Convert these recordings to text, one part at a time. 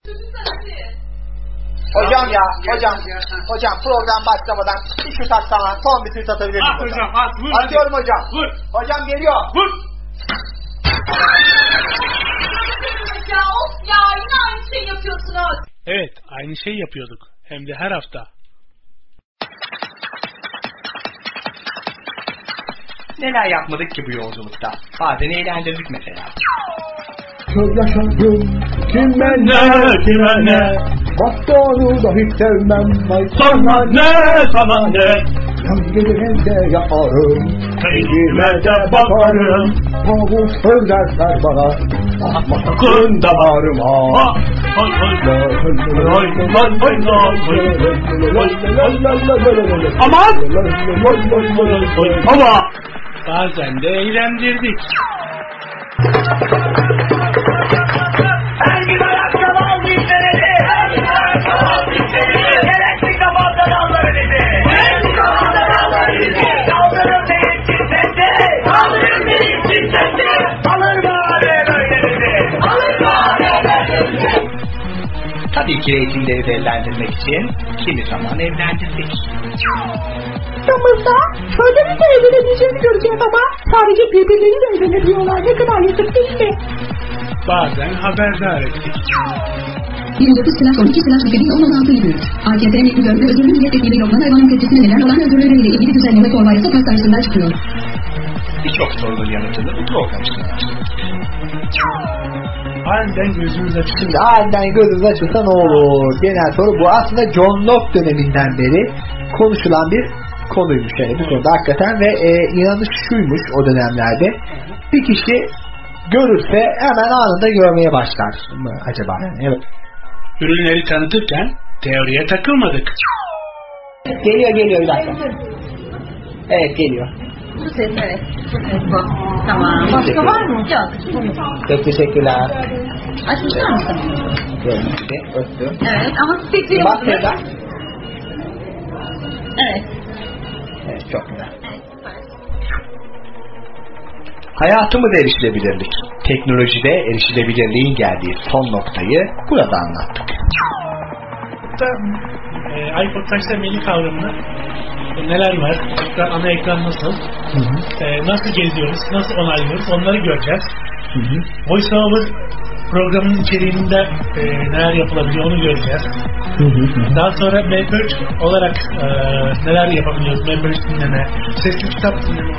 Hocam hocam program başlamadan bir şut atsana, son bir şut atabilir miyim hocam? Vur. Atıyorum hocam. Vur. Hocam geliyor. Vur. Ya yine aynı şey yapıyorsunuz. Evet, aynı şey yapıyorduk. Hem de her hafta. Neler yapmadık ki bu yolculukta? Bazen eğlendirdik mesela. Çok yaşadım kime ne Baktı onu da hiç sevmem. Sana ne Yan gelir elde yaparım. Keyfime de bakarım. Tavuk söylerler bana. Atma sakın damarıma. Ama bazen de eğlendirdik. Her gün ayakkabı al bizleri. Gerekli kafandan alları bizi. Kaldırın benim kimsesi. Alır bari böyle bizi. Tabii ki reytingleri değerlendirmek için kimi zaman evlendirdik. Aramızda köylerin de evlenebileceğini göreceğiz ama sadece birbirleriyle evlenebiliyorlar. Ne kadar yazık değil mi? Bazen haberdar ettik. 19/12/2016 yılı. AKP Mektubları ve özürlü milletvekili Lokman Hayvan'ın tepkisine neden olan özürlüleriyle ilgili düzenleme torbayla sokak karşısından çıkıyor. Birçok sorunun yanıtını bu program için Aniden gözümüz açıldı. Şimdi aniden gözünüz açılsa ne olur? Genel soru bu. Aslında John Locke döneminden beri konuşulan bir konuymuş yani bu konuda hakikaten ve inanış şuymuş o dönemlerde. Bir kişi görürse hemen anında görmeye başlar mı acaba? Evet. Ürünleri tanıtırken teoriye takılmadık. Geliyor bir dakika. Evet geliyor. Bu ses evet. Bu. Tamam. Başka var mı? Yok. Çok teşekkürler. Açmışlar mısın? Görmüştü, öptü. Evet ama siz pek biliyor Bak musunuz? burada. Evet. Evet çok güzel. Hayatımız erişilebilirlik. Teknolojide erişilebilirliğin geldiği son noktayı burada anlattık. iPod Touch demeli kavramında neler var? Ana ekran nasıl? Nasıl geziyoruz? Nasıl onaylıyoruz? Onları göreceğiz. VoiceOver programın içeriğinde neler yapılabiliyor onu göreceğiz. Daha sonra MP3 olarak neler yapabiliyoruz? MP3 dinleme, sesli kitap dinleme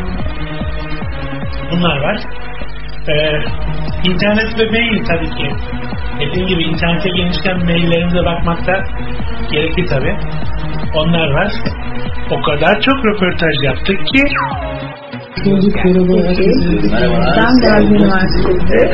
bunlar var. İnternet ve mail tabii ki. Dediğim gibi internete girmişken maillerimize bakmak da gerekli tabii. Onlar var. O kadar çok röportaj yaptık ki Ben Gazi Üniversitesi'nde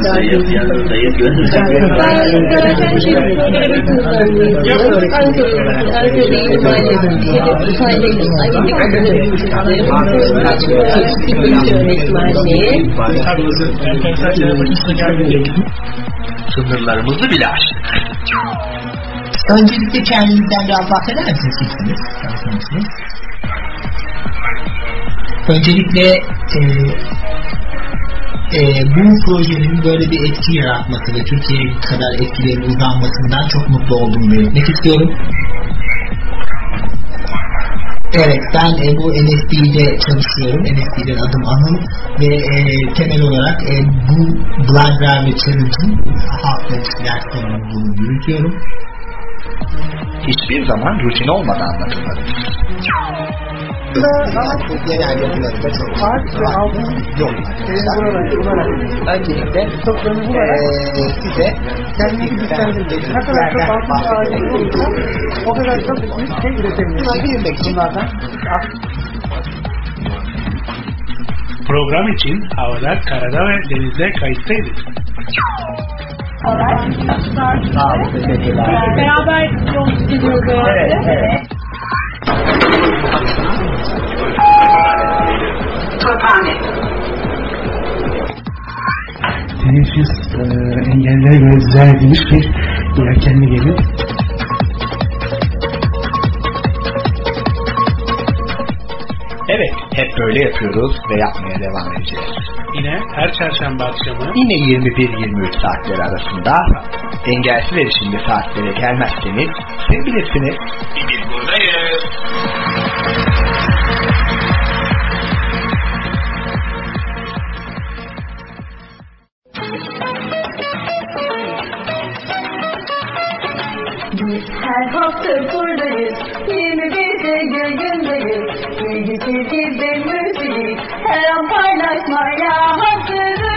sınırlarımızı bile aştık. Öncelikle kendinizden biraz bahseder misiniz? Öncelikle bu projenin böyle bir etki yaratması ve Türkiye'ye kadar etkilerin uzanmasından çok mutlu olduğumu belirtmek istiyorum. Evet, ben bu NFB'de çalışıyorum. NFB'den adım Anıl ve temel olarak bu Blind Driver Challenge'ın halkla ilişkiler sorumluluğunu yürütüyorum. Hiçbir zaman rutin olmadan anlatılmadı. Genel yapılarında çok var ve altın yok. Öncelikle size kendini güçlendirmek. Ne kadar çok altın ağacı olursa o kadar çok şey üretemiyoruz. Bilmek için bunlardan. program için havada, karada ve denizde kayıttaydık. Sağ olun, teşekkürler. Beraber yolculuk ediyoruz herhalde. Evet. Teneffüs engellere göre dizayn edilmiş bir yelkenli gemi. Evet, hep böyle yapıyoruz ve yapmaya devam edeceğiz. Yine her çarşamba akşamı. Yine 21-23 saatleri arasında engelsiz erişimli saatlere gelmezseniz siz bilirsiniz. Biz buradayız. Biz her hafta buradayız, 21'de yayındayız. Bilgi, sevgi ve müzik her an paylaşmaya hazırız.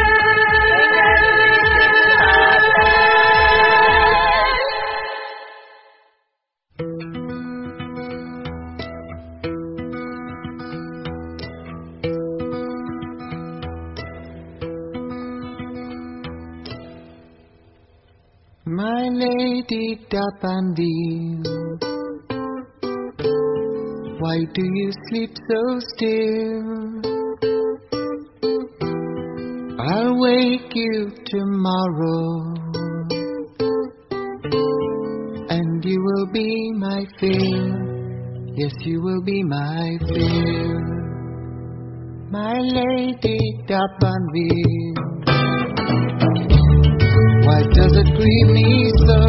My lady Dapanville, why do you sleep so still? I'll wake you tomorrow, and you will be my fill. Yes, you will be my fill. My lady Dapanville, why does it grieve me so?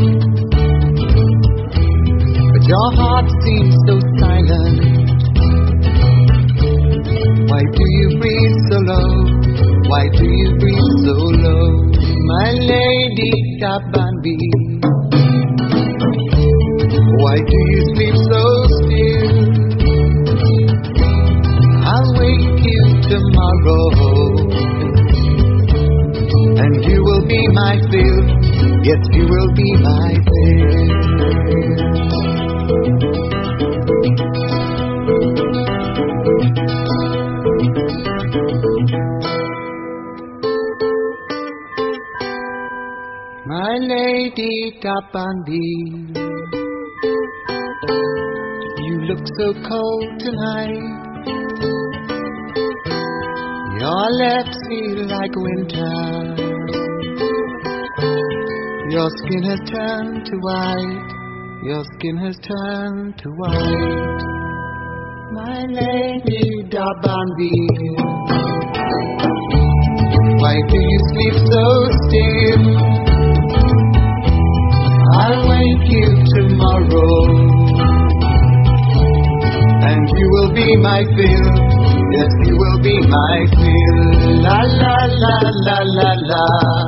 But your heart seems so silent. Why do you breathe so low? Why do you breathe so low? My lady Dapanville, why do you sleep so still? I'll wake you tomorrow, and you will be my fill. Yes, you will be my fill. My lady Dapanville, you look so cold tonight. Your lips feel like winter. Your skin has turned to white. Your skin has turned to white. My lady Dapanville, why do you sleep so still? I'll wake you tomorrow, and you will be my fill. Yes, you will be my fill. La la la la la la.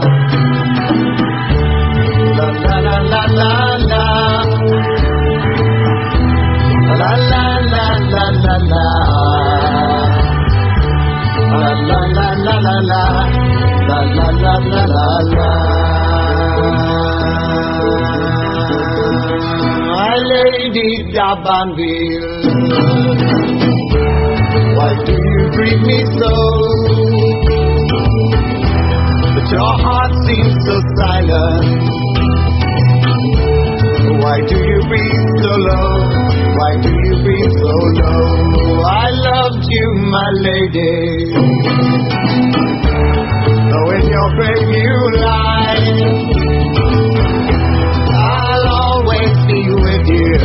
La la la la la la. La la la la la la. La la la la la la. La la la la la la. My lady Dapanville, why do you treat me so? But your heart seems so silent. Why do you breathe so low? Why do you breathe so low? I loved you, my lady, though in your grave you lie. I'll always be with you.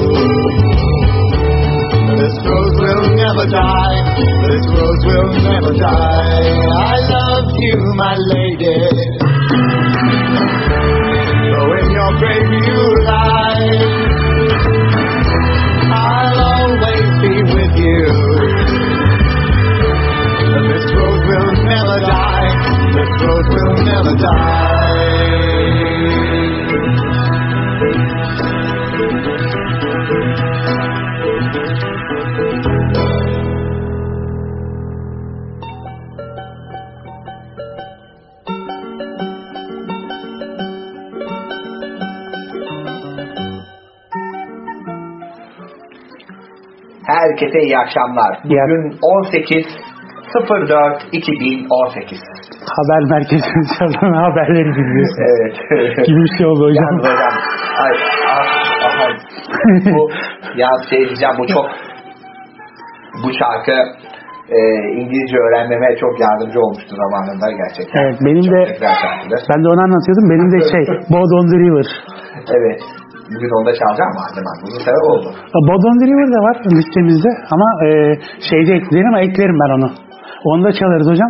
This rose will never die. This rose will never die. I love you, my lady, though in your grave you lie. I'll always be with you. This rose will never die. This rose will never die. Herkese iyi akşamlar. Bugün 18.04.2018. Haber merkezinin çalan haberleri dinliyorsun. Evet. Gibi bir şey oldu hocam. Yalnız hocam. Bu diyeceğim, bu çok, bu şarkı İngilizce öğrenmeme çok yardımcı olmuştu zamanında gerçekten. Evet, benim çok de güzel şarkıdır. Ben de onu anlatıyordum. Benim de Boat on the River. Evet. Bugün onda çalacağım mı Adem abi? Uzun sefer oldu. Bodrum River de var listemizde ama şeyde eklerim ama eklerim ben onu. Onu da çalarız hocam.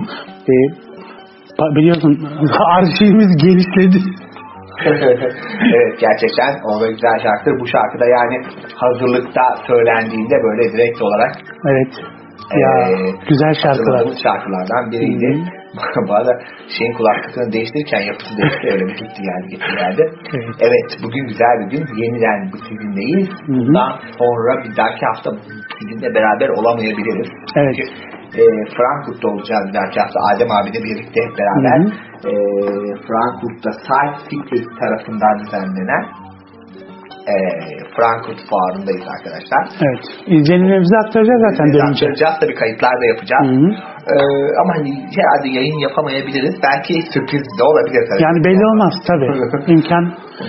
Biliyorsun arşivimiz genişledi. Evet, gerçekten o da güzel şarkıdır. Bu şarkıda yani hazırlıkta söylendiğinde böyle direkt olarak evet. Ya güzel şarkılar. Şarkılardan biriydi. Bu arada şeyin kulaklıklarını değiştirirken yapısı değişti. Öyle bir gitti geldi. Evet, bugün güzel bir gün. Yeniden bu sizinleyiz. Bundan sonra bir dahaki hafta sizinle beraber olamayabiliriz. Evet. Çünkü Frankfurt'ta olacağız bir dahaki hafta. Adem abiyle birlikte hep beraber Frankfurt'ta Science tarafından düzenlenen Frankfurt fuarındayız arkadaşlar. Evet. İzlenimlerimizi aktaracağız zaten dönünce. Aktaracağız tabii, kayıtlar da yapacağız. Ama hani herhalde yayın yapamayabiliriz. Belki sürpriz de olabilir. Yani belli olmaz tabii. İmkan,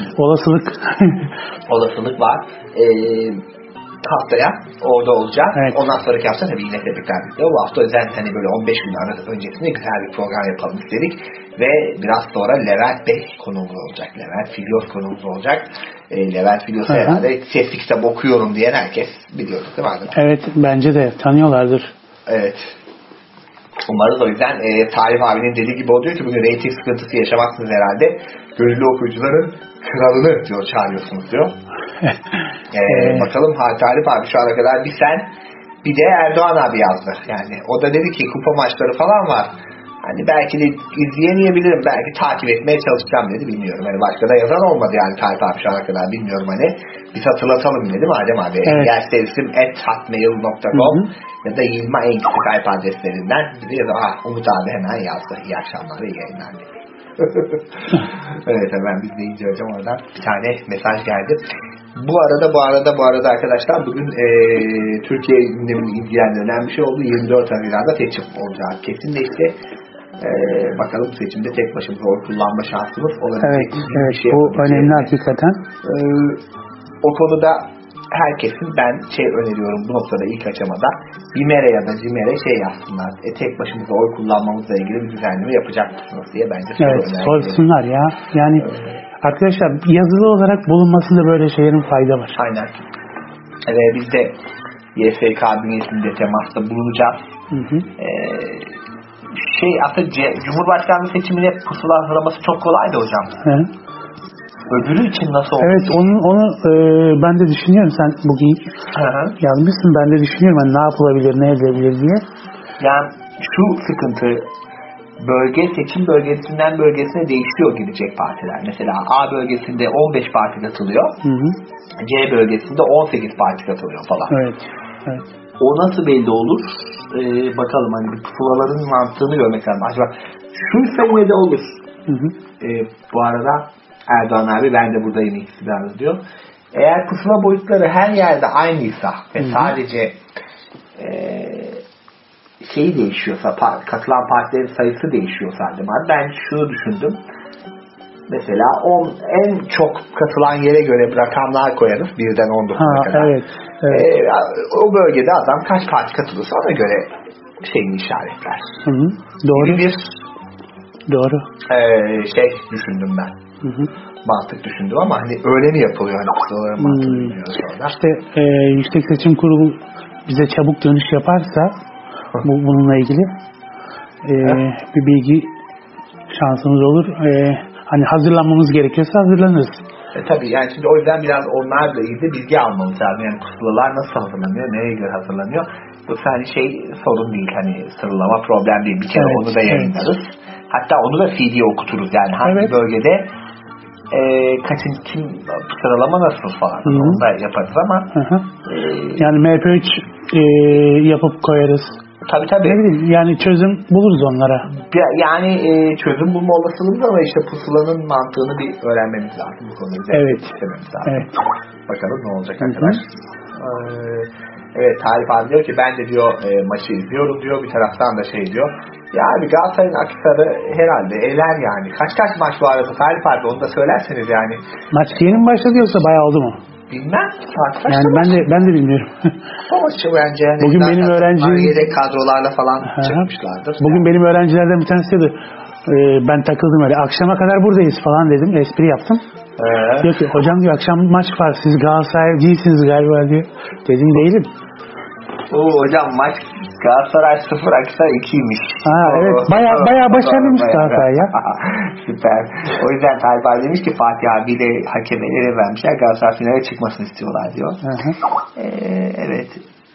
olasılık var. Haftaya orada olacağız. Evet. Ondan sonraki hafta tabii yine tebrikler. Bu hafta özel hani böyle 15 gün öncesinde güzel bir program yapalım istedik. Ve biraz sonra Levent Bey konuğumuz olacak. Levent Filyos konuğumuz olacak. Levent Filyos'u herhalde sesli kitap okuyorum diyen herkes biliyoruz değil mi? Evet, bence de tanıyorlardır. Evet. Umarız, o yüzden Tarif abinin dediği gibi oluyor ki bugün rating sıkıntısı yaşamazsınız herhalde. Gönüllü okuyucuların kralını diyor, çağırıyorsunuz diyor. Bakalım Tarif abi şu ana kadar bir sen bir de Erdoğan abi yazdı. Yani o da dedi ki kupa maçları falan var. Hani belki de izleyemeyebilirim, belki takip etmeye çalışacağım dedi, bilmiyorum. Hani başka da yazan olmadı yani Tarif abi şu ana kadar, bilmiyorum hani. Biz hatırlatalım dedim Adem abi. engelservisim@hotmail.com ya da Yılma Engin Skype adreslerinden Umut abi hemen yazdı. İyi akşamlar, iyi yayınlar dedi. Evet, hemen biz de izleyeceğim oradan. Bir tane mesaj geldi. Bu arada arkadaşlar bugün Türkiye gündemini ilgilendiren bir şey oldu. 24 Haziran'da seçim olacağı kesinleşti. Bakalım seçimde tek başımıza oy kullanma şansımız olabilecek. Evet, şey bu önemli hakikaten. O konuda herkesin ben öneriyorum bu noktada ilk aşamada BİMER'e ya da CİMER'e yazsınlar. Tek başımıza oy kullanmamızla ilgili bir düzenleme yapacak mısınız diye bence sorsunlar ya. Yani arkadaşlar yazılı olarak bulunmasında böyle şeylerin fayda var. Aynen. Biz de YSK bünyesinde temasta bulunacağız. Aslında Cumhurbaşkanlığı seçimine pusula hazırlaması çok kolaydı hocam. Öbürü için nasıl oldu? Evet, onu ben de düşünüyorum. Sen bugün yazmışsın, ben de düşünüyorum hani ne yapılabilir, ne edilebilir diye. Yani şu sıkıntı, seçim bölgesinden bölgesine değişiyor gidecek partiler. Mesela A bölgesinde 15 parti katılıyor. C bölgesinde 18 parti katılıyor falan. Evet. O nasıl belli olur? Bakalım hani pusulaların mantığını görmek lazım. Acaba şuysa yine de olur. Bu arada Erdoğan abi ben de buradayım iktidarı diyor. Eğer pusula boyutları her yerde aynıysa ve sadece değişiyorsa, katılan partilerin sayısı değişiyorsa ben şunu düşündüm. Mesela en çok katılan yere göre rakamlar koyarız. 1'den 19'a kadar. Evet. O bölgede adam kaç parti katılırsa ona göre işaretler. Doğru. Doğru. Düşündüm ben. Mantık düşündüm ama hani öyle mi yapılıyor? Hani pusulaların mantığını bilmiyoruz orada. İşte Yüksek Seçim Kurulu bize çabuk dönüş yaparsa bununla ilgili bir bilgi şansımız olur. Hani hazırlanmamız gerekiyorsa hazırlanırız. Tabii yani şimdi o yüzden biraz onlarla ilgili bilgi almamız lazım. Yani pusulalar nasıl hazırlanıyor, nereye göre hazırlanıyor. Yoksa hani sorun değil, hani sıralama problem değil. Bir kere onu da yayınlarız. Hatta onu da CD'ye okuturuz yani hangi bölgede kim sıralama nasıl falan. Onu da yaparız ama yani MP3 yapıp koyarız. Tabii. Yani çözüm buluruz onlara. Yani çözüm bulma olasılığımız ama işte pusulanın mantığını bir öğrenmemiz lazım bu konuda. Evet. Bakalım ne olacak arkadaş. Evet, Tarif abi diyor ki ben de diyor maçı izliyorum diyor, bir taraftan da diyor. Yani Galatasaray'ın Akhisar'ı herhalde eler yani. Kaç maç bu arada Tarif abi, onu da söylerseniz yani. Maç yeni mi başladı yoksa bayağı oldu mu? Bilmem. Yani ben de bilmiyorum. O maçı bence yani. Bugün benim öğrencim yedek kadrolarla falan çıkmışlardır. Bugün benim öğrencilerden bir tanesi dedi. Ben takıldım öyle. Akşama kadar buradayız falan dedim. Espri yaptım. Diyor ki hocam diyor akşam maç var. Siz Galatasaray değilsiniz galiba diyor. Dedim değilim. Hocam maç Galatasaray 0 Akhisar 2'ymiş. Evet. Bayağı başarılıymış Galatasaray ya. Süper. O yüzden Talip abi demiş ki Fatih abiyle hakeme ele vermişler. Galatasaray finale çıkmasını istiyorlar diyor. Evet.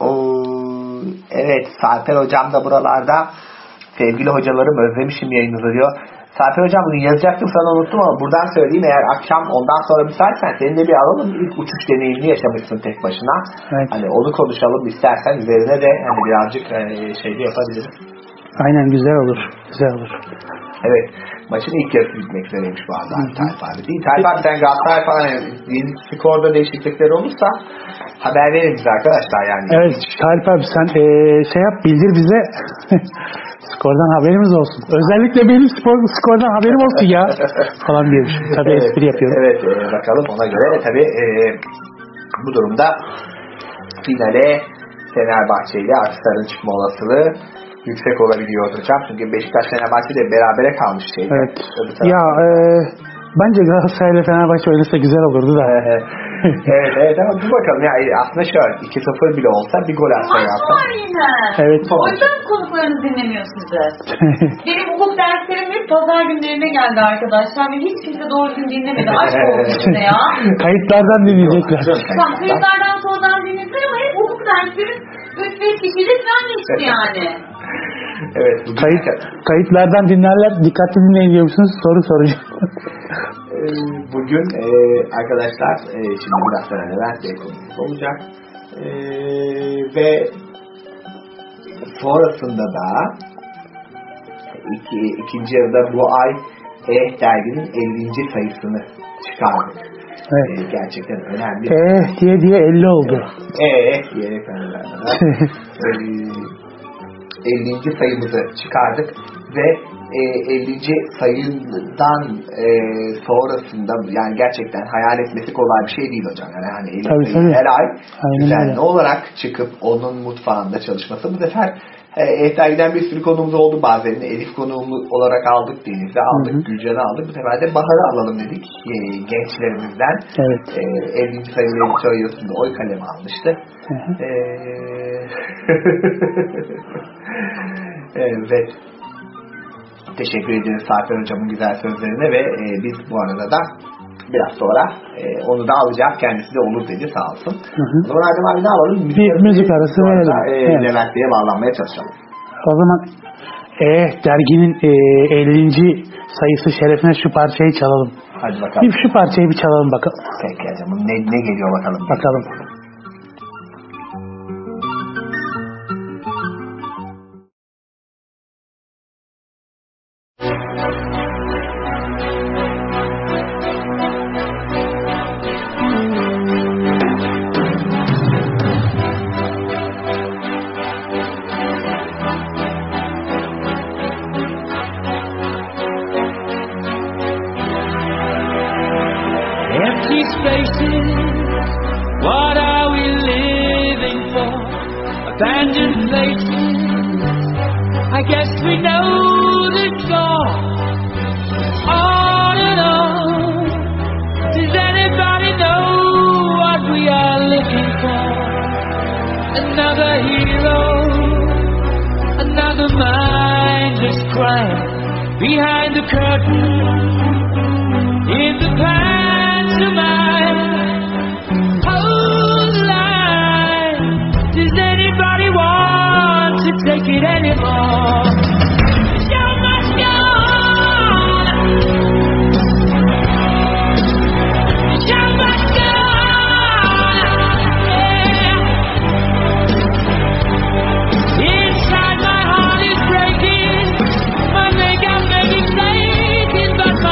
Evet. Sarper hocam da buralarda. Sevgili hocalarım özlemişim yayınınızı diyor. Sarper hocam bugün yazacaktım sana unuttum ama buradan söyleyeyim. Eğer akşam ondan sonra müsaitsen seninle bir alalım. İlk uçuş deneyimini yaşamışsın tek başına. Evet. Hani onu konuşalım istersen üzerine de hani birazcık şey de yapabiliriz. Aynen güzel olur. Güzel olur. Evet. Maçın ilk yarısı bitmek üzereymiş bu arada Talip abi değil. Talip abi sen Galatasaray falan yeni skorda değişiklikleri olursa haber verin bize arkadaşlar yani. Evet Talip abi sen şey yap bildir bize. Skordan haberimiz olsun. Özellikle benim skordan haberim olsun ya. Falan diyormuş. Tabii espri yapıyorum. Evet bakalım ona göre tabii bu durumda finale Fenerbahçe ile Akhisar'ın çıkma olasılığı yüksek olabiliyor hocam. Çünkü Beşiktaş Fenerbahçe de berabere kalmış şeydi. Evet. Ya bence Galatasaray ile Fenerbahçe oynasa güzel olurdu da. evet ama dur bakalım ya aslında şöyle 2-0 bile olsa bir gol atsa yapsa. Evet. O yüzden konuklarınız dinlemiyor sizi. Benim hukuk derslerim hep pazar günlerine geldi arkadaşlar ve hiç kimse doğru gün dinlemedi. Aşk oldu işte ya. Kayıtlardan dinleyecekler. Bak kayıtlardan sonradan dinlediler ama hep hukuk derslerim 3-5 kişilik ben geçti yani. Evet. Kayıtlardan dinlerler. Dikkatli dinleyin diyor musunuz? Soru soracağım. Bugün arkadaşlar şimdi biraz sonra Levent Bey konumuz olacak. Ve sonrasında da ikinci yarıda bu ay derginin 50. sayısını çıkardık. Evet. Gerçekten önemli. diye 50 oldu. Diye efendim. 50. sayımızı çıkardık ve 50. sayıdan sonrasında yani gerçekten hayal etmesi kolay bir şey değil hocam. Yani hani 50 sayı her ay düzenli olarak çıkıp onun mutfağında çalışması. Bu sefer dergiden bir sürü konumuz oldu bazen. Elif konuğumuz olarak aldık, Deniz'i aldık, Gülcan'ı aldık. Bu sefer de Bahar'ı alalım dedik gençlerimizden. Evet. 50. sayı sayısında oy kalemi almıştı. Evet. Teşekkür ederiz Sarper hocamın güzel sözlerine ve biz bu arada da biraz sonra onu da alacağız. Kendisi de olur dedi sağ olsun. O zaman Adem abi ne yapalım? Müzik arası verelim. Levent Bey'e bağlanmaya çalışalım. O zaman derginin 50. sayısı şerefine şu parçayı çalalım. Hadi bakalım. Şu parçayı bir çalalım bakalım. Peki hocam. Ne geliyor bakalım. Bakalım. Empty spaces, what are we living for? Abandoned places, I guess we know the score. On and on, does anybody know what we are looking for? Another hero, another mindless crime behind the curtain, in the past. Hold the line. Does anybody want to take it anymore? Show must go on. Show must go on. Yeah. Inside my heart is breaking. My makeup may be flaking, but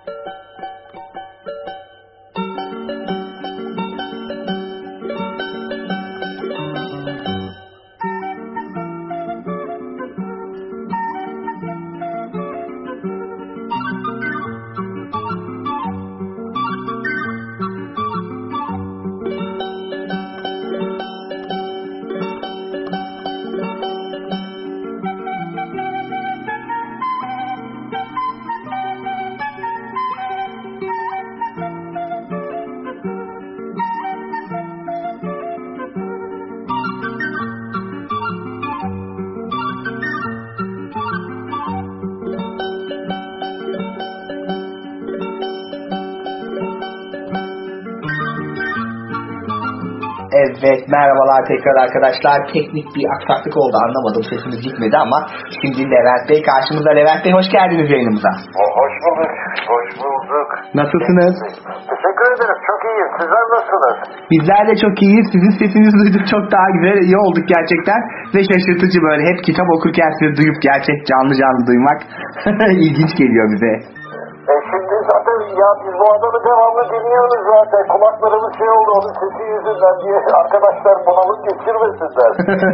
Evet, merhabalar tekrar arkadaşlar. Teknik bir aksaklık oldu, anlamadım, sesimiz gitmedi ama şimdi Levent Bey karşımızda. Levent Bey hoş geldiniz yayınımıza. Hoş bulduk, hoş bulduk. Nasılsınız? Teşekkür ederim, çok iyiyim. Sizler nasılsınız? Bizler de çok iyiyiz. Sizin sesinizi duyduk, çok daha güzel, iyi olduk gerçekten. Ve şaşırtıcı, böyle hep kitap okurken sizi duyup gerçek canlı duymak ilginç geliyor bize. Şimdi zaten ya biz bu adamı devamlı dinliyoruz zaten. Kulaklarımız şey oldu onun sesi yüzünden diye arkadaşlar bunalım geçirmesinler.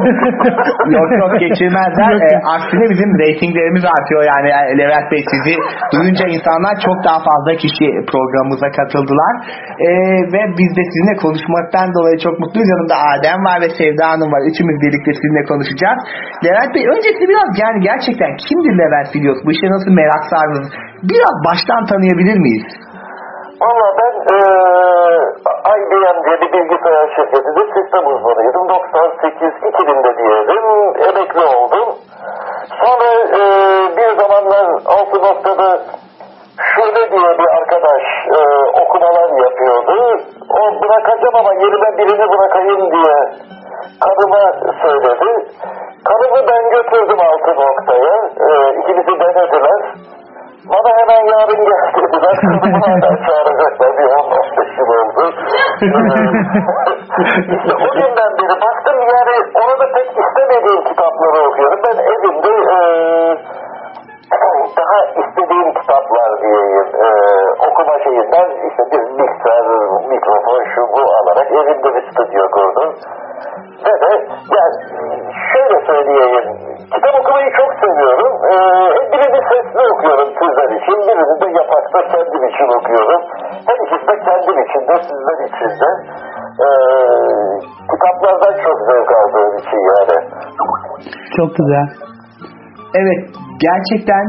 Yok geçirmezler. Aksine bizim reytinglerimiz artıyor yani. Levent Bey, sizi duyunca insanlar çok daha fazla kişi programımıza katıldılar. Ve biz de sizinle konuşmaktan dolayı çok mutluyuz. Yanımda Adem var ve Sevda Hanım var. Üçümüz birlikte sizinle konuşacağız. Levent Bey, öncesi biraz yani gerçekten kimdir Levent Filios? Bu işe nasıl merak sardınız? Biraz baştan tanıyabilir miyiz? Valla ben IBM diye bir bilgisayar şirketinde sistem uzmanıydım. 98-2000'de diyelim. Emekli oldum. Sonra bir zamanlar altı noktada şöyle diye bir arkadaş okumalar yapıyordu. O bırakacağım ama yerine birini bırakayım diye karıma söyledi. Karımı ben götürdüm altı noktaya. İkimizi denediler. Bana hemen yarın gel dediler. Kızımı hala çağıracaklar. Bir 15 yıl oldu. İşte o günden beri baktım yani orada pek istemediğim kitapları okuyorum. Ben evimde daha istediğim kitaplar diyeyim okuma şeyinden işte bir mikser, mikrofon şu bu alarak evimde bir stüdyo kurdum. Ve de yani şöyle söyleyeyim, kitap okumayı çok seviyorum. Birini sesli okuyorum sizler için, birini de yapakta kendim için okuyorum. Her ikisi de kendim için de sizler için de. Kitaplardan çok zevk aldığım için yani. Çok güzel. Evet, gerçekten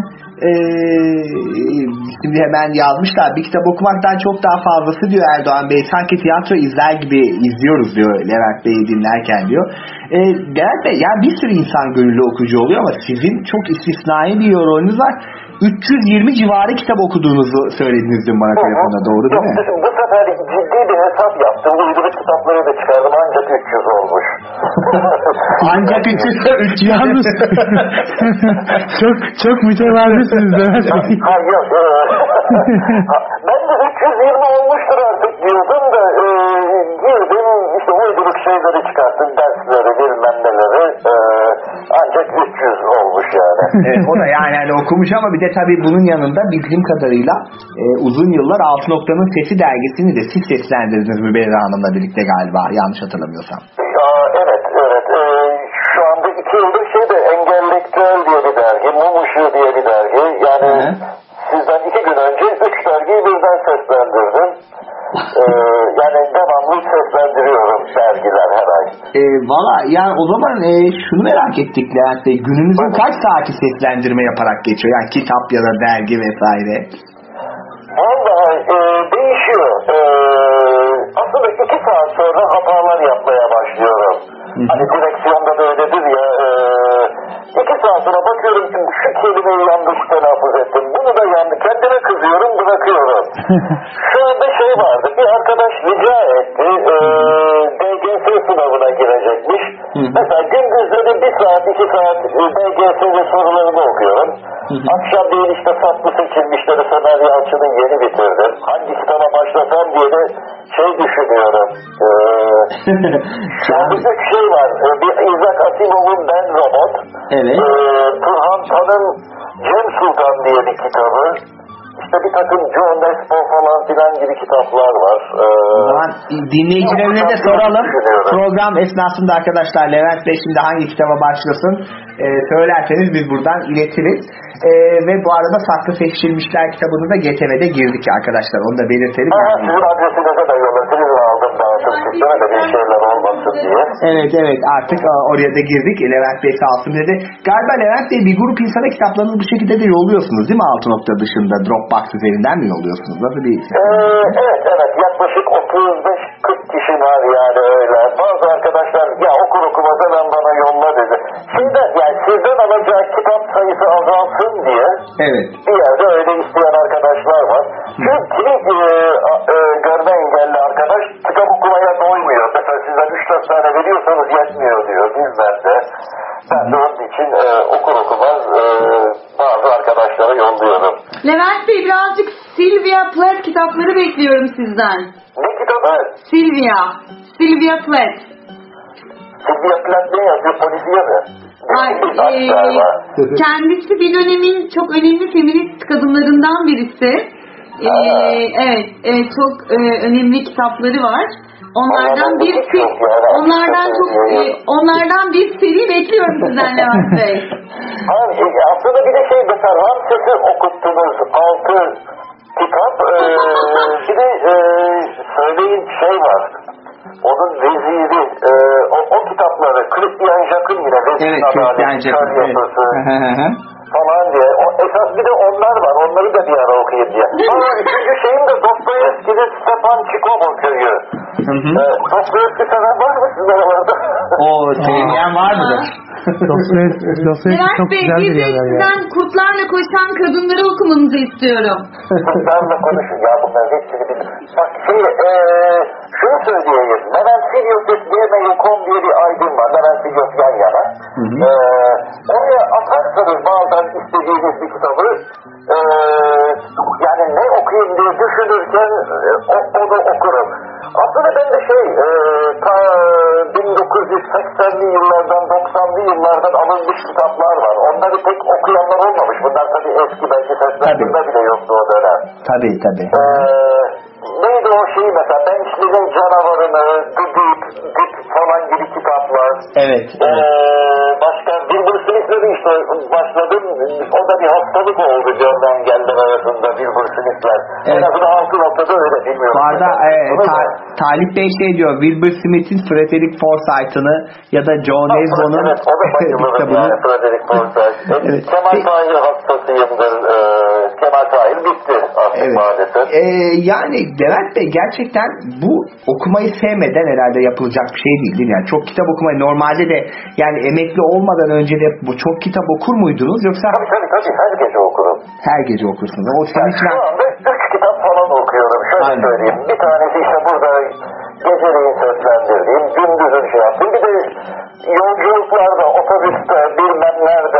şimdi hemen yazmışlar. Bir kitap okumaktan çok daha fazlası diyor Erdoğan Bey. Sanki tiyatro izler gibi izliyoruz diyor Levent Bey'i dinlerken diyor. Levent Bey, yani bir sürü insan gönüllü okuyucu oluyor ama sizin çok istisnai bir yorumunuz var. 320 civarı kitap okuduğunuzu söylediniz dün bana telefonda, doğru değil mi? Bu sefer ciddi bir hesap yaptım. Uyduruk kitapları da çıkardım, ancak 300 olmuş. Ancak 300 yalnız çok mütevazısınız Levent Bey. Yok. Ben de 320 olmuştur artık diyordum da girdim işte uyduruk şeyleri çıkarttım, dersleri bilmem neleri, ancak 300 olmuş yani. Evet, o da yani okumuş ama bir de tabii bunun yanında bildiğim kadarıyla uzun yıllar Altı Nokta'nın Sesi dergisini de siz seslendirdiniz Müberra Hanım'la birlikte galiba, yanlış hatırlamıyorsam. Evet. Şu anda 2 yıldır Engellektüel diye bir dergi, Mum Işığı diye bir dergi. Yani sizden 2 gün önce 3 dergiyi birden seslendirdim. Yani devamlı seslendiriyorum dergiler her ay. Valla yani o zaman şunu merak ettik Levent Bey, gününüzün kaç saati seslendirme yaparak geçiyor? Yani kitap ya da dergi vesaire. Vallahi değişiyor. Aslında 2 saat sonra hatalar yapmaya başlıyorum. Hani direksiyonda da öyledir ya. 2 saat sonra bakıyorum ki şu kelimeyi yanlış telaffuz ettim. Bunu da yanlış. Kendime kızıyorum, bırakıyorum. Şu anda vardı. Bir arkadaş rica etti. DGS sınavına girecekmiş. Mesela gündüzleri 1 saat 2 saat DGS'de sorularını okuyorum. Akşam değil işte Saklı Seçilmişleri Soner Yalçın'ın yeni bitirdim. Hangi kitaba başlasam diye de düşünüyorum. Şu anda 3 var. Bir İzak Asimov'un Ben Robot. Evet. Turhan Tan'ın Cem Sultan diye bir kitabı. İşte bir takım John Nesbo falan filan gibi kitaplar var. O zaman dinleyicilerine de soralım. Program esnasında arkadaşlar Levent Bey şimdi hangi kitaba başlasın söylerseniz biz buradan iletiriz. Ve bu arada Saklı Seçilmişler kitabını da GTV'de girdik arkadaşlar. Onu da belirtelim. Sizin adresinize de yollatınız aldım dağıtım sisteme de bir şeyler olmasın diye. Evet artık oraya da girdik. Levent Bey sağ olsun dedi. Galiba Levent Bey bir grup insana kitaplarınızı bu şekilde de yolluyorsunuz değil mi? 6 nokta dışında Dropbox üzerinden mi yolluyorsunuz? Nasıl bir Evet yaklaşık 35-40 kişi var yani öyle. Bazı arkadaşlar ya okur okumaz hemen bana yolla dedi. Sizden alacağı kitap sayısı azalsın diye bir yerde öyle isteyen arkadaşlar var. Çünkü görme engelli arkadaş kitap okumaya doymuyor. Mesela sizden 3-4 tane veriyorsanız yetmiyor diyor. Bilmem de. Ben de onun için okur okumaz bazı arkadaşlara yolluyorum. Levent Bey birazcık Sylvia Plath kitapları bekliyorum sizden. Ne kitabı? Sylvia Plath. Sylvia Plath ne yazıyor? Polisiye mi? Kendisi bir dönemin çok önemli feminist kadınlarından birisi. Evet, çok önemli kitapları var. Onlardan bir seri bekliyorum sizden Levent Bey. Aslında bir de mesela Ramses'i okuttunuz 6 kitap. Bir de söyleyin var. Onun veziri, o kitapları, Christian Jacques'in yine vezir falan diye. Esas bir de onlar var. Onları da bir ara okuyayım diye. Üçüncü şeyim de Dostoyevski'nin Stepan Çikovo köyü. Dostoyevski seven var mı sizin aralarda? Sevmeyen var mıdır? Levent çok Bey, güzel bir bir de yerler sizden kurtlarla koşan kadınları okumanızı istiyorum. Kurtlarla konuşun ya bunların hepsini bilmiyorum. Bak şimdi şunu söyleyeyim. Levent Silios'es gmail.com diye bir aydın var. Levent Silios yan yana. Oraya atarsanız bazen istediğiniz bir kitabı yani ne okuyayım diye düşünürken onu okurum. Aslında ben de ta 1980'li yıllardan 90'lı yıllardan alınmış kitaplar var. Onları pek okuyanlar olmamış. Bunlar tabii eski belki seslendirme bile yoktu o dönem. Tabii. Neydi o mesela Bençli'nin Canavarını, Dip falan gibi kitaplar. Evet. Başka Wilbur Smith'le işte başladım. O da bir hastalık oldu görme engeller arasında Wilbur Smith'ler. En azından 6 noktada öyle bilmiyorum. Bu arada Talip Bey diyor Wilbur Smith'in Frederick Forsyth'ını ya da John Nesbo'nun o da bayılırım yani Frederick Forsyth. Kemal Tahir hastasıyımdır. Kemal Tahir bitti artık maalesef. Yani Levent Bey gerçekten bu okumayı sevmeden herhalde yapılacak bir şey değil yani çok kitap okumayı normalde de yani emekli olmadan önce de bu çok kitap okur muydunuz yoksa? Tabii her gece okurum. Her gece okursunuz. O senin için... Şu anda 3 kitap falan okuyorum. Şöyle söyleyeyim. Bir tanesi işte burada geceleyin seslendirdiğim, gündüzün yaptım. Bir de yolculuklarda, otobüste, bilmem nerede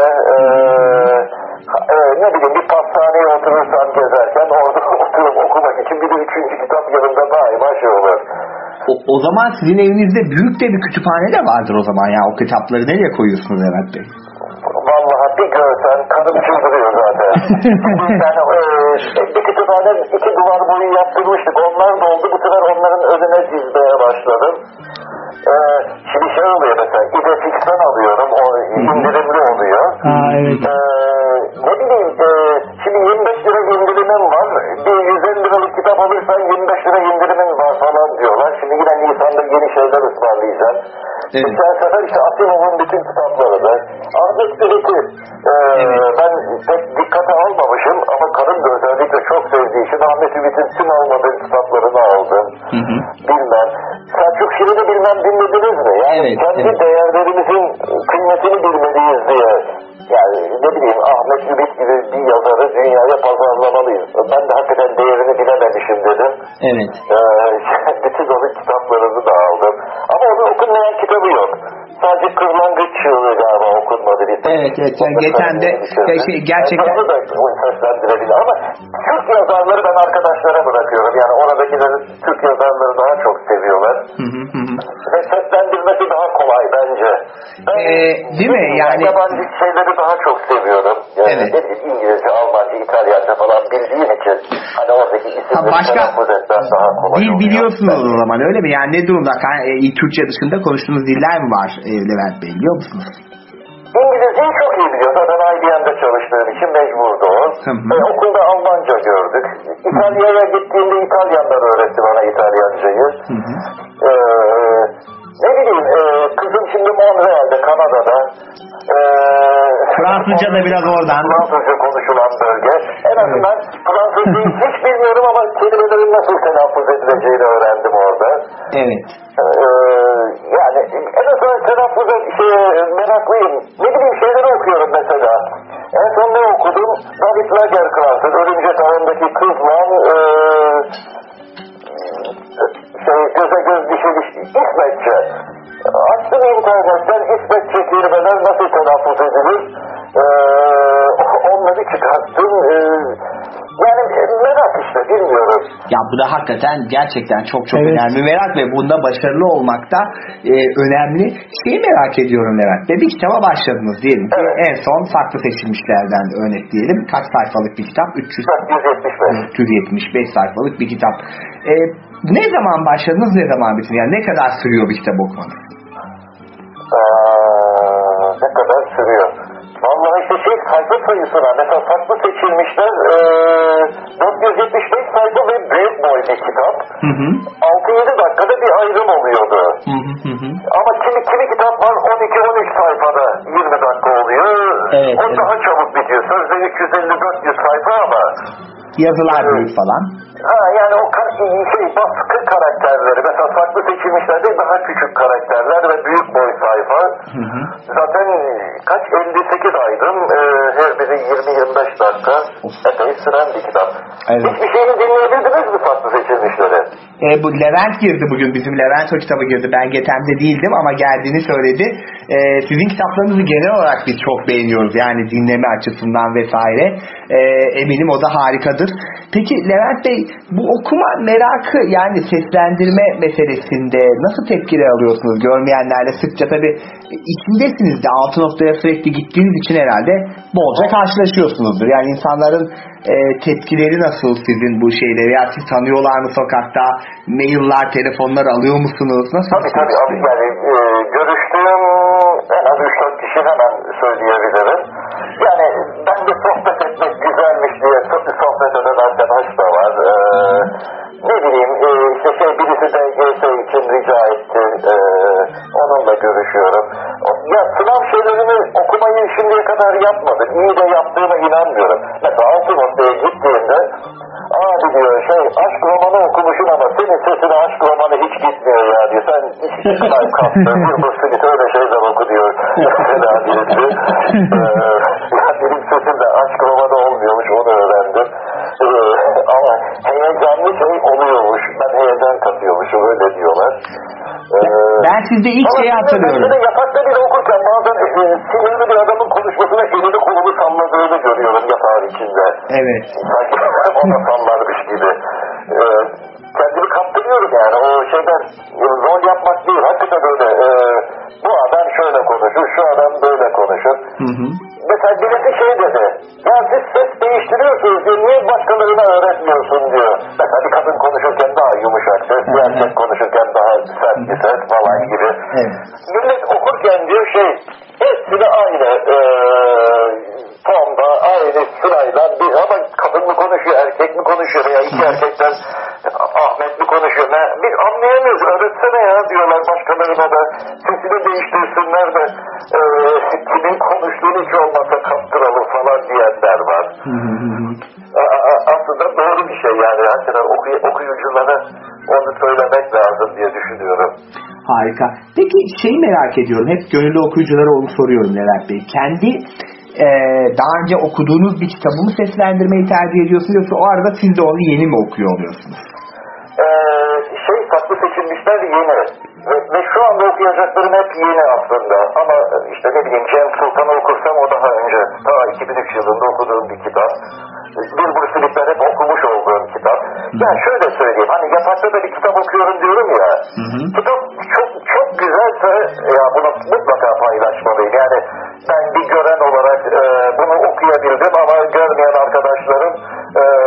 ne bileyim bir pastaneye oturursam gezerken orada oturup okumak için bir de 3. kitap yanımda daima olur. O zaman sizin evinizde büyük de bir kütüphane de vardır o zaman ya. O kitapları nereye koyuyorsunuz Levent Bey? Vallahi bir görsen karım çıldırıyor zaten. Yani bir kütüphane 2 duvar boyu yaptırmıştık. Onlar doldu. Bu sefer onların önüne dizmeye başladım. Şimdi oluyor mesela. İdefix'ten alıyorum. O indirimli oluyor. Ne bileyim şimdi 25 lira indirimim var. Bir 150 liralık kitap alırsan 25 lira indirimin var falan diyorlar. Şimdi yine Nisan'da yeni şeyler ısmarlayacağım. Geçen sefer işte Asimov'un bütün kitapları da. Ahmet Ülit'i ben pek dikkate almamışım ama karım da özellikle çok sevdiği için Ahmet Ülit'in tüm almadığım kitaplarını aldım. Bilmem. Selçuk Şirin'i bilmem dinlediniz mi? Yani kendi değerlerimizin kıymetini bilmeliyiz diye. Yani ne bileyim Ahmet Ümit gibi bir yazarı dünyaya pazarlamalıyız. Ben de hakikaten değerini bilememişim dedim. Evet. Bütün onun kitaplarını da aldım. Ama onun okunmayan kitabı yok. Sadece Kırlangıç Çığlığı galiba okunmadı. Evet. Geçen de gerçekten... Onu da seslendirebilir ama Türk yazarları ben arkadaşlara bırakıyorum. Yani oradakileri Türk yazarları daha çok seviyorlar. Ve seslendirmesi daha kolay bence. Değil mi? Yani... Yabancı şeyleri daha çok seviyorum. Yani İngilizce, Almanca, İtalyanca falan bildiğim için. Yani oradaki isimleri başka telaffuz etmem daha kolay dil oluyor. biliyorsunuz o zaman öyle mi? Yani ne durumda? Türkçe dışında konuştuğunuz diller mi var Levent Bey, biliyor musunuz? İngilizceyi çok iyi biliyor. Zaten IBM'de çalıştığım için mecburdu o. Okulda Almanca gördük. İtalya'ya gittiğimde İtalyanlar öğretti bana İtalyancayı. Ne bileyim, kızım şimdi Montreal'de, Kanada'da. Fransızca da biraz oradan. Fransızca konuşulan bölge. En azından Fransızcayı hiç bilmiyorum ama kelimelerin nasıl telaffuz edileceğini öğrendim orada. Evet. Yani en azından telaffuza meraklıyım. Ne bileyim şeyleri okuyorum mesela. En son ne okudum? David Lagercrant'ın Örümcek Ağı'ndaki kızla göze göz dişe İsmetçe. Açtım internetten İsmetçe kelimeler nasıl telaffuz edilir? Onları çıkarttım. Yani merak işte, bilmiyorum. Ya bu da hakikaten gerçekten çok önemli merak ve bunda başarılı olmak da önemli. Şeyi merak ediyorum Levent Bey, bir kitaba başladınız diyelim ki en son farklı seçilmişlerden örnekleyelim. Kaç sayfalık bir kitap? 375 sayfalık bir kitap. Ne zaman başladınız, ne zaman bitirdiniz? Yani ne kadar sürüyor bir kitap okumanız? Ne kadar sürüyor? Vallahi işte sayfa sayısına mesela farklı seçilmişler 475 sayfa ve büyük boy bir kitap. 6-7 dakikada bir ayrım oluyordu. Ama kimi kitap var 12-13 sayfada 20 dakika oluyor. O daha çabuk bitiyor. Sözde 350-400 sayfa ama yazılar büyük falan. Yani o baskı karakterleri mesela farklı seçilmişlerde daha küçük karakterler ve büyük boy sayfa. Zaten kaç 58 aydım. Her biri 20-25 dakika. Epey süren bir kitap. Hiçbir şeyini dinleyebildiniz mi farklı seçilmişleri? Bu Levent girdi bugün. Bizim Levent o kitabı girdi. Ben Getem'de değildim ama geldiğini söyledi. Sizin kitaplarınızı genel olarak biz çok beğeniyoruz. Yani dinleme açısından vesaire. Eminim o da harikadır. Peki Levent Bey, bu okuma merakı yani seslendirme meselesinde nasıl tepkiler alıyorsunuz? Görmeyenlerle sıkça tabii içindesiniz de, altı noktaya sürekli gittiğiniz için herhalde bolca karşılaşıyorsunuzdur. Yani insanların tepkileri nasıl sizin bu şeyleri? Ya siz tanıyorlar mı sokakta? Mailler, telefonlar alıyor musunuz? Nasıl? Tabii abi, yani görüştüğüm en az 3-4 kişi hemen söyleyebilirim. Yani ben de sohbet etmek güzelmiş diye sohbet eden arkadaş da var. Ne bileyim birisi DGS için rica etti. Onunla görüşüyorum. Ya sınav şeylerini okumayı şimdiye kadar yapmadık. İyi de yaptığıma inanmıyorum. Mesela altı noktaya gittiğimde abi diyor aşk romanı okumuşsun ama senin sesine aşk romanı hiç gitmiyor ya diyor. Sen kalp kaptın. Bir Bursulit öyle şeyler oku diyor. Mesela birisi. Benim sesim de aşk romanı olmuyormuş, onu öğrendim. Ama heyecanlı oluyormuş. Ben heyecan katıyormuşum, öyle diyorlar. Ben sizde ilk şeyi hatırlıyorum. Ben yatakta bile okurken bazen sinirli bir adamın konuşmasına elini kolunu salladığını görüyorum yatağın içinde. Evet. Sanki ona sallarmış gibi. Kendimi kaptırıyorum yani o şeyden, rol yapmak değil. Hakikaten öyle bu adam şöyle konuşur, şu adam böyle konuşur. Mesela birisi dedi, ya siz ses değiştiriyorsunuz diyor, niye başkalarına öğretmiyorsun diyor. Mesela bir kadın konuşurken daha yumuşak ses, bir erkek konuşurken daha sert bir ses falan gibi. Millet okurken diyor hepsini aynı tonda, aynı sırayla ama kadın mı konuşuyor, erkek mi konuşuyor veya iki erkekten Ahmet mi konuşuyor? Biz anlayamıyoruz, öğretsene ya diyorlar başkalarına da. Sesini değiştirsinler de kimin konuştuğunu hiç olmazsa kaptıralım falan diyenler var. Aslında doğru bir şey yani. Hakikaten okuyuculara onu söylemek lazım diye düşünüyorum. Harika. Peki merak ediyorum. Hep gönüllü okuyuculara onu soruyorum Levent Bey. Kendi daha önce okuduğunuz bir kitabı mı seslendirmeyi tercih ediyorsunuz yoksa o arada siz de onu yeni mi okuyor oluyorsunuz? Farklı seçilmişler yeni. Ve şu anda okuyacaklarım hep yeni aslında. Ama ne bileyim Cem Sultan'ı okursam o daha önce. Ta 2003 yılında okuduğum bir kitap. Bir Bursulitler hep okumuş olduğum kitap. Yani şöyle söyleyeyim, yatakta da bir kitap okuyorum diyorum ya. Kitap çok güzelse ya bunu mutlaka paylaşmalıyım. Yani ben bir gören olarak bunu okuyabildim ama görmeyen arkadaşlarım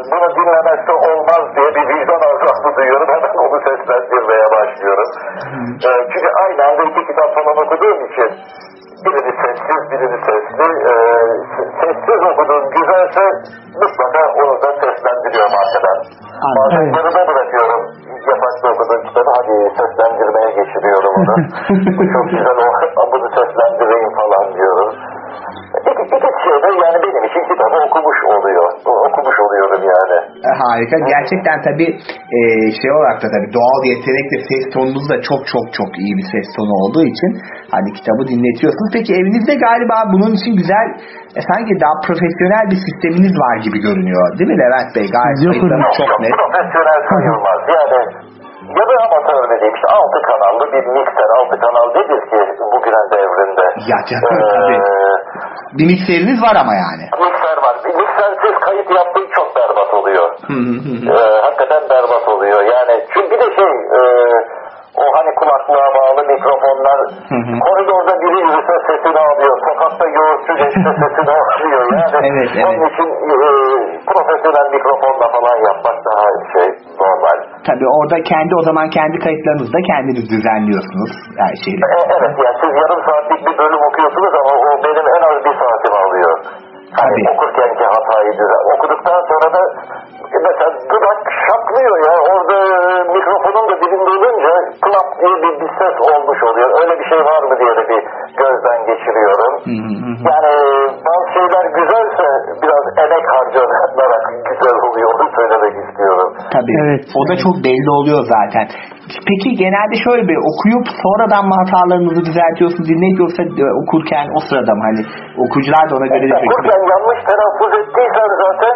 bunu dinlemezse olmaz diye bir vicdan azabı duyuyorum. Hemen onu seslendirmeye başlıyorum. Çünkü aynı anda iki kitap falan okuduğum için birini sessiz, birini sesli. Sessiz okuduğum güzelse mutlaka onu da seslendiriyorum arkadan. Bazen yarıda bırakıyorum. Yabancı okuduğum kitabı hadi seslendirmeye geçiriyorum onu. Bu çok güzel bunu seslendireyim falan diyorum. İki şeyde yani benim için kitabı okumuş oluyor. Okumuş oluyorum yani. Harika. Gerçekten tabii şey olarak da tabii doğal yetenekle ses tonunuz da çok iyi bir ses tonu olduğu için hani kitabı dinletiyorsunuz. Peki evinizde galiba bunun için güzel sanki daha profesyonel bir sisteminiz var gibi görünüyor. Değil mi Levent Bey? Gayet çok net. Profesyonel sayılmaz. Yani ya da amatör dediğim işte 6 kanallı bir mikser. 6 kanal nedir ki bugünün devrinde? Ya tabii. Bir mikseriniz var ama yani. Mikser var. Bir miksersiz kayıt yaptığı çok berbat oluyor. Hakikaten berbat oluyor. Yani çünkü bir de o hani kulaklığa bağlı mikrofonlar koridorda biri yürüse sesini alıyor. Sokakta yoğurtçu geçse sesini alıyor. Yani evet. Onun için profesyonel mikrofonla falan yapmak daha normal. Tabii orada o zaman kendi kayıtlarınızı da kendiniz düzenliyorsunuz. Yani evet yani siz yarım saatlik bir bölüm okuyorsunuz ama o benim en az bir saatimi alıyor. Hani okurkenki hatayı okuduktan sonra da mesela dudak şaklıyor ya orada mikrofonun da dibinde olunca klap diye bir ses olmuş oluyor. Öyle bir şey var mı diye de bir gözden geçiriyorum. Yani bazı şeyler güzelse biraz emek harcanarak güzel oluyor. Onu söylemek istiyorum. Tabii. Evet. O da çok belli oluyor zaten. Peki genelde şöyle bir okuyup sonradan mı hatalarınızı düzeltiyorsunuz, dinleyip yoksa okurken o sırada mı? Hani okuyucular da ona göre de okurken yanlış telaffuz ettiysen zaten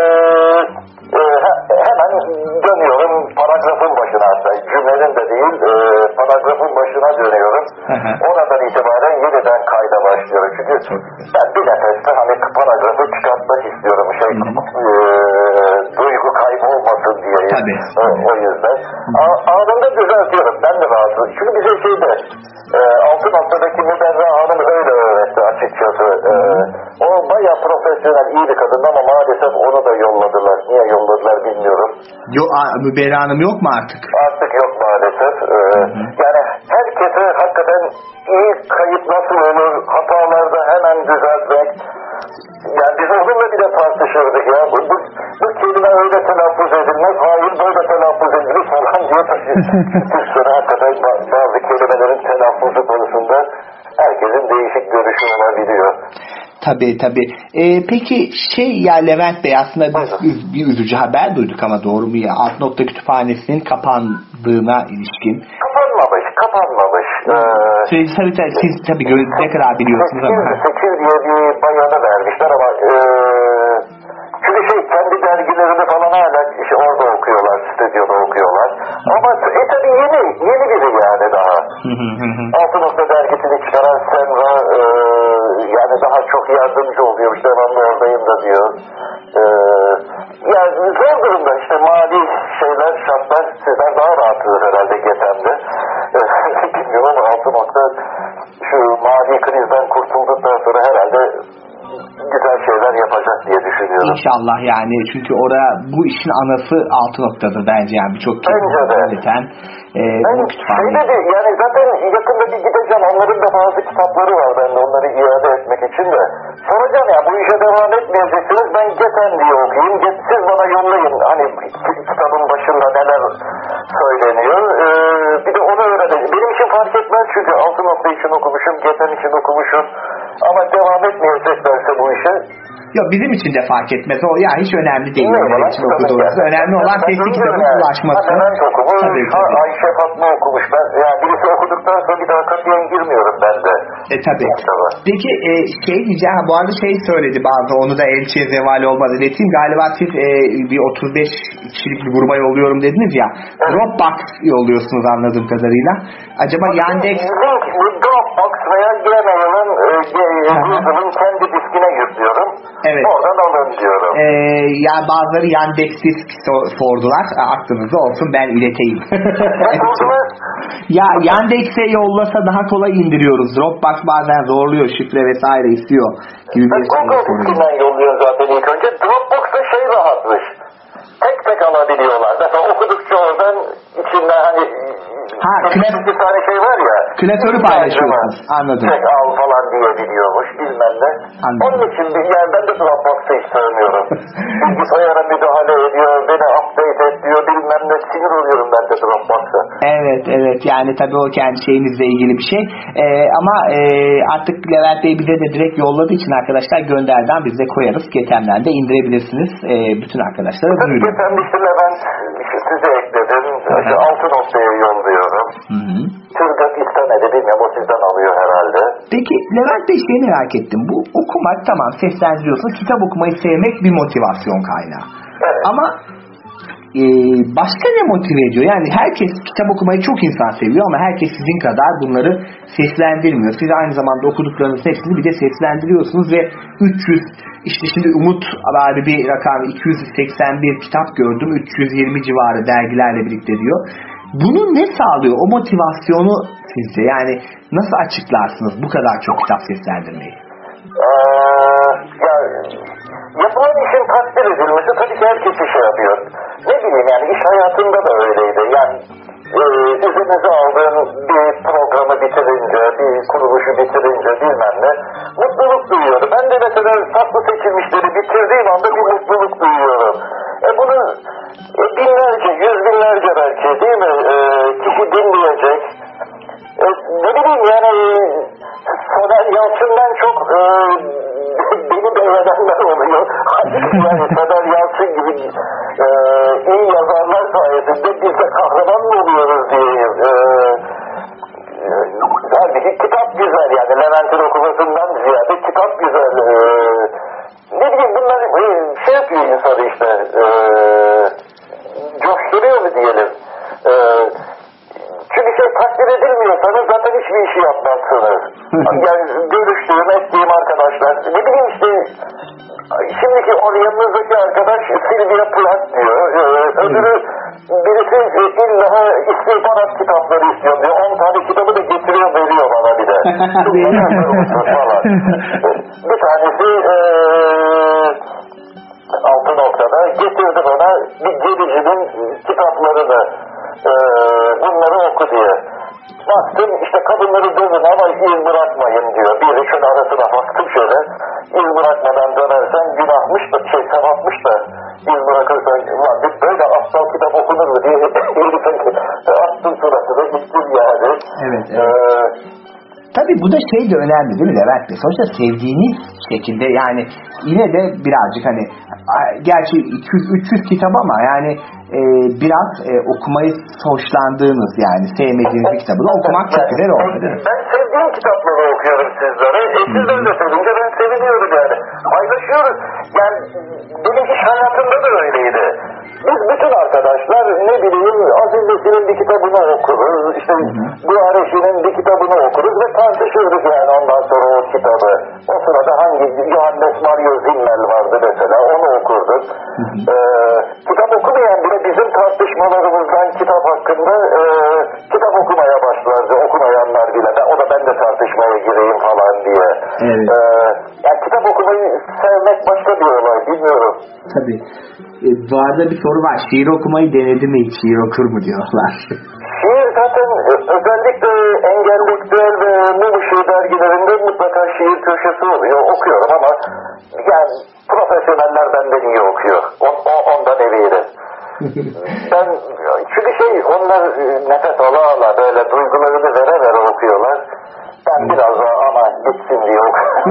hemen dönüyorum paragrafın başına, hatta cümlenin de değil paragrafın başına dönüyorum. Oradan itibaren yeniden kayda başlıyorum. Çünkü ben bir nefeste hani paragrafı çıkartmak istiyorum. Duygu kaybolmasın diye. O yüzden. Anında düzeltiyorum. Ben de rahatsız. Çünkü bize altı noktadaki Müberra Hanım öyle öğretti açıkçası. O bayağı profesyonel, iyi bir kadın ama maalesef onu da yolladılar. Niye yolladılar bilmiyorum. Müberra Hanım yok mu artık? Artık yok maalesef. Yani herkese hakikaten iyi kayıt nasıl olur, hatalarda hemen düzeltmek. Yani biz onunla bile tartışırdık ya. Bu kelime öyle telaffuz edilmez, hayır böyle telaffuz edilir falan diye taşıyoruz. Hakikaten bazı kelimelerin telaffuzu konusunda herkesin değişik görüşü olabiliyor. Tabii. Peki ya Levent Bey, aslında bir üzücü haber duyduk ama doğru mu ya? Alt Nokta Kütüphanesi'nin kapandığına ilişkin. Kapanmamış. Siz tabii ne kadar biliyorsunuz ama. Seçil diye bir bayanı vermişler ama çünkü kendi dergilerini falan hala orada okuyorlar, stüdyoda okuyorlar. Ama tabii yeni biri yani daha. Altı Nokta dergisini çıkaran Semra yani daha çok yardımcı oluyor. Ben de oradayım da diyor. Yani zor durumda mali şartlar sizden daha rahatsınız herhalde Getem'de. Bilmiyorum ama Altı Nokta şu mali krizden kurtulduktan sonra herhalde güzel şeyler yapacak diye düşünüyorum. İnşallah yani, çünkü orada bu işin anası Altı Nokta'dır bence yani birçok kez üreten. Yani zaten yakında bir gideceğim, onların da bazı kitapları var, ben de onları iade etmek için de soracağım ya, bu işe devam etmeyeceksiniz, ben Geten diye okuyayım, siz bana yollayın hani kitabın başında neler söyleniyor, bir de onu öğreneceğim. Benim için fark etmez çünkü Altı Nokta için okumuşum, Geten için okumuşum ama devam etmeyeceklerse bu işe yok, bizim için de fark etmez. O ya hiç önemli değil. Önemli olan sesli kitabın ulaşması. Tabii. Ayşe Fatma okumuş. Yani birisi okuduktan sonra bir daha katiyen girmiyorum ben de. Tabii. Peki diyeceğim. Bu arada söyledi bazı, onu da elçiye zeval olmaz ileteyim. Galiba siz bir 35 kişilik bir gruba yolluyorum dediniz ya. Dropbox yolluyorsunuz anladığım kadarıyla. Acaba Yandex... Dropbox veya Gmail'ın Google'ın kendi diskine yüklüyorum. Evet. Oradan alın diyorum. Yani bazıları Yandex disk sordular. Aklınızda olsun, ben ileteyim. Ya Yandex'e yollasa daha kolay indiriyoruz. Dropbox bazen zorluyor, şifre vesaire istiyor gibi bir Google diskinden yolluyor zaten ilk önce. Dropbox'ta rahatmış. tek alabiliyorlar. Mesela okudukça oradan içinden hani bir tane şey var ya. Klasörü paylaşıyorsunuz. Anladım. Tek al falan diyebiliyormuş bilmem ne. Anladım. Onun için yani ben de Dropbox'ı hiç sevmiyorum. Bilgisayara müdahale ediyor, beni update ediyor bilmem ne, sinir oluyorum ben de Dropbox'a. Evet yani tabii o kendi şeyinizle ilgili bir şey. Ama artık Levent Bey bize de direkt yolladığı için arkadaşlar gönderden biz de koyarız. Getemden de indirebilirsiniz. Bütün arkadaşlara duyurun. Geçen işte Levent size ekledim. Altı noktaya yolluyorum. Türk istemedi bilmiyorum, o sizden alıyor herhalde. Peki Levent Bey şeyi merak ettim. Bu okumak tamam, seslendiriyorsunuz. Kitap okumayı sevmek bir motivasyon kaynağı. Evet. Ama başka ne motive ediyor? Yani herkes kitap okumayı çok insan seviyor ama herkes sizin kadar bunları seslendirmiyor. Siz aynı zamanda okuduklarınızın hepsini bir de seslendiriyorsunuz ve 300 işte şimdi Umut abi bir rakam 281 kitap gördüm. 320 civarı dergilerle birlikte diyor. Bunu ne sağlıyor? O motivasyonu sizce? Yani nasıl açıklarsınız bu kadar çok kitap seslendirmeyi? Yapılan işin takdir edilmesi tabii ki herkesi şey yapıyor. Ne bileyim yani iş hayatında da öyleydi. Yani üzerinize aldığın bir programı bitirince, bir kuruluşu bitirince bilmem ne mutluluk duyuyorum. Ben de mesela Saklı Seçilmişleri bitirdiğim anda bir mutluluk duyuyorum. Bunu binlerce, yüz binlerce belki değil mi kişi dinleyecek. Ne bileyim yani Soner Yalçın'dan çok beni beğenenler oluyor. Yani Soner Yalçın gibi iyi yazarlar sayesinde biz de kahraman mı oluyoruz diyeyim. Halbuki kitap güzel yani Levent'in okumasından ziyade kitap güzel. Ne bileyim bunlar şey yapıyor insanı işte coşturuyor mu diyelim. Çünkü şey takdir edilmiyorsanız zaten hiçbir işi yapmazsınız. Yani görüştüğüm, ettiğim arkadaşlar, ne bileyim işte şimdiki yanınızdaki arkadaş Sylvia Plath diyor. Öbürü birisi illa istihbarat kitapları istiyor diyor. 10 tane kitabı da getiriyor veriyor bana bir de. Falan. Bir tanesi altı noktada getirdi bana bir gericinin kitaplarını. Bunları oku diye. Baktım işte kadınları dövün ama iz bırakmayın diyor. Bir şöyle arasına baktım şöyle. İz bırakmadan dönersen günahmış da sevapmış da iz bırakırsan böyle aptal kitap okunur mu diye attım suratını gittim yani. Evet. Tabii bu da şey de önemli değil mi Levent Bey? Sonuçta sevdiğiniz şekilde yani yine de birazcık hani gerçi 200-300 kitap ama yani biraz okumayı hoşlandığınız yani sevmediğiniz bir kitabı da okumak çok güzel oldu değil mi? Ben sevdiğim kitapları okuyorum sizlere. Sizler de sevince ben seviniyorum yani. Paylaşıyoruz. Yani benim iş hayatımda da öyleydi. Biz bütün arkadaşlar ne bileyim Aziz Nesin'in bir kitabını okuruz. İşte Buhareşi'nin bir kitabını okuruz ve tartışırız yani ondan sonra o kitabı. O sırada hangi Johannes Mario Zimmel vardı mesela onu okurduk. Kitap okumayan bile bizim tartışmalarımızdan kitap hakkında kitap okumaya başlardı. Okumayanlar bile. Ben de tartışmaya gireyim falan diye. Evet. Yani kitap okumayı sevmek başka bir olay. Bilmiyorum. Tabii. Bu arada bir soru var. Şiir okumayı denedi mi hiç? Şiir okur mu diyorlar. Şiir zaten özellikle Engellektüel ve Mum Işığı dergilerinde mutlaka şiir köşesi oluyor. Okuyorum ama yani profesyoneller benden iyi okuyor. Ondan eminim. Ben çünkü onlar nefes ala böyle duygularını vere okuyorlar. Ben biraz daha ama gitsin diye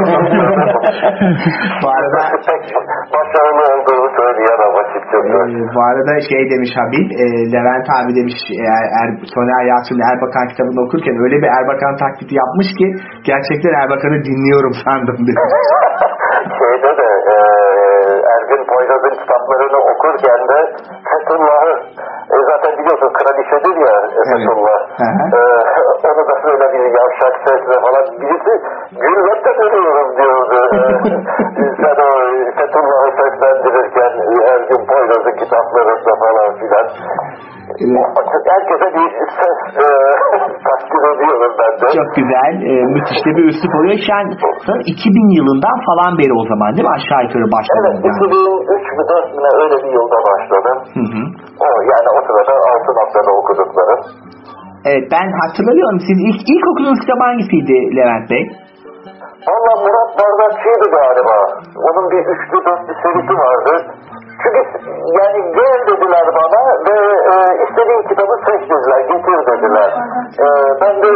Bu arada pek başarılı olduğunu söyleyemem açıkçası. Bu arada demiş Habib, Levent abi demiş Soner Yalçın'ın Erbakan kitabını okurken öyle bir Erbakan taklidi yapmış ki gerçekten Erbakan'ı dinliyorum sandım demiş. Şeyde de Ergün Poyraz'ın kitaplarını okurken de Fethullah'ı zaten biliyorsun kraliçedir ya Fethullah. Onu da böyle bir yavşak sesle falan birisi gülmekten ölüyorum diyordu. Sen o Fethullah'ı seslendirirken Ergün Poyraz'ın kitaplarında falan filan. Herkese bir ses takdir ediyorum ben de. Çok güzel. Müthiş de bir üslup oluyor. Şu an 2000 yılından falan beri o zaman değil mi? Aşağı yukarı başladım. Evet, 2003 mü 4 mü öyle bir yılda başladım. O yani o sırada 6 noktada okuduklarım. Evet, ben hatırlıyorum. Siz ilk okuduğunuz kitap hangisiydi Levent Bey? Valla Murat Bardakçı'ydı galiba. Onun bir 3-4 serisi vardı. Çünkü yani gel dediler bana ve istediğim kitabı seç dediler, getir dediler. Ben de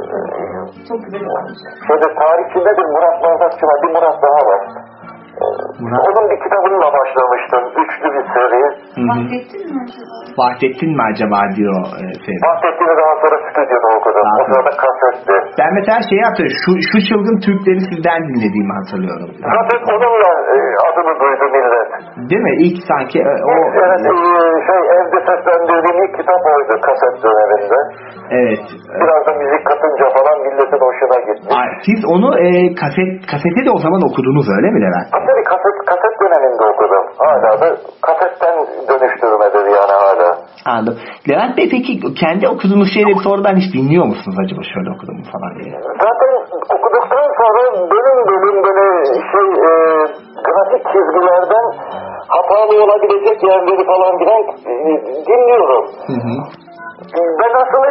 tarihçidedir Murat Bardakçı var, bir Murat daha var. Onun bir kitabınla başlamıştım. Üçlü bir seri. Vahdettin mi acaba diyor seri. Vahdettin'i daha sonra stüdyoda okudum. O sırada kasetti. Ben mesela şeyi hatırlıyorum. Şu çılgın Türkleri sizden dinlediğimi hatırlıyorum. Zaten onunla adını duydu millet. Değil mi? İlk sanki o... Evet, evde seslendirdiğim ilk kitap oydu kaset döneminde. Evet. Biraz da müzik katınca falan milletin hoşuna gitti. Siz onu kasete de o zaman okudunuz öyle mi Levent? Tabii kaset döneminde okudum. Hala da kasetten dönüştürmedir yani hala. Anladım. Levent Bey peki kendi okuduğunuz şeyleri sonradan hiç dinliyor musunuz acaba şöyle okudum falan diye? Zaten okuduktan sonra bölüm böyle grafik çizgilerden hatalı olabilecek yerleri falan bilen dinliyorum. Ben aslında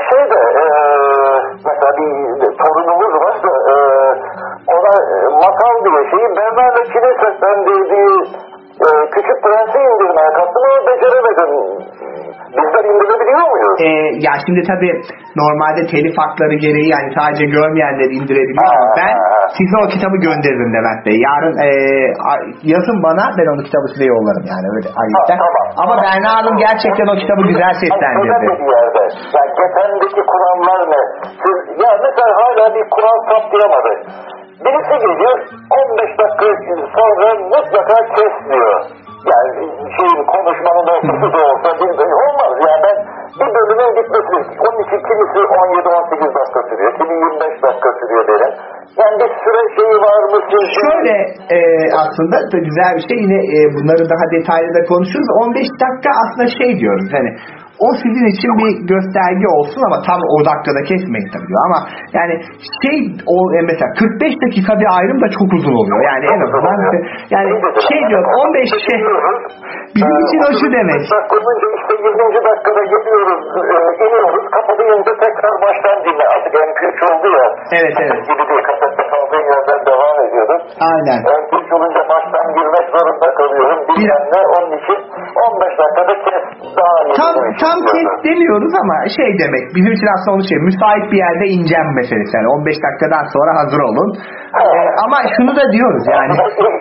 mesela bir torunumuz var da ona masal diye şeyi Bernardo Çin'in seslendirdiği Küçük Prens'i indirmeye kalktım ama beceremedim. Bizler indirebiliyor muyuz? Ya şimdi tabii normalde telif hakları gereği yani sadece görmeyenler indirebiliyor ama ben size o kitabı gönderirim Levent Bey. Yarın yazın bana, ben onu kitabı size yollarım yani öyle ayrıca. Ama Berna Hanım gerçekten o kitabı güzel seslendirdi. Yani Geten'deki Kur'anlar ne? Ya mesela hala bir Kur'an saptayamadı. Birisi geliyor 15 dakika sonra mutlaka kes diyor. Yani konuşmanın ortası da olsa olmaz. Yani ben bir bölümün bitmesi. Onun için kimisi 17-18 dakika sürüyor. Kimi 25 dakika sürüyor derim. Yani bir süre şeyi var mı? Şöyle aslında da güzel bir şey. Yine bunları daha detaylı da konuşuruz. 15 dakika aslında diyoruz. Hani o sizin için bir gösterge olsun ama tam o dakikada kesmeyin tabii diyor. Ama yani mesela 45 dakika bir ayrım da çok uzun oluyor. Yani en azından yani diyor 15 bizim için o şu demek. Olunca işte 20. dakikada geliyoruz, iniyoruz, kapatınca tekrar baştan dinle. Artık MP3 oldu ya. Evet. Gibi değil, kasette kaldığın yerden devam ediyoruz. Aynen. MP3 olunca baştan girmek zorunda kalıyorum. Onun için 15 dakikada kes daha iyi. Tam kes demiyoruz ama demek. Bizim için aslında onu müsait bir yerde ineceğim meselesi. Yani 15 dakikadan sonra hazır olun. Ama şunu da diyoruz yani.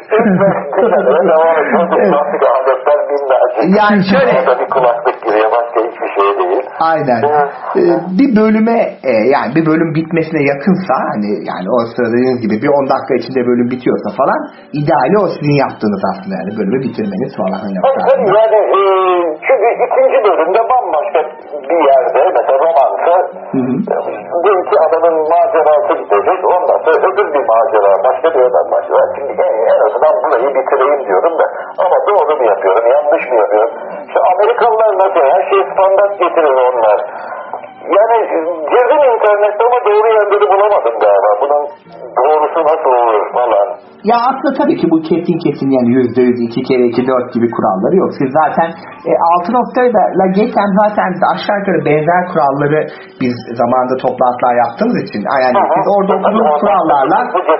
Yani şöyle. Bir kulaklık giriyor, başka hiçbir şey değil. Aynen. Bir bölüme yani bir bölüm bitmesine yakınsa hani yani o sırada dediğiniz gibi bir 10 dakika içinde bölüm bitiyorsa falan ideali o sizin yaptığınız aslında yani bölümü bitirmeniz falan. Tabii yani çünkü ikinci bölümde bambaşka bir yerde mesela romansa bir iki adamın macerası bitecek, ondan sonra öbür bir macera, başka bir adam başlıyor. Şimdi en azından burayı bitireyim diyorum da ama doğru mu yapıyorum, yanlış mı yapıyorum? İşte Amerikalılar nasıl her şeyi standart getirir onlar. Yani girdim internette ama doğru yerleri bulamadım galiba. Bunun doğrusu nasıl olur falan. Ya aslında tabii ki bu kesin yani %100 2 kere 2 4 gibi kuralları yok. Siz zaten 6 noktayla geçen zaten aşağı yukarı benzer kuralları biz zamanında toplantılar yaptığımız için yani siz orada okuduğunuz kurallarla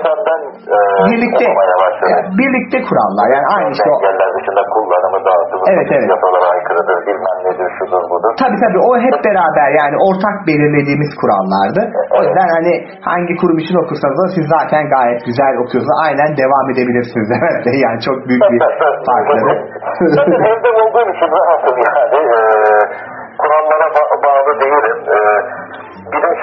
birlikte kurallar yani aynı işte o. Engeller dışında kullanımı dağıtımı yasalara aykırıdır, bilmem nedir, şudur budur. Tabii o hep beraber yani ortak belirlediğimiz kurallardı. O yüzden hani hangi kurum için okursanız da siz zaten gayet güzel okuyorsunuz. Aynen devam edebilirsiniz. Evet yani çok büyük bir farkları. Zaten evde olduğum için rahatım yani. Kurallara bağlı değilim. Bir de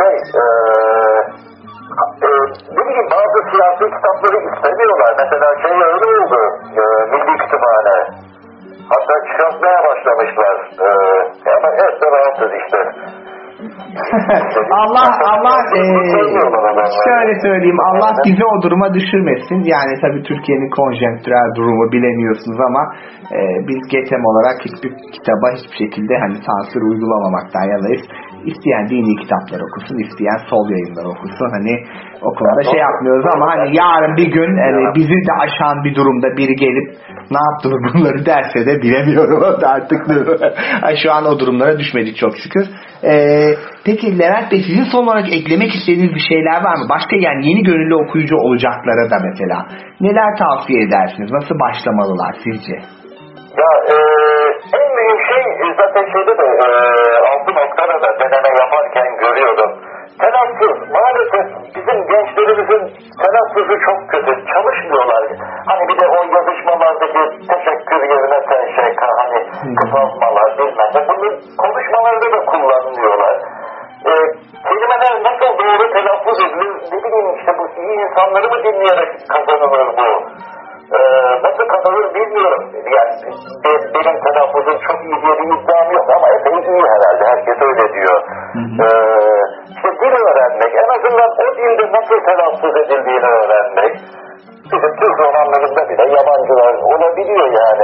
ne bileyim bazı siyasi kitapları istemiyorlar. Mesela öyle oldu. Milli Kütüphane. Hatta çıkartmaya başlamışlar. Ama hep de rahatız işte. Allah şöyle söyleyeyim, Allah bizi o duruma düşürmesin. Yani tabii Türkiye'nin konjonktürel durumu bilemiyorsunuz ama biz GETEM olarak hiçbir kitaba hiçbir şekilde hani sansür uygulamamaktan yanayız. İsteyen dini kitaplar okusun, isteyen sol yayınlar okusun. Hani o konuda şey yapmıyoruz ama hani yarın bir gün bizi de aşan bir durumda biri gelip ne yaptınız bunları derse de bilemiyorum artık. Şu an o durumlara düşmedik çok şükür. Peki Levent Bey, sizin son olarak eklemek istediğiniz bir şeyler var mı? Başka yani yeni gönüllü okuyucu olacaklara da mesela neler tavsiye edersiniz? Nasıl başlamalılar sizce? Ya en büyük şey zaten şeyde de 6 noktada da deneme yaparken görüyordum. Telaffuz. Maalesef bizim gençlerimizin telaffuzu çok kötü. Çalışmıyorlar. Hani bir de o yazışmalardaki teşekkür yerine TŞK hani kısaltmalar bilmem ne. Bunu konuşmalarda da kullanmıyorlar. Kelimeler nasıl doğru telaffuz edilir? Ne bileyim işte bu iyi insanları mı dinleyerek kazanılır bu? Nasıl kazanır bilmiyorum. Yani benim telaffuzum çok iyi diye bir iddiam yok ama epey iyi herhalde. Herkes öyle diyor. İşte dil öğrenmek, en azından o dilde nasıl telaffuz edildiğini öğrenmek. Bizim Türk romanlarında bile yabancılar olabiliyor yani.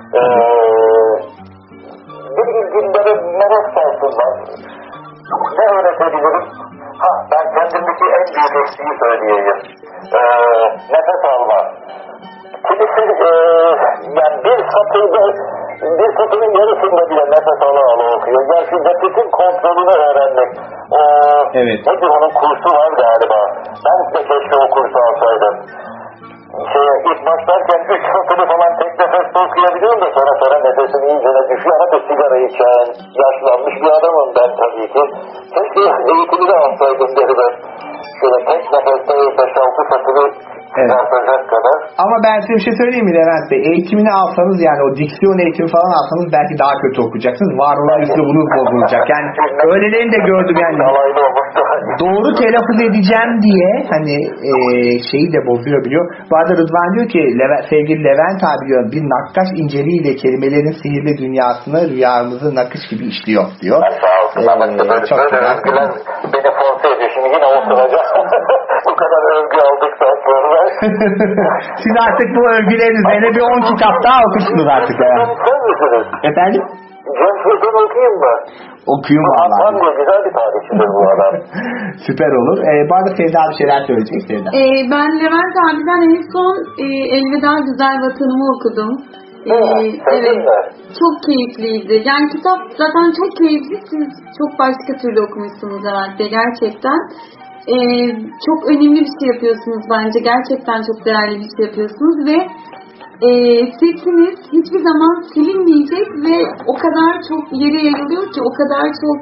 Bir dillere merak salsınlar. Ne öğretebilirim? Ben kendimdeki en büyük eksiği söyleyeyim. Nefes alma. Kimisi yani bir satırın yarısında bile nefes ala okuyor. Yani şu nefesin kontrolünü öğrenmek. Evet. Nedir onun kursu var galiba. Ben de keşke o kursu alsaydım. İlk başlarken 3 satırı falan tek nefeste okuyabiliyorum da sonra nefesim iyice düşüyor ama sigara içen, yaşlanmış bir adamım ben tabii ki. Keşke eğitimi de alsaydım derim. Şöyle tek nefeste 5-6 satırı kadar. Ama ben size bir şey söyleyeyim mi Levent Bey? Eğitimini alsanız yani o diksiyon eğitimi falan alsanız belki daha kötü okuyacaksınız. Var olan üslubunuz bozulacak. Yani öylelerini de gördüm yani. Doğru telaffuz edeceğim diye hani şeyi de bozuyor biliyor. Bu arada Rıdvan diyor ki sevgili Levent abi diyor bir nakkaş inceliğiyle kelimelerin sihirli dünyasını rüyamızı nakış gibi işliyor diyor. Sağ olsun. Çok güzel. Beni force ediyor. Şimdi yine oturacağım. Bu kadar övgü aldıktan sonra. Siz artık bu övgülerin üzerine bir 10 kitap daha okursunuz artık. Sen misiniz? Efendim? Cem Sultan okuyayım mı? Okuyun valla. Güzel bir tarihçidir bu adam. Süper olur. Bu arada Sevda bir şeyler söyleyecek Sevda. Ben Levent abiden en son Elveda Güzel Vatanımı okudum. Evet. Çok keyifliydi. Yani kitap zaten çok keyifli. Siz çok başka türlü okumuşsunuz herhalde gerçekten. Çok önemli bir şey yapıyorsunuz bence. Gerçekten çok değerli bir şey yapıyorsunuz ve sesiniz hiçbir zaman silinmeyecek ve o kadar çok yere yayılıyor ki o kadar çok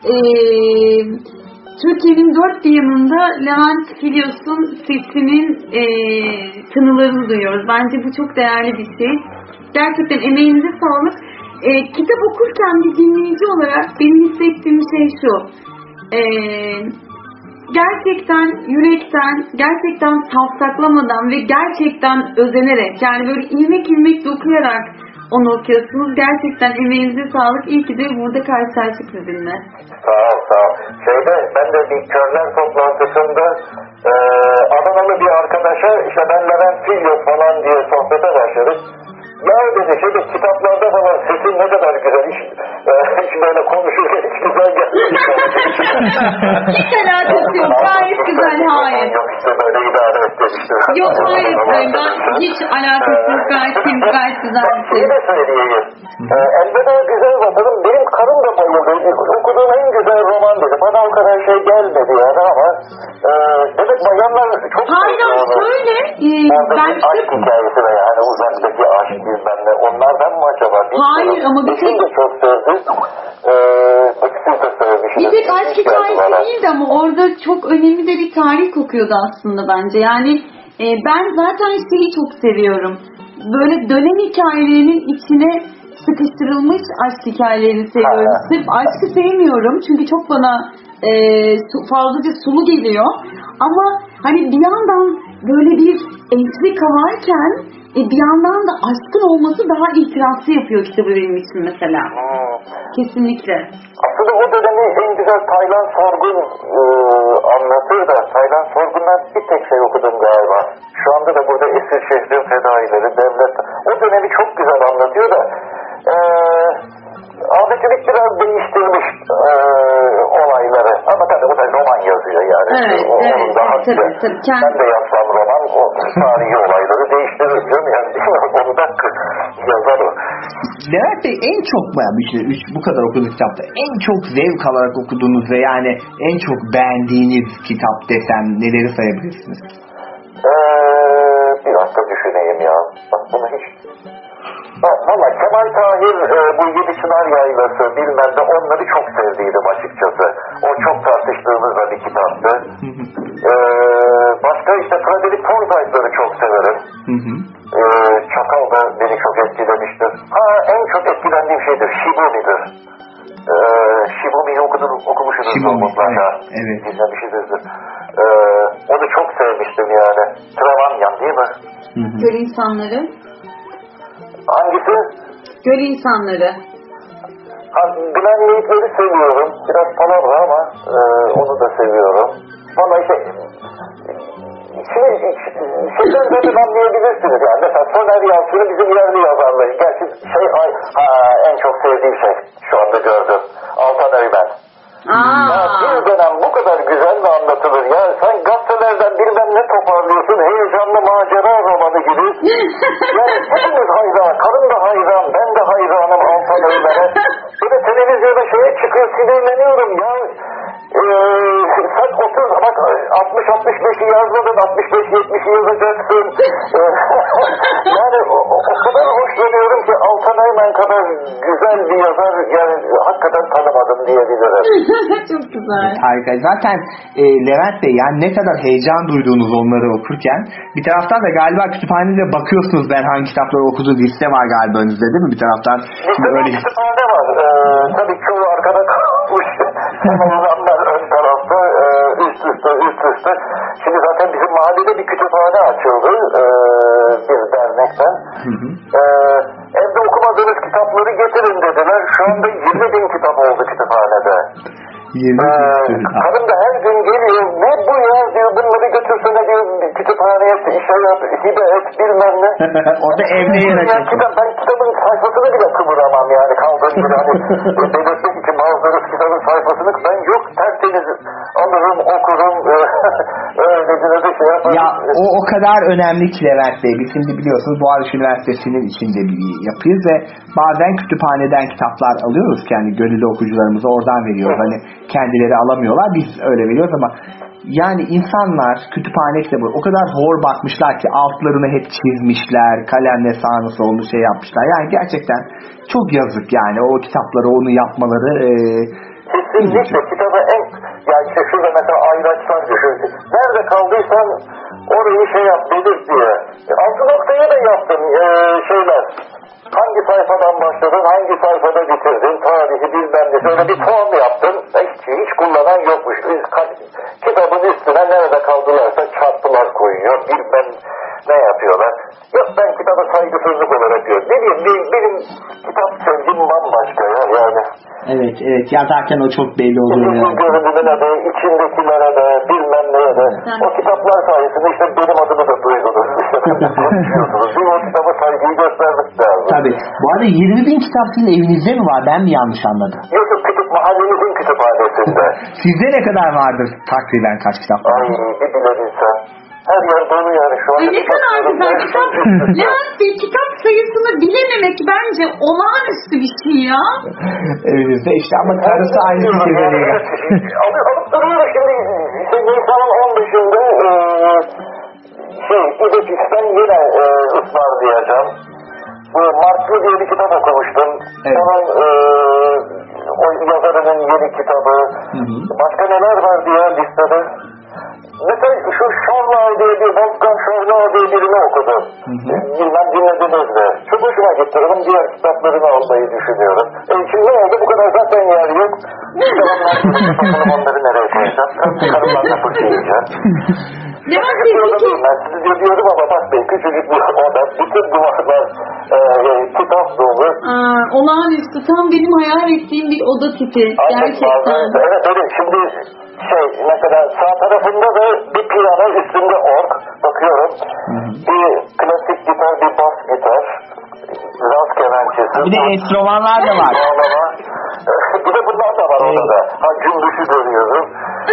Türkiye'nin dört bir yanında Levent Filyos'un sesinin tınılarını duyuyoruz. Bence bu çok değerli bir şey. Gerçekten emeğinize sağlık. Kitap okurken bir dinleyici olarak benim hissettiğim şey şu. Gerçekten yürekten, gerçekten safsaklamadan ve gerçekten özenerek yani böyle ilmek dokuyarak onu okuyorsunuz. Gerçekten emeğinize sağlık. İyi ki de burada karşılaştık sizinle. Sağ ol. Ben de bir körler toplantısında Adanalı bir arkadaşa işte ben Levent Filyos falan diye sohbete başladık. Ya dedi kitaplarda falan sesin ne kadar güzel hiç böyle konuşurken hiç güzel gelmiyor. Hiç alakası yok. Gayet güzel. Hayır. Yok işte böyle idare etmiştim. Yok hayır. Hiç alakası yok. Gayet güzel. Şeyi de söyleyeyim. Elveda Güzel Vatanım benim karım da bayıldı. Okuduğum en güzel roman dedi. Bana o kadar şey gelmedi yani ama evet bayanlar çok hayır söyle. Ben aşk hikayesi ve yani uzaktaki aşk bilmem ne. Onlardan mı acaba? Hayır ama bir tek... de çok sevdi. Siz de söylemişsiniz. Bir tek aşk hikayesi değildi ama orada çok önemli de bir tarih kokuyordu aslında bence. Yani ben zaten şeyi çok seviyorum. Böyle dönem hikayelerinin içine sıkıştırılmış aşk hikayelerini seviyorum. Sırf aşkı sevmiyorum çünkü çok bana fazlaca sulu geliyor. Ama hani bir yandan böyle bir entrika varken bir yandan da aşkın olması daha itiraflı yapıyor kitabı benim için mesela. Kesinlikle. Aslında o dönemi en güzel Taylan Sorgun anlatır da Taylan Sorgun'dan bir tek şey okudum galiba. Şu anda da burada Esir Şehrin Fedaileri, Devlet. O dönemi çok güzel anlatıyor da Ahmet Ümit biraz değiştirmiş olayları. Ama tabii o da roman yazıyor yani. Evet, Onun da hakkı. Ben de yazsam roman, o tarihi olayları değiştirir diyorum yani. Onu da yazar o. Levent Bey en çok bu kadar okuduğunuz kitapta en çok zevk alarak okuduğunuz ve yani en çok beğendiğiniz kitap desem neleri sayabilirsiniz? Bir dakika düşüneyim ya. Bak bunu hiç... Valla Kemal Tahir bu Yedi Çınar Yaylası bilmem de onları çok sevdiydim açıkçası. O çok tartıştığımız da bir kitaptı. Başka işte Frederick Forsyth'ları çok severim. Çakal da beni çok etkilemiştir. En çok etkilendiğim şeydir Shibumi'dir. Shibumi'yi okumuşsunuz mutlaka. Evet. Dinlemişsinizdir. Onu çok sevmiştim yani. Travanyan değil mi? Göl insanları. Hangisi? Göl insanları. Glenn Leak'leri seviyorum. Biraz palavra ama onu da seviyorum. Vallahi sizden zaten anlayabilirsiniz yani. Mesela Soner Yalçın'ı bizim yerli yazarları. Gerçi en çok sevdiğim şey şu anda gördüm. Altan Öymen. Ya bir dönem bu kadar güzel mi anlatılır ya? Sen gazetelerden bilmem ne toparlıyorsun, heyecanlı macera romanı gibi. Yani hepimiz hayran, karım da hayran, ben de hayranım Altan Öymen'e. Böyle televizyonda çıkıyor, sinirleniyorum ya. Sen 30, bak 60-65'i yazmadın, 65-70'i yazacaksın. Yani o kadar hoşlanıyorum ki Altan Öymen kadar güzel bir yazar yani hakikaten tanımadım diyebilirim. Çok güzel. Harika. Zaten Levent Bey yani ne kadar heyecan duyduğunuz onları okurken bir taraftan da galiba kütüphanede bakıyorsunuz ben hangi kitapları okuduğu liste var galiba önünüzde değil mi bir taraftan? Öyle kütüphane var. Tabii çoğu arkada kalmış. Olanlar ön tarafta üst üste. Şimdi zaten bizim mahallede bir kütüphane açıldı bir dernekten. Evde okumadığınız kitapları getirin dediler. Şu anda 20.000 kitap oldu kütüphanede. Karım da her gün geliyor. Ne bu ya diyor. Bunları götürsene diyor. Kütüphaneye hibe et bilmem ne. Orada evde yer açıyor. Ben kitabın sayfasını bile kıvıramam yani. Kaldığım gibi hani belirtmek için bazıları kitabın sayfasını ben yok tertemiz alırım okurum. Öyle bir şey yaparım. Ya o kadar önemli ki Levent Bey. Biz şimdi biliyorsunuz Boğaziçi Üniversitesi'nin içinde bir yapıyız ve bazen kütüphaneden kitaplar alıyoruz kendi gönüllü okuyucularımıza oradan veriyoruz. Hani kendileri alamıyorlar biz öyle veriyoruz ama yani insanlar kütüphane kitabı o kadar hor bakmışlar ki altlarını hep çizmişler kalemle sağını solunu yapmışlar yani gerçekten çok yazık yani o kitapları onu yapmaları kesinlikle kitabı yani işte şurada mesela ayraçlar düşün nerede kaldıysan orayı yap belirt diye altı noktaya da yaptım hangi sayfadan başladın, hangi sayfada bitirdin, tarihi bilmem ne, şöyle bir form yaptın, hiç kullanan yokmuş. Kitabın üstüne nerede kaldılarsa çarpılar koyuyor, bilmem ne yapıyorlar. Yok ben kitaba saygısızlık olarak diyorum. Benim kitap sevgim bambaşka ya yani. Evet yazarken o çok belli oluyor yani. Görüntülerine de, içindekilere de, bilmem neye de. O kitaplar sayesinde işte benim adımı da duydunuz. O kitaba saygıyı göstermek lazım. Tabii. Bu arada 20.000 kitap sizin evinizde mi var? Ben mi yanlış anladım? Yok mahallemizin kütüphanesinde. Sizde ne kadar vardır takriben kaç kitap var? Ay bir bilebilsem. Her yer dolu yani şu anda. Ne kadar güzel kitap. Levent Bey kitap sayısını bilememek bence olağanüstü bir şey ya. Evinizde işte ama karısı aynı fikirde değil. Alıp duruyor şimdi Nisan'ın 15'inde İdefis'ten yine ısmarlayacağım. Bu Marklı diye bir kitap okumuştum. Evet. Onun o yazarının yeni kitabı. Başka neler var diye listede. Mesela şu Schorlau diye bir Wolfgang Schorlau diye birini okudum. Bilmem dinlediniz mi? Çok hoşuma gitti. Onun diğer kitaplarını almayı düşünüyorum. Şimdi ne oldu? Bu kadar zaten yer yok. Onları nereye koyacağım? Karımdan da fırçayacağım. Levent Bey peki. Ben sizi diyorum ama bak Bey küçücük bir oda. Bütün duvarlar kitap dolu. Olağanüstü. Tam benim hayal ettiğim bir oda tipi. Gerçekten. Evet öyle. Şimdi mesela sağ tarafında da bir piyano üstünde org. Bakıyorum. Bir klasik gitar, bir bas gitar. Laz kemençesi. Bir de enstrümanlar da var. Bir de bunlar da var orada. Cümbüşü görüyorum.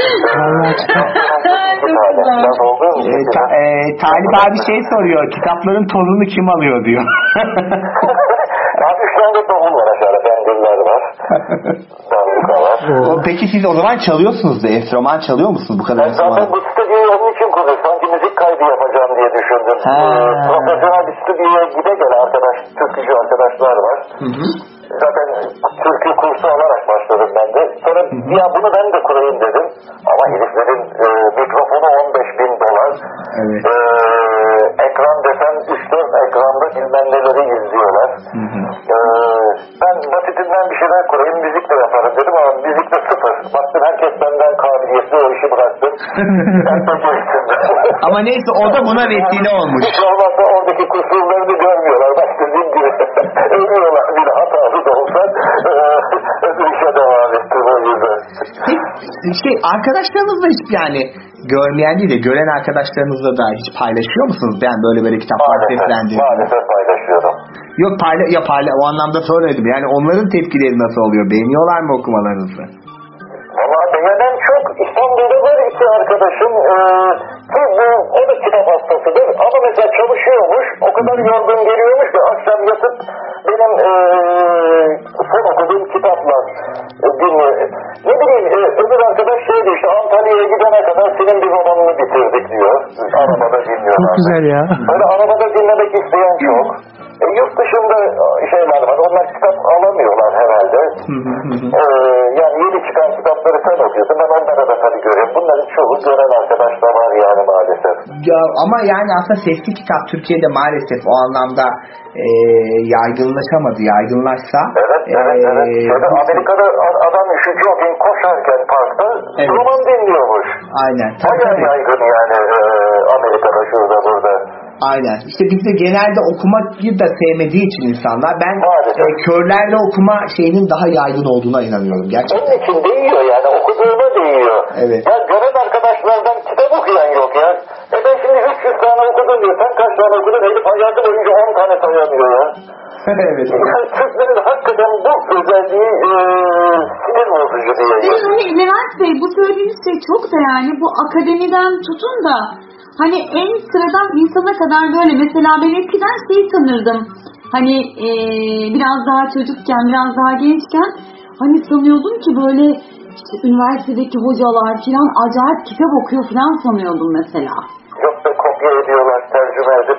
Talip abi soruyor. Kitapların tozunu kim alıyor diyor. Abi 3 tane tohum var aşağıda. Bendiller var. Danlıka var. Peki siz o zaman çalıyorsunuz da. Enstrüman çalıyor musunuz bu kadar enstrüman? Zaten bu stüdyoyu onun için kurdum. Sanki müzik kaydı yapacağım diye düşündüm. Profesyonel bir stüdyoya gel türkücü arkadaşlar var. Zaten türkü kursu alarak başladım ben de. Sonra ya bunu ben de kurayım dedim. Ama heriflerin mikrofonu $15,000. Evet. Ekran desen 3-4 ekranda bilmem neleri izliyorlar. Ben basitinden bir şeyler kurayım, müzik de yaparım dedim ama müzik de sıfır. Baktım herkes benden kabiliyetli, o işi bıraktım. Ama neyse o da buna vesile olmuş. Hiç olmazsa oradaki kusurlarını görmüyorlar. Bak dediğim gibi ölüyorlar bile hatalı da olsa işe devam ettim o yüzden. Arkadaşlarınızla hiç yani görmeyen değil de gören arkadaşlarınızla da hiç paylaşıyor musunuz? Ben böyle kitaplar seslendirdim. Maalesef paylaşıyorum. Yok o anlamda söyledim. Yani onların tepkileri nasıl oluyor? Beğeniyorlar mı okumalarınızı? Valla beğenen çok. İstanbul'da var 2 arkadaşım. O da kitap hastasıdır. Ama mesela çalışıyormuş. O kadar yorgun geliyormuş ki akşam yatıp benim son okuduğum kitaplar dinliyor. Ne bileyim öbür arkadaş diyor işte Antalya'ya gidene kadar senin bir romanını bitirdik diyor. Arabada dinliyorlar. Çok güzel ya. Böyle arabada dinlemek isteyen çok. Yurt dışında şeyler var. Onlar kitap alamıyorlar herhalde. Yani yeni çıkan kitapları sen okuyorsun. Ben onlara da tabii görüyorum. Bunların çoğu gören arkadaşlar var yani maalesef. Ya, ama yani aslında sesli kitap Türkiye'de maalesef o anlamda yaygınlaşamadı. Yaygınlaşsa. Evet. Amerika'da adam şu jogging koşarken parkta roman dinliyormuş. Aynen. Bayağı yaygın yani Amerika'da şurada burada. Aynen. İşte bizde genelde okumayı da sevmediği için insanlar ben körlerle okuma şeyinin daha yaygın olduğuna inanıyorum gerçekten. Onun için değiyor yani okuduğuna değiyor. Evet. Ya gören arkadaşlardan kitap okuyan yok ya. Ben şimdi 300 tane okudum diyor. Sen kaç tane okudun? Herif hayatı boyunca 10 tane sayamıyor ya. Evet. Yani Türklerin hakikaten bu özelliği sinir bozucu diye. Levent Bey bu söylediğiniz şey çok değerli. Bu akademiden tutun da hani en sıradan insana kadar böyle. Mesela ben eskiden sanırdım. Hani biraz daha çocukken, biraz daha gençken hani sanıyordum ki böyle işte üniversitedeki hocalar falan acayip kitap okuyor falan sanıyordum mesela. Yok da kopya ediyorlar, tercüme edip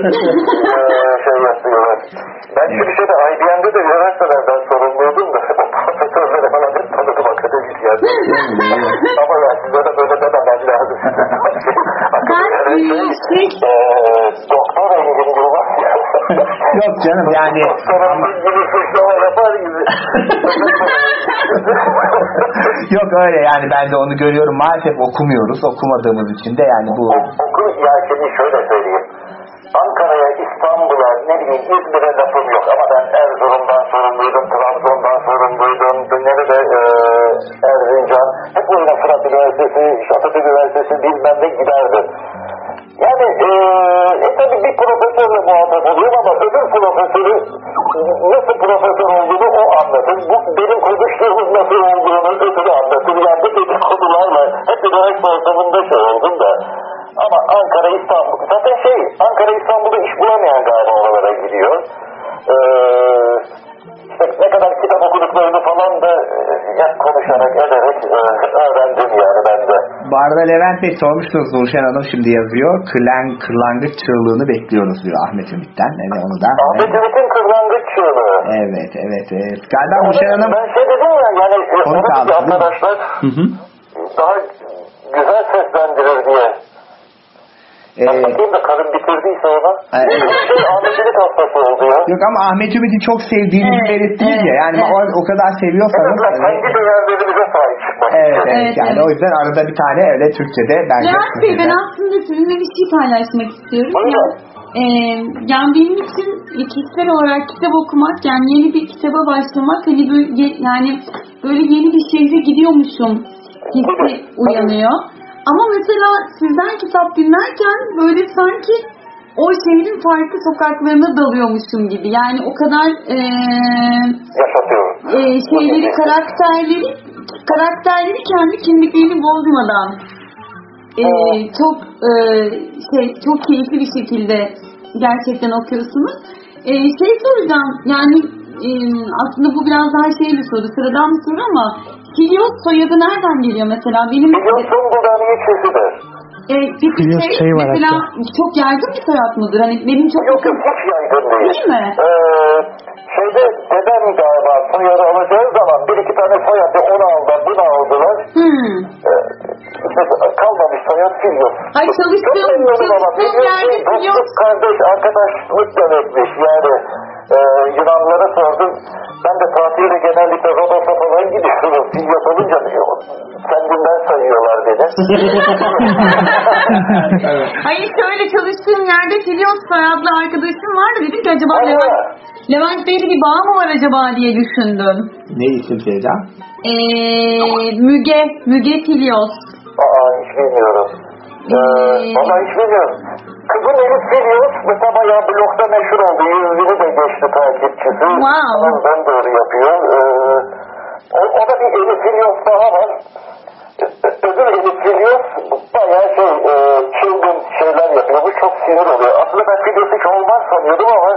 yapıyorlar. Ben şimdi IBM'de de üniversitelerden sorumluydum da profesörlere bana hep tanıdım akademik yani. Ama ya size de böyle dememem lazım. Doktor Engin Yılmaz. Yok canım yani. Doktor Engin gibi suçlama yapar gibi. Yok öyle yani ben de onu görüyorum. Maalesef okumuyoruz. Okumadığımız için de yani bu. Ya şimdi şöyle söyleyeyim. Ankara'ya, İstanbul'a, ne bileyim İzmir'e lafım yok ama ben Erzurum'dan sorumluydum, Trabzon'dan sorumluydum, nerede Erzincan, hep o yine Fırat Üniversitesi, Atatürk Üniversitesi bilmem ne giderdi. Yani tabii bir profesörle muhatap oluyorum ama öbür profesörü nasıl profesör olduğunu o anlatır. Bu benim konuştuğumuz nasıl olduğunu öbürü anlatır. Yani bu dediğim konularla hep üniversite ortamında oldum da. Ama Ankara, İstanbul. Zaten Ankara, İstanbul'da iş bulamayan galiba oralara gidiyor. Ne kadar kitap okuduklarını falan da konuşarak ederek öğrendim yani ben de. Bu arada Levent Bey sormuştunuz, Nurşen Hanım şimdi yazıyor. Kırlangıç çığlığını bekliyoruz diyor Ahmet Ümit'ten. Yani onu da. Ahmet Ümit'in kırlangıç çığlığı. Evet. Galiba Nurşen Hanım. Ben dedim ya yani oradaki arkadaşlar daha güzel seslendirir diye. Bakayım da karım bitirdiyse ona. Ahmet Ümit hastası oldu ya. Yok ama Ahmet Ümit'i çok sevdiğinizi belirttiniz ya. Yani o kadar seviyorsanız. Evet, kendi dönemlerimize sahip çıkmak. Evet. Yani o yüzden arada bir tane öyle Türkçe'de bence. Levent Bey, ben aslında sizinle bir şey paylaşmak istiyorum. Yani benim için kişisel olarak kitap okumak, yani yeni bir kitaba başlamak, hani böyle yeni bir şehre gidiyormuşum hissi uyanıyor. Ama mesela sizden kitap dinlerken böyle sanki o şehrin farklı sokaklarına dalıyormuşum gibi. Yani o kadar şeyleri, karakterleri kendi kimliklerini bozmadan çok keyifli bir şekilde gerçekten okuyorsunuz. Soracağım, yani aslında bu biraz daha bir soru, sıradan bir soru ama Filios soyadı nereden geliyor mesela? Filios'un buradan geçişidir. Mesela çok yaygın bir soyad mıdır? Hani benim çok yok hiç yaygın değil. Değil mi? Dedem galiba soyadı alacağı zaman bir iki tane soyadı onu aldılar, bunu aldılar. Kalmamış soyad Filios. Ay çalıştığım yerde Filios. Kardeş, arkadaşlık demekmiş yani. Yunanlılara sordum. Ben de tatile genellikle Rodos'a falan gidiyorum. Filios olunca kendinden sayıyorlar dedi. Hayır, şöyle çalıştığım yerde Filios soyadlı arkadaşım vardı. Dedim ki acaba Levent Bey'le bir bağ mı var acaba diye düşündüm. Ne isim Seycan? Müge Filios. Hiç bilmiyorum. Valla hiç bilmiyorum. Kızım Elif Filios mesela bayağı blogda meşhur oldu. 100.000'i de geçti takipçisi. Wow. Ben doğru yapıyor. O da bir Elif Filios daha var. Öbür Elif Filios bayağı çılgın şeyler yapıyor. Bu çok sinir oluyor. Aslında ben Filios hiç olmaz sanıyordum ama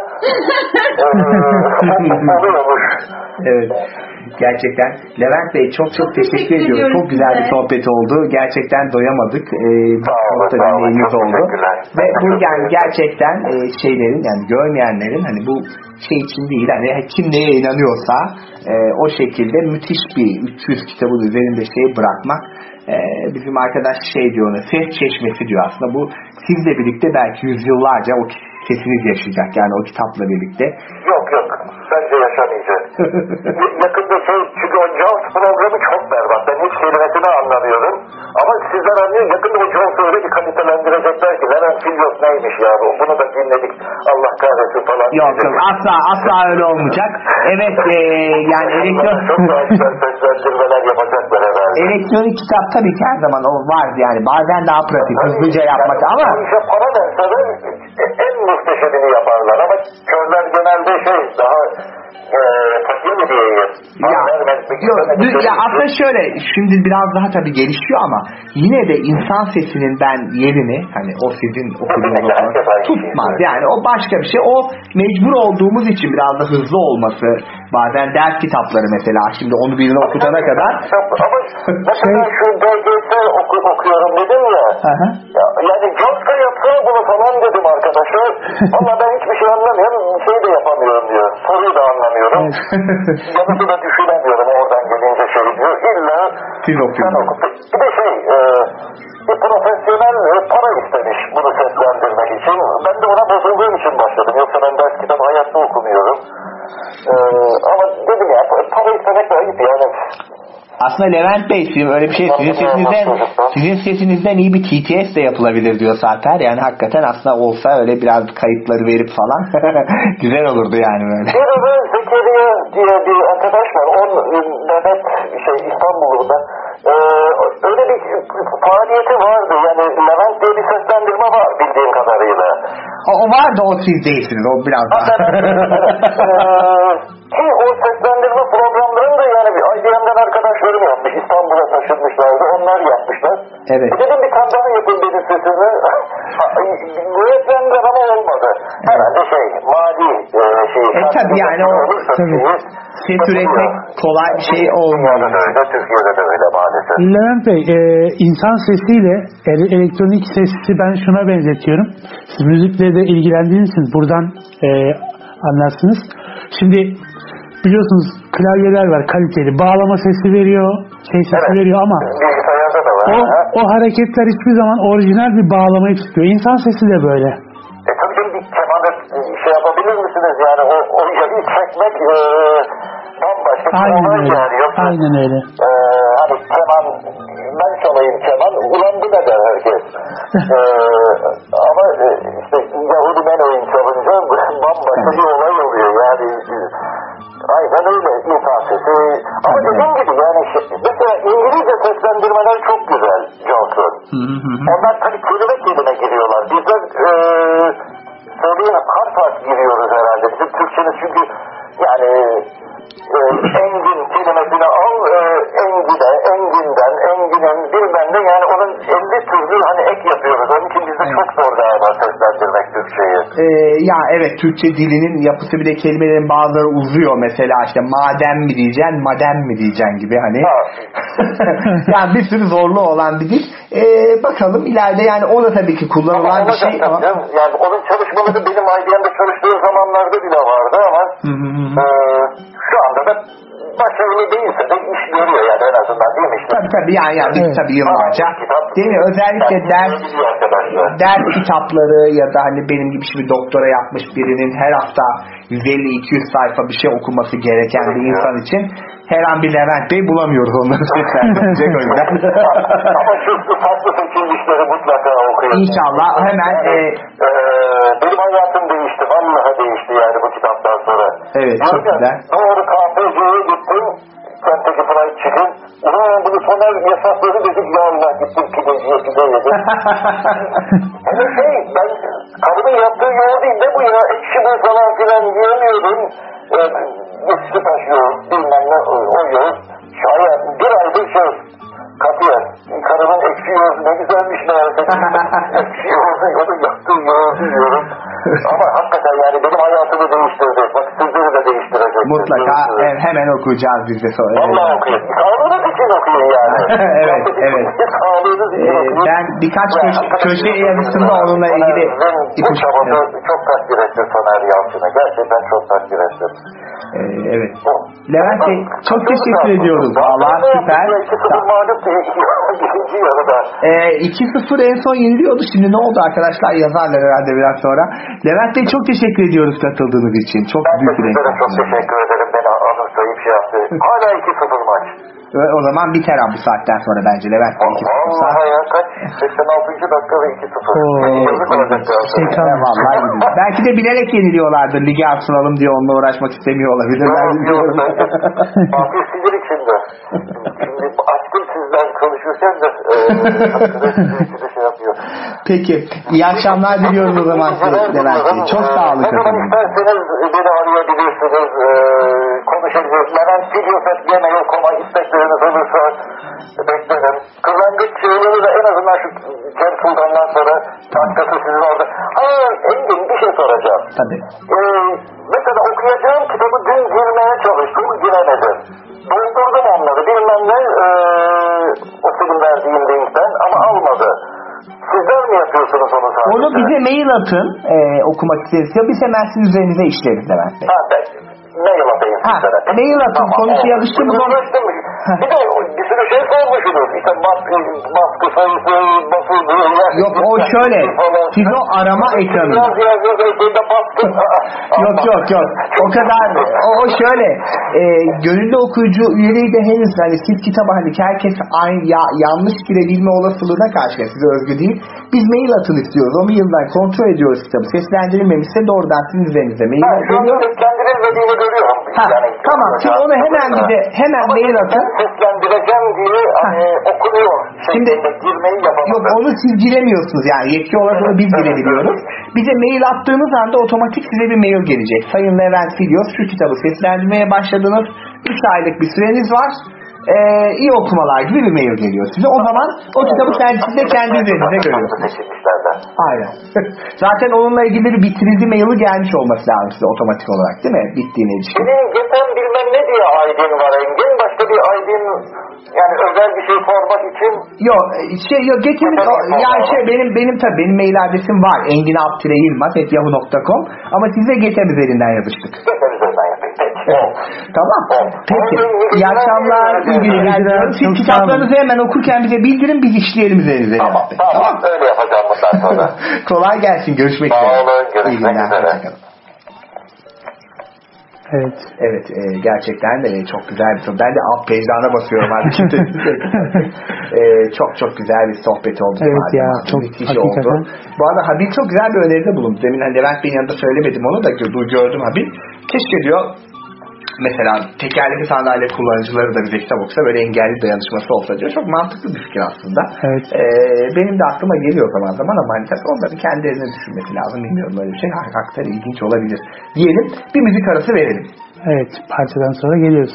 oluyormuş. Evet. Gerçekten Levent Bey çok teşekkür ediyorum. Çok güzel bir sohbet oldu. Gerçekten doyamadık. Deneyimimiz oldu. Ve bu yani gerçekten şeylerin, yani görmeyenlerin hani bu şey için değil, hani kim neye inanıyorsa o şekilde müthiş bir 300 kitabın üzerinde bırakmak. Bizim arkadaş diyor, ona ses çeşmesi diyor aslında. Bu sizle birlikte belki yüzyıllarca o sesiniz yaşayacak yani o kitapla birlikte. Yok bence yaşamayacak. Yakında çünkü o Jones programı çok berbat. Ben hiç kelimesini anlamıyorum. Ama sizler anlıyor, yakında o Jones'u öyle bir kalitelendirecekler ki Levent Filios neymiş ya, bunu da dinledik, Allah kahretsin falan. Yok asla öyle olmayacak. Evet yani çok daha güzel seslendirmeler yapacaklar herhalde. Elektronik kitap tabii ki her zaman o vardı yani, bazen daha pratik hızlıca yapmak ama para verseler en muhteşemini yaparlar ama körler genelde daha fakir mi diyeyim? Ya aslında şöyle, şimdi biraz daha tabii gelişiyor ama yine de insan sesinin ben yerini, hani o sizin okuduğunuz tutmaz. Yani o başka bir şey. O mecbur olduğumuz için biraz da hızlı olması. Bazen ders kitapları mesela, şimdi onu birini okutana kadar. Ama mesela şu DGS okuyorum dedim ya. Yani Joska yapsa bunu falan dedim arkadaşa. Ama ben hiçbir şey anlamıyorum. De yapamıyorum diyor. Soruyu da anlamıyorum. Yanıtı da düşünemiyorum oradan gelince diyor. İlla siz okuyorsunuz. Bir de bir profesyonel para istemiş bunu seslendirmek için. Ben de ona bozulduğum için başladım. Yoksa ben ders kitabı hayatta okumuyorum. Ama dedim ya, para istemek de ayıp yani. Aslında Levent Bey öyle bir şey, sizin sesinizden iyi bir TTS de yapılabilir diyor Sarper. Yani hakikaten aslında olsa öyle biraz kayıtları verip falan güzel olurdu yani böyle. Bir de Zekeriya diye bir arkadaş var. Mehmet İstanbul'da. Öyle bir faaliyeti vardı. Yani Levent diye bir seslendirme var bildiğim kadarıyla. O vardı, o siz değilsiniz. O biraz daha. Ki o seslendirme programlarını da yani bir IBM'den arkadaşlarım yapmış. İstanbul'a taşınmışlardı. Onlar yapmışlar. Evet. Dedim bir tane daha yapın benim sesimi. Müretmenler ama olmadı. Herhalde mali tabii yani o ses üretmek kolay bir şey olmuyor. Türkiye'de de öyle maalesef. Levent Bey, insan sesiyle elektronik sesi ben şuna benzetiyorum. Siz müzikle de ilgilendiğiniz buradan anlarsınız. Şimdi biliyorsunuz klavyeler var, kaliteli. Bağlama sesi veriyor, sesi veriyor ama o hareketler hiçbir zaman orijinal bir bağlamayı tutuyor. İnsan sesi de böyle. Tabii canım, bir kemanda yapabilir misiniz yani o yayı çekmek bambaşka. Aynen öyle. Yani. Aynen öyle. Hani keman çalayım keman. Ulan bu ne der herkes. Ama işte Yahudi Menü'yü çalınca bambaşka bir olay oluyor. Yani aynen öyle. İnsan sesi. Ama dediğim gibi yani mesela İngilizce seslendirmeler çok güzel Johnson. Onlar tabii kelime giriyorlar. Bizler söyleyemem harf giriyoruz herhalde. Bizim Türkçemiz çünkü yani engin kelimesini al, engine, enginden, enginin bilmem ne yani onun 50 türlü hani ek yapıyoruz. Onun için bize çok zor galiba seslendirmek Türkçeyi. Ya evet Türkçe dilinin yapısı bir de kelimelerin bazıları uzuyor mesela işte maden mi diyeceksin, maden mi diyeceksin gibi hani. Yani bir sürü zorluğu olan bir dil. Bakalım ileride yani o da tabii ki kullanılan bir şey ama. Yani onun çalışmaları benim IBM'de çalıştığı zamanlarda bile vardı ama şu anda da başarılı değilse de iş görüyor yani en azından değil mi işte? Tabii yani biz tabii yıllarca değil mi? Özellikle ders kitapları ya da hani benim gibi bir doktora yapmış birinin her hafta 150-200 sayfa bir şey okuması gereken bir insan için her an bir Levent Bey bulamıyoruz onları seslendirecek o yüzden. Ama şu farklı seçilmişleri mutlaka okuyun. İnşallah hemen benim hayatım değişti. Vallahi değişti yani bu kitaptan sonra. Evet çok güzel. Doğru KPC'ye gittim. Kentteki Fried Chicken. Ulan bunu Soner yasakladı dedik ya Allah gittim pideciye pide yedim. Ama ben karımın yaptığı yoğurt değil de bu ya ekşi bu falan filan yiyemiyordum. Eski taş yoğurt bilmem ne o yoğurt. Şayet bir aydır katiyen. Karımın ekşi yoğurdu ne güzelmiş meğerse. Ekşi yoğurdu yaptığı yoğurdu yiyorum. Ama hakikaten yani benim hayatımı değiştirdi. Bak sizleri de değiştirecek. Mutlaka hemen okuyacağız biz de sonra. Vallahi okuyun. Sağlığınız için okuyun yani. Evet. Sağlığınız için okuyun. Ben birkaç köşe yazısında onunla ilgili ipuçları çok takdir ettim Soner Yalçın'a. Gerçekten çok takdir ettim. Evet. Levent Bey çok teşekkür ediyoruz. Valla süper. 2-0 mağlup ikinci yarıda. 2-0 en son yeniliyordu. Şimdi ne oldu arkadaşlar yazarlar herhalde biraz sonra. Levent Bey çok teşekkür ediyoruz katıldığınız için. Çok büyük bir renk. Çok teşekkür ederim. Beni anımsayıp şey yaptı. Hala 2-0 maç. O zaman biter bu saatten sonra bence Levent Bey 2-0. Vallahi ya kaç? 86. dakikada 2-0. Vallahi belki de bilerek yeniliyorlardır. Ligi atıralım diye onunla uğraşmak istemiyor olabilirler. Fatih sinir içinde. Şimdi aşkım sizden konuşurken de şey yapıyor. Peki. İyi akşamlar diliyoruz o zaman Levent Bey. Çok sağ olun. Ne zaman isterseniz beni arayabilirsiniz. Konuşabiliriz. Levent Videofet.gmail.com'a istekleriniz olursa beklerim. Kırlangıç şeyleri de en azından şu Cem Sultan'dan sonra başkası sizin orada. Engin bir şey soracağım. Tabii. Mesela okuyacağım kitabı dün girmeye çalıştım. Giremedim. Doldurdum onları. Bilmem ne o senin verdiğin linkten ama almadı. Sizler mi yapıyorsunuz onu sadece? Onu bize mail atın okumak istiyorsanız. Biz hemen sizin üzerinize işleriz Levent Bey. Mail atayım sizlere. Mail atın. Konusu yazıştı mı? Bir de bir sürü şey sormuşsunuz. İşte baskı sayısı, basıldı. Yok o şöyle. Siz o arama ekranı. Yok. O kadar. O şöyle. Gönüllü okuyucu üyeliği de henüz hani siz kitaba hani herkes aynı yanlış girebilme olasılığına karşı size özgü değil. Biz mail atın istiyoruz. O mailden kontrol ediyoruz kitabı. Seslendirilmemişse doğrudan sizin üzerinize mail geliyor. Seslendirilmediğini görüyorum. Tamam. Siz onu hemen bize mail atın. Seslendireceğim diye okunuyor. Şimdi yok onu siz giremiyorsunuz yani yetki olarak onu biz girebiliyoruz. Bize mail attığınız anda otomatik size bir mail gelecek. Sayın Levent Filyos şu kitabı seslendirmeye başladınız. 3 aylık bir süreniz var. İyi okumalar gibi bir mail geliyor size. O zaman o kitabı siz de kendi üzerinize görüyorsunuz. Aynen. Zaten onunla ilgili bir bitirildi maili gelmiş olması lazım size otomatik olarak değil mi? Bittiğine ilişkin. Senin geçen bilmem ne diye ID'in var Engin. Başka bir ID'in yani özel bir şey sormak için. Yok geçelim. Benim mail adresim var. enginalttireyilmaz@yahoo.com ama size Getem üzerinden yazıştık. Getem üzerinden yapayım. Tamam. Peki. İyi akşamlar. Siz kitaplarınızı hemen okurken bize bildirin biz işleyelim üzerinize. Tamam. Öyle yapacağım bundan sonra. Kolay gelsin. Görüşmek üzere. Sağ olun. Görüşmek üzere. Evet. Evet, gerçekten çok güzel bir sohbet. Ben de alt pejderine basıyorum artık. Çok güzel bir sohbet oldu. Evet ya, çok müthiş oldu. Bu arada Habil çok güzel bir öneride bulundu. Demin Levent Bey'in yanında söylemedim onu da gördüm Habil. Keşke diyor mesela tekerlekli sandalye kullanıcıları da bize kitap okusa, böyle engelli dayanışması olsa diyor. Çok mantıklı bir fikir aslında. Evet. Benim de aklıma geliyor zaman zaman ama tabii onların kendilerine düşünmesi lazım. Bilmiyorum, böyle bir şey hakikaten ilginç olabilir. Diyelim, bir müzik arası verelim. Evet, parçadan sonra geliyoruz.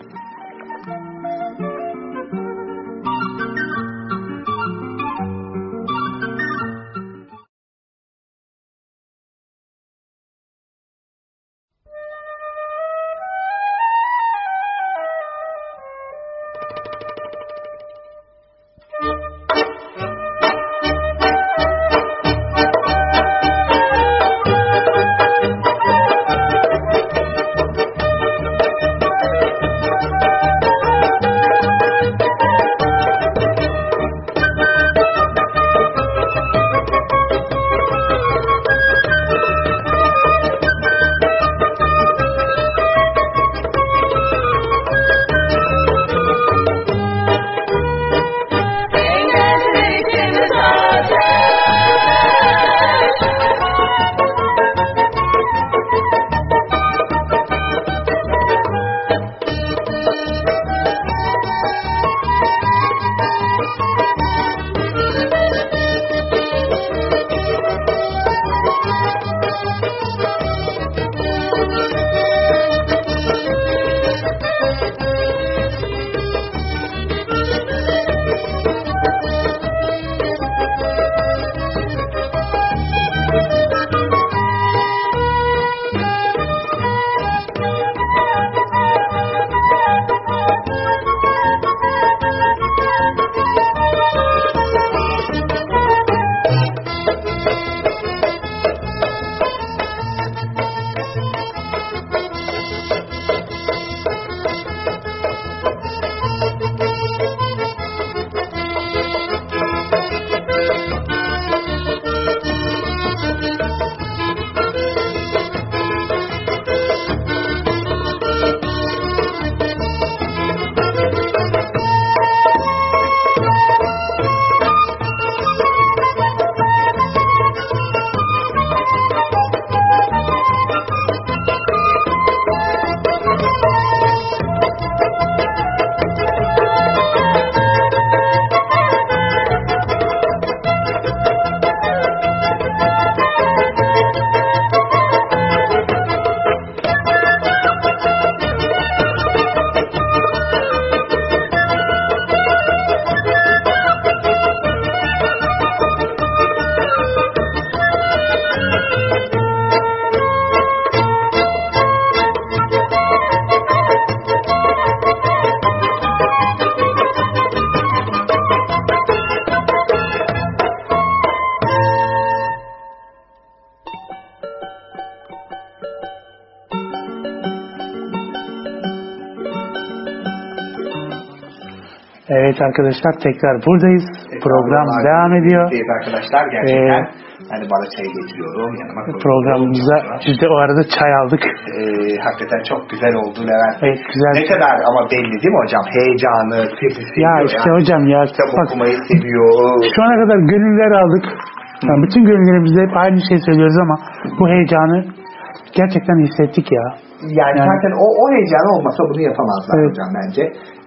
Evet arkadaşlar, tekrar buradayız. Program devam ediyor. Arkadaşlar gerçekten hani bana çay getiriyorum yanıma. Programımıza biz de o arada çay aldık. Hakikaten çok güzel oldu Levent. Evet, güzel. Ne kadar ama belli değil mi hocam? Heyecanı, sesi seviyor. Ya işte yani. Hocam ya. Kitap okumayı seviyor. Şu ana kadar gönüller aldık. Yani bütün gönüllerimizde hep aynı şey söylüyoruz ama bu heyecanı gerçekten hissettik ya. Yani zaten o heyecan olmasa bunu yapamazlar hocam bence.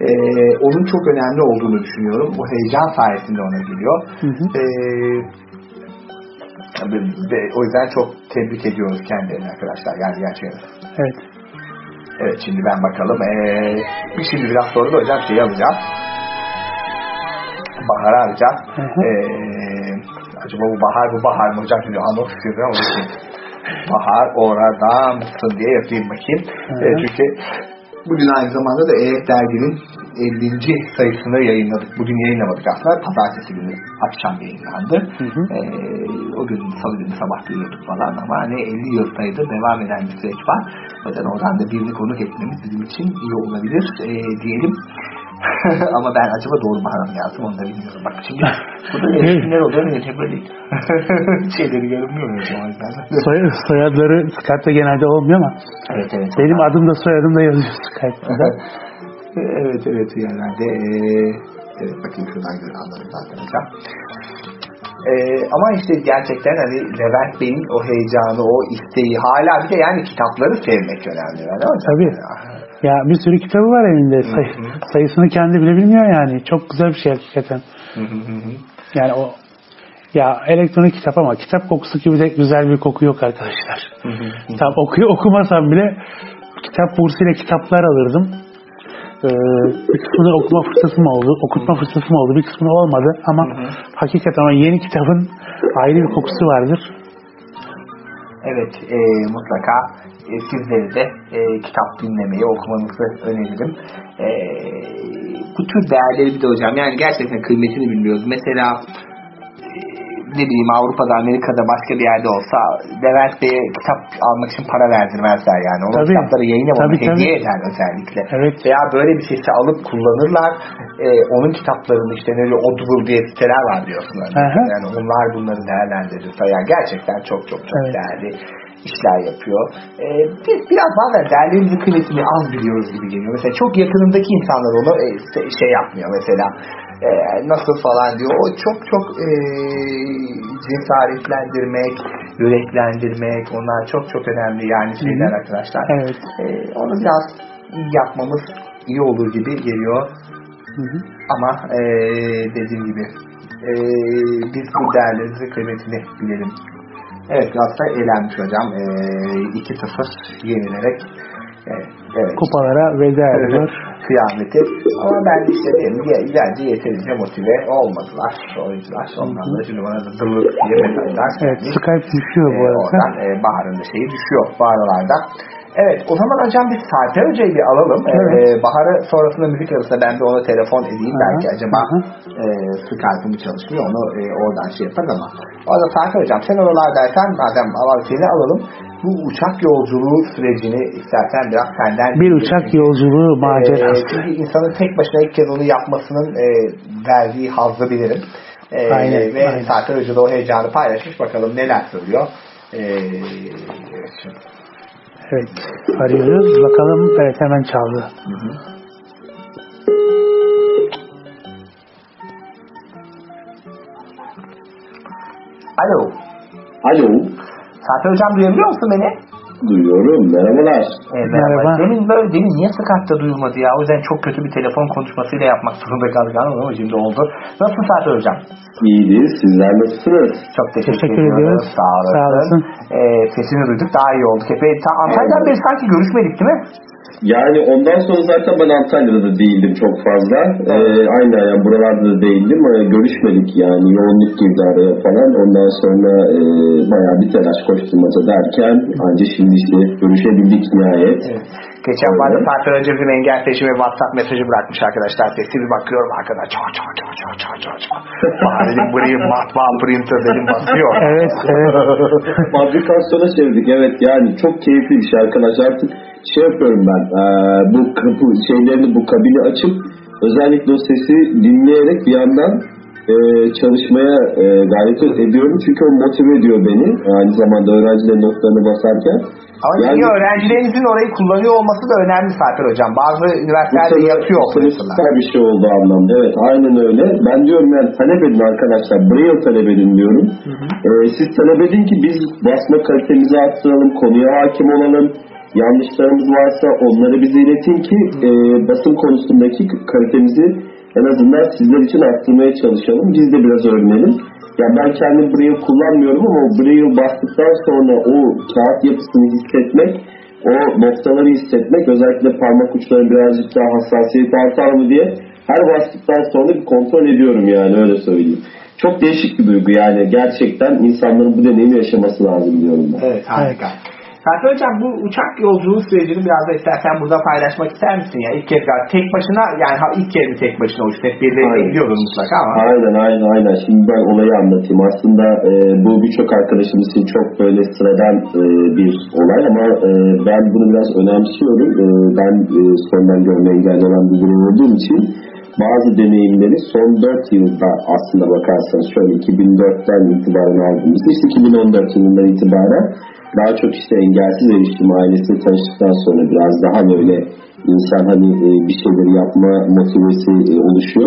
Onun çok önemli olduğunu düşünüyorum. Bu heyecan sayesinde ona geliyor. O yüzden çok tebrik ediyoruz kendilerini arkadaşlar. Yani gerçekten. Evet. Evet, şimdi ben bakalım. Şimdi biraz sonra da hocam şeyi alacağız. Bahar'ı alacağız. Acaba bu bahar mı hocam? Şimdi anons istiyorum ama Bahar orada mısın diye yapayım bakayım. Çünkü bugün aynı zamanda da EF derginin 50. sayısını yayınladık. Bugün yayınlamadık aslında. Pazartesi günü akşam yayınlandı. O gün salı günü sabah duyuyorduk falan ama hani 50 yıl sayıdır devam eden bir süreç var. O yüzden oradan da birini konuk etmemiz bizim için iyi olabilir diyelim. Ama ben acaba doğru Bahar'a mı yazdım onu da bilmiyorum. Bak şimdi burada değişimler oluyor ne böyle şeyleri görünmüyor mu hocam? Soyadları Skype'da genelde olmuyor ama evet. Benim adım da soyadım da yazıyor Skype'da. evet yerlerde evet bakayım şuradan göre anladım zaten hocam. Ama işte gerçekten hani Levent Bey'in o heyecanı, o isteği hala bir de yani kitapları sevmek önemli. Yani tabii. Ya bir sürü kitabı var elinde. Sayısını kendi bile bilmiyor yani. Çok güzel bir şey hakikaten. Yani o ya elektronik kitap ama kitap kokusu gibi de güzel bir koku yok arkadaşlar. Tam okumasam bile kitap bursuyla kitaplar alırdım. Bir kısmını okutma fırsatım oldu. Bir kısmını olmadı ama hakikaten yeni kitabın ayrı bir kokusu vardır. Evet, mutlaka sizleri de kitap dinlemeyi, okumanızı öneririm. Bu tür değerleri bir de hocam yani gerçekten kıymetini bilmiyoruz. Mesela ne bileyim Avrupa'da, Amerika'da başka bir yerde olsa Levent Bey'e kitap almak için para verdirmezler yani. Onun kitapları yayın yapımı hediye eder özellikle. Evet. Veya böyle bir sesi alıp kullanırlar. Onun kitaplarını işte Audible diye siteler var diyorsunuz. Yani onlar bunları değerlendirirse yani gerçekten çok değerli işler yapıyor. Biz biraz bazen değerlerimizin kıymetini az biliyoruz gibi geliyor. Mesela çok yakınımdaki insanlar onu şey yapmıyor mesela. Nasıl falan diyor. O çok cesaretlendirmek, yüreklendirmek onlar çok önemli yani şeyler arkadaşlar. Evet. Onu biraz iyi yapmamız iyi olur gibi geliyor. Ama dediğim gibi biz bu değerlerimizin kıymetini bilelim. Evet Galatasaray eğlenmiş hocam. 2-0 yenilerek kupalara veda ediyor. Kıyameti. Ama ben işte bence yeterince motive olmadılar oyuncular. Ondan da şimdi bana da dırlık diye mesajlar. Evet, Skype düşüyor bu arada. Oradan Bahar'ın da şeyi düşüyor bu aralarda. Evet, o zaman hocam biz Sarper Hoca'yı bir alalım. Bahar'ı sonrasında müzik arasında ben de ona telefon edeyim. Belki acaba Skype'ı mı çalışmıyor onu oradan şey yapar ama. Orada Sarper Hocam sen oralardaysan madem seni alalım. Bu uçak yolculuğu sürecini istersen biraz senden... Bir uçak yolculuğu macerası. Çünkü insanın tek başına ilk kez onu yapmasının verdiği hazzı bilirim. Aynen. Sarper Hoca da o heyecanı paylaşmış. Bakalım neler söylüyor. Evet. Arıyoruz. Bakalım. Evet hemen çaldı. Alo. Sarper Hocam duyabiliyor musun beni? Duyuyorum. Merhabalar. Merhaba. Demin niye Skype'da duyulmadı ya? O yüzden çok kötü bir telefon konuşmasıyla yapmak zorunda kaldık ama şimdi oldu. Nasılsın Sarper Hocam? İyiyiz. Sizler nasılsınız? Çok teşekkür ediyoruz. Sağ olasın. Sesini duyduk. Daha iyi olduk. Antalya'dan beri sanki görüşmedik değil mi? Yani ondan sonra zaten ben Antalya'da da değildim çok fazla. Aynen yani buralarda da değildim. Görüşmedik yani. Yoğunluk girdi araya falan. Ondan sonra bayağı bir telaş koşturmaca derken ancak şimdi işte görüşebildik nihayet. Evet. Geçen bana Sarper Hoca bizim engel seçimi WhatsApp mesajı brakmış arkadaşlar. Sessiz bakıyorum arkada. Çağ. Dedim burayı matbaa printer dedim basıyor. Evet. Fabrikasyona çevirdik. Evet yani çok keyifli bir şey arkadaşlar. Artık şey yapıyorum ben. Bu şeylerini bu kabini açıp özellikle o sesi dinleyerek bir yandan çalışmaya gayret ediyorum. Çünkü o motive ediyor beni. Aynı zamanda öğrencilerin notlarını basarken. Ama yani, öğrencilerinizin orayı kullanıyor olması da önemli Sarper Hocam. Bazı üniversitelerde yapıyor. Süper bir şey oldu anlamda. Evet aynen öyle. Ben diyorum yani talep edin arkadaşlar. Braille talep edin diyorum. Siz talep edin ki biz basma kalitemizi arttıralım. Konuya hakim olalım. Yanlışlarımız varsa onları bize iletin ki basım konusundaki kalitemizi en azından sizler için arttırmaya çalışalım. Biz de biraz öğrenelim. Ya ben kendim Braille kullanmıyorum ama o Braille bastıktan sonra o kağıt yapısını hissetmek, o noktaları hissetmek, özellikle parmak uçları birazcık daha hassasiyet artar mı diye her bastıktan sonra bir kontrol ediyorum yani öyle söyleyeyim. Çok değişik bir duygu yani gerçekten insanların bu deneyimi yaşaması lazım diyorum ben. Evet harika. Fatih Hocam bu uçak yolculuğu sürecini biraz da istersen burada paylaşmak ister misin ya? İlk kez tek başına yani ilk kez mi tek başına uçtu? Hep birileri gidiyordu mutlaka ama. Aynen. Şimdi ben olayı anlatayım. Aslında bu birçok arkadaşımız için çok böyle sıradan bir olay ama ben bunu biraz önemsiyorum. Ben sondan görme engelli olan bir durum olduğum için bazı deneyimleri son 4 yılda aslında bakarsanız şöyle 2004'ten itibaren aldığımızda işte 2014 yılından itibaren daha çok işte engelsiz erişim ailesiyle tanıştıktan sonra biraz daha böyle insan hani bir şeyleri yapma motivesi oluşuyor.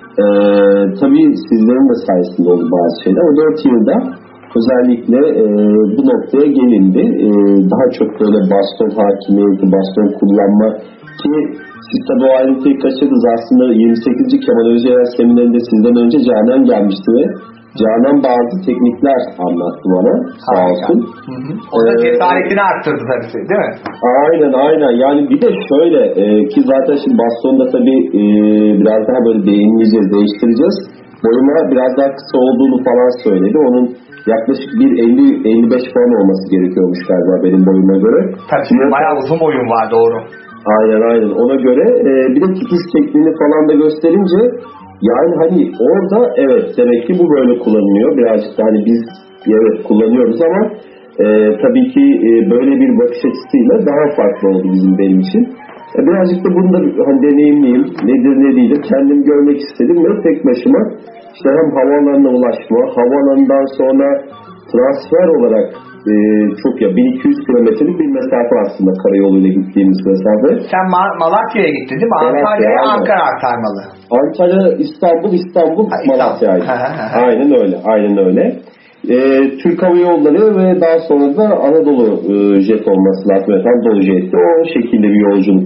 Tabii sizlerin de sayesinde oldu bazı şeyler. O 4 yılda özellikle bu noktaya gelindi. Daha çok böyle baston hakimiyeti, baston kullanma ki siz tabi o ayrıntıyı kaçırdınız. Aslında 28. Kemal Özyeğer seminerinde sizden önce Canan gelmişti ve Canan bazı teknikler anlattı bana. Sağ olsun. O da cesaretini arttırdı tabii değil mi? Aynen. Yani bir de şöyle ki zaten şimdi bastonda tabi biraz daha böyle değiştireceğiz. Boyuma biraz daha kısa olduğunu falan söyledi. Onun yaklaşık 1.50-55 falan olması gerekiyormuş galiba benim boyuma göre. Tabii bayağı uzun boyun var doğru. Aynen. Ona göre bir de tutuş tekniğini falan da gösterince yani hani orada evet demek ki bu böyle kullanılıyor. Birazcık da hani biz evet kullanıyoruz ama tabii ki böyle bir bakış açısıyla daha farklı oldu benim için. Birazcık da bunu da hani deneyimleyeyim. Nedir ne değildir kendim görmek istedim ve tek başıma işte hem havaalanına ulaşma, havaalanından sonra transfer olarak çok ya 1200 kilometrelik bir mesafe aslında karayoluyla gittiğimiz mesafe. Sen Malatya'ya gittin değil mi? Antalya'ya Ankara aktarmalı. Antalya, İstanbul, Malatya'ydı. Aynen öyle. Türk Hava Yolları ve daha sonra da Anadolu jet olması lazım. Anadolu jeti o şekilde bir yolculuk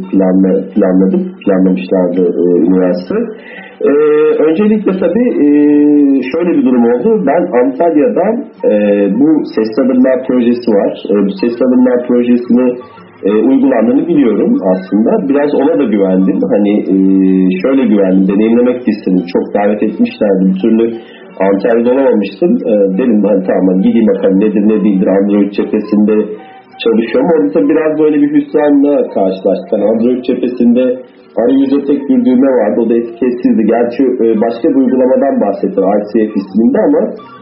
planlamışlardı üniversite. Öncelikle tabii şöyle bir durum oldu. Ben Antalya'dan bu Sesli Adımlar projesi var. Bu Sesli Adımlar projesini uygulandığını biliyorum aslında. Biraz ona da güvendim. Hani şöyle güvendim. Deneyimlemek istedim. Çok davet etmişlerdi. Bir türlü Antalya'da olamamıştım. Dedim ben tamam gideyim bakalım nedir ne değildir. Android cephesinde çalışıyorum. Orada biraz böyle bir hüsranla karşılaştık. Yani Android cephesinde arayüzde tek bir düğme vardı. O da etiketsizdi. Gerçi başka bir uygulamadan bahsettim. ICF isminde ama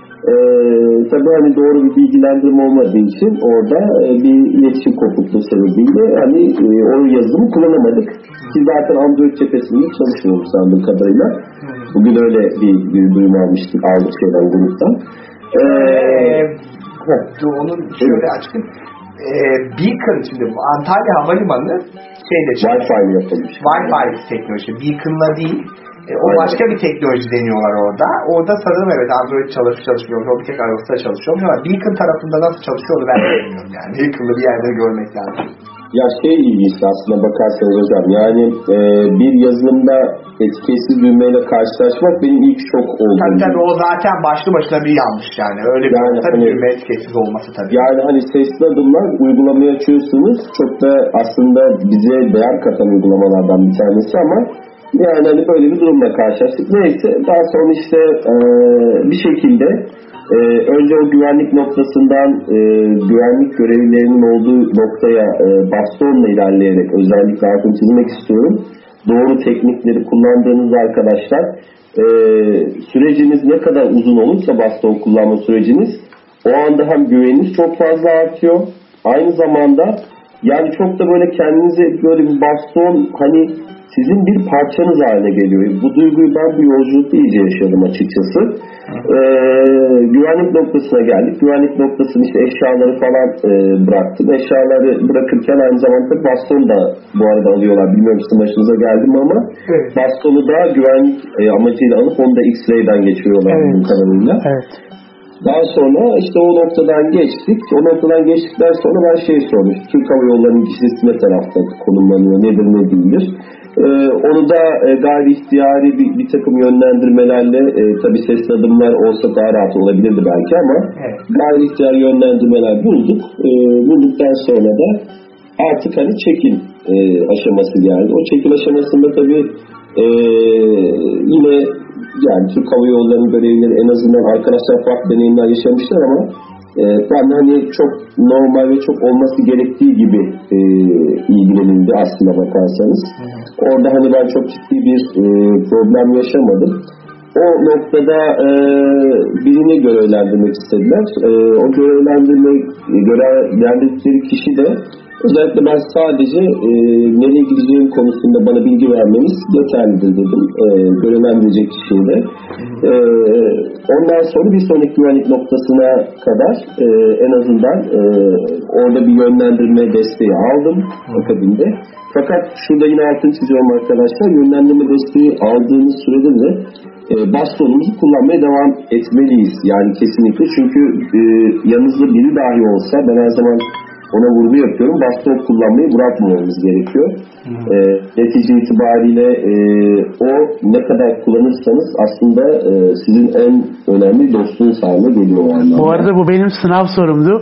tabii hani doğru bir bilgilendirme olmadığı için orada bir iletişim kopukluğu sebebiyle hani o yazılımı kullanamadık. Ki zaten Android cephesinde çalışıyoruz sandığım kadarıyla. Bugün öyle bir duyum almıştık. Aldık şeyden gruptan. Onun şöyle açayım. Beacon şimdi Antalya Havalimanı Wi-Fi ile yapılmış. Wi-Fi teknoloji. Beacon'la değil. O başka bir teknoloji deniyorlar orada. Orada sanırım evet Android çalışmıyor. O bir tek iOS'ta çalışıyor. Ama Beacon tarafında nasıl çalışıyordu ben de bilmiyorum yani. Beacon'lı bir yerde görmek lazım. Ya ilginç aslında bakarsanız hocam. Yani bir yazılımda etiketsiz düğmeyle karşılaşmak benim ilk şok oldu. Tabii o zaten başlı başına bir yanlış yani. Öyle bir hani, düğme etiketsiz olması tabii. Yani hani sesli adımlar uygulamayı açıyorsunuz. Çok da aslında bize değer katan uygulamalardan bir tanesi ama yani hani böyle bir durumla karşılaştık. Neyse daha sonra işte bir şekilde önce o güvenlik noktasından güvenlik görevlilerinin olduğu noktaya bastonla ilerleyerek özellikle altını çizmek istiyorum. Doğru teknikleri kullandığınız arkadaşlar süreciniz ne kadar uzun olursa baston kullanma süreciniz o anda hem güveniniz çok fazla artıyor. Aynı zamanda yani çok da böyle kendinize böyle bir baston hani sizin bir parçanız haline geliyor. Bu duyguyu ben bu yolculukta iyice yaşadım açıkçası. Güvenlik noktasına geldik. Güvenlik noktasının işte eşyaları falan bıraktım. Eşyaları bırakırken aynı zamanda baston da bu arada alıyorlar. Bilmiyorum sizin başınıza geldi mi ama bastonu da güvenlik amacıyla alıp onu da X-ray'den geçiriyorlar bu kadarıyla. Evet. Daha sonra işte o noktadan geçtik. O noktadan geçtikten sonra ben sordum. Türk Hava Yolları'nın kişisi ne tarafta konumlanıyor, nedir ne değildir. Onu da gayri ihtiyari bir takım yönlendirmelerle tabi sesli adımlar olsa daha rahat olabilirdi belki ama gayri ihtiyari yönlendirmeler bulduk. Bulduktan sonra da artık hani check-in aşaması geldi. O check-in aşamasında tabi yine yani Türk Hava Yolları'nın görevlileri en azından arkadaşlar farklı deneyimler yaşamışlar ama Ben hani çok normal ve çok olması gerektiği gibi ilgilenildi aslında bakarsanız. Orada hani ben çok ciddi bir problem yaşamadım. O noktada birini görevlendirmek istediler. O görevlendirdikleri kişi de özellikle ben sadece nereye gideceğim konusunda bana bilgi vermeniz yeterlidir dedim. Görevlendirecek kişiye de. Ondan sonra bir sonraki güvenlik noktasına kadar en azından orada bir yönlendirme desteği aldım akabinde. Fakat şurada yine altını çiziyorum arkadaşlar. Yönlendirme desteği aldığımız sürede de bastonumuzu kullanmaya devam etmeliyiz. Yani kesinlikle. Çünkü yanınızda biri dahi olsa ben her zaman ona vurgu yapıyorum. Baston kullanmayı bırakmamamız gerekiyor. Netice itibariyle o ne kadar kullanırsanız aslında sizin en önemli dostunuz haline geliyor. Bu arada bu benim sınav sorumdu.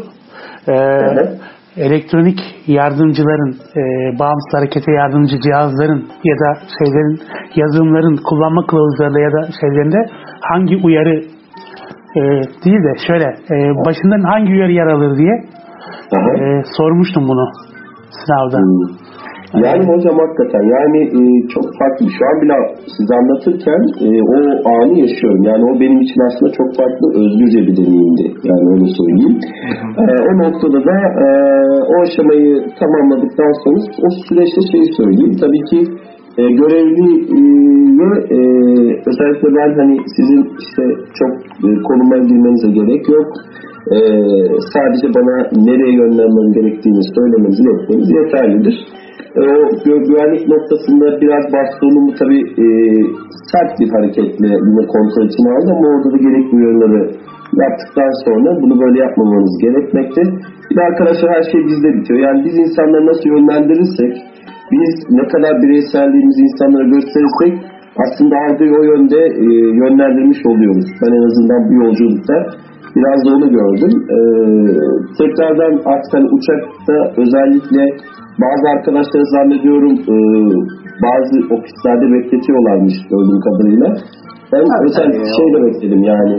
Elektronik yardımcıların, bağımsız harekete yardımcı cihazların ya da yazılımların kullanma kılavuzlarıyla ya da şeylerinde hangi uyarı değil de şöyle başından hangi uyarı yer alır diye sormuştum bunu sınavda. Yani hocam hakikaten yani çok farklı. Şu an bile size anlatırken o anı yaşıyorum. Yani o benim için aslında çok farklı, özgürce bir deneyimdi. Yani öyle söyleyeyim. O noktada da o aşamayı tamamladıktan sonra o süreçte şeyi söyleyeyim. Tabii ki görevli ve özellikle ben hani sizin işte çok konuma girmenize gerek yok. Sadece bana nereye yönlenmem gerektiğini söylemeniz, iletmeniz yeterlidir. O güvenlik noktasında biraz bastonumu tabii sert bir hareketle yine kontrol için aldı ama orada da gerekli uyarıları yaptıktan sonra bunu böyle yapmamanız gerekmekte. Bir de arkadaşlar her şey bizde bitiyor. Yani biz insanları nasıl yönlendirirsek, biz ne kadar bireyselliğimizi insanlara gösterirsek aslında aldığı o yönde yönlendirmiş oluyoruz. Ben en azından bu yolculukta biraz da onu gördüm. Tekrardan artık hani uçakta özellikle bazı arkadaşları zannediyorum bazı ofislerde bekletiyorlarmış gördüğüm kadarıyla. Ben özellikle şeyle bekledim yani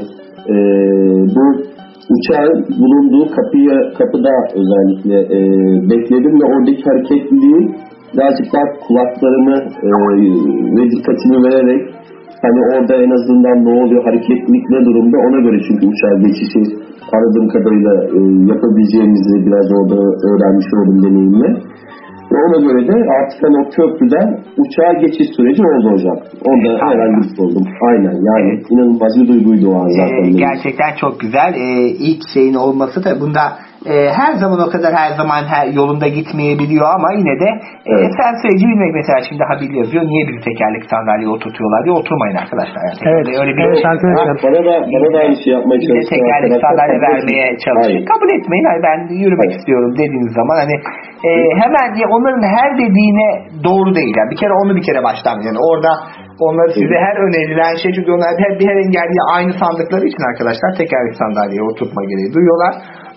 bu uçağın bulunduğu kapıda özellikle bekledim ve oradaki hareketliliği birazcık daha kulaklarımı ve dikkatimi vererek hani orada en azından ne oluyor, hareketlilik ne durumda ona göre, çünkü uçağa geçişi anladığım kadarıyla yapabileceğimizi biraz orada öğrenmiş oldum deneyimle. Ve ona göre de artık hani o köprüden uçağa geçiş süreci oldu hocam. Orada herhalde oldum. Aynen yani inanılmaz bir duyguydu o an zaten. Gerçekten çok güzel. İlk şeyin olması da bunda her zaman o kadar her zaman yolunda gitmeyebiliyor ama yine de sen süreci bilmek, mesela şimdi Habil yazıyor, niye bizi tekerlek sandalyeye oturtuyorlar diye, oturmayın arkadaşlar. Yani evet. Öyle bir arkadaşlar. Bana da aynı şey yapmaya çalışıyor. Tekerlek sandalye vermeye çalışıyor. Kabul etmeyin. Hani ben yürümek istiyorum dediğiniz zaman hani hemen onların her dediğine doğru değil. Yani bir kere baştan yani orada onları size her önerilen şey, çünkü onlar her engelliye aynı sandıkları için arkadaşlar tekerlek sandalyeye oturtma gereği duyuyorlar.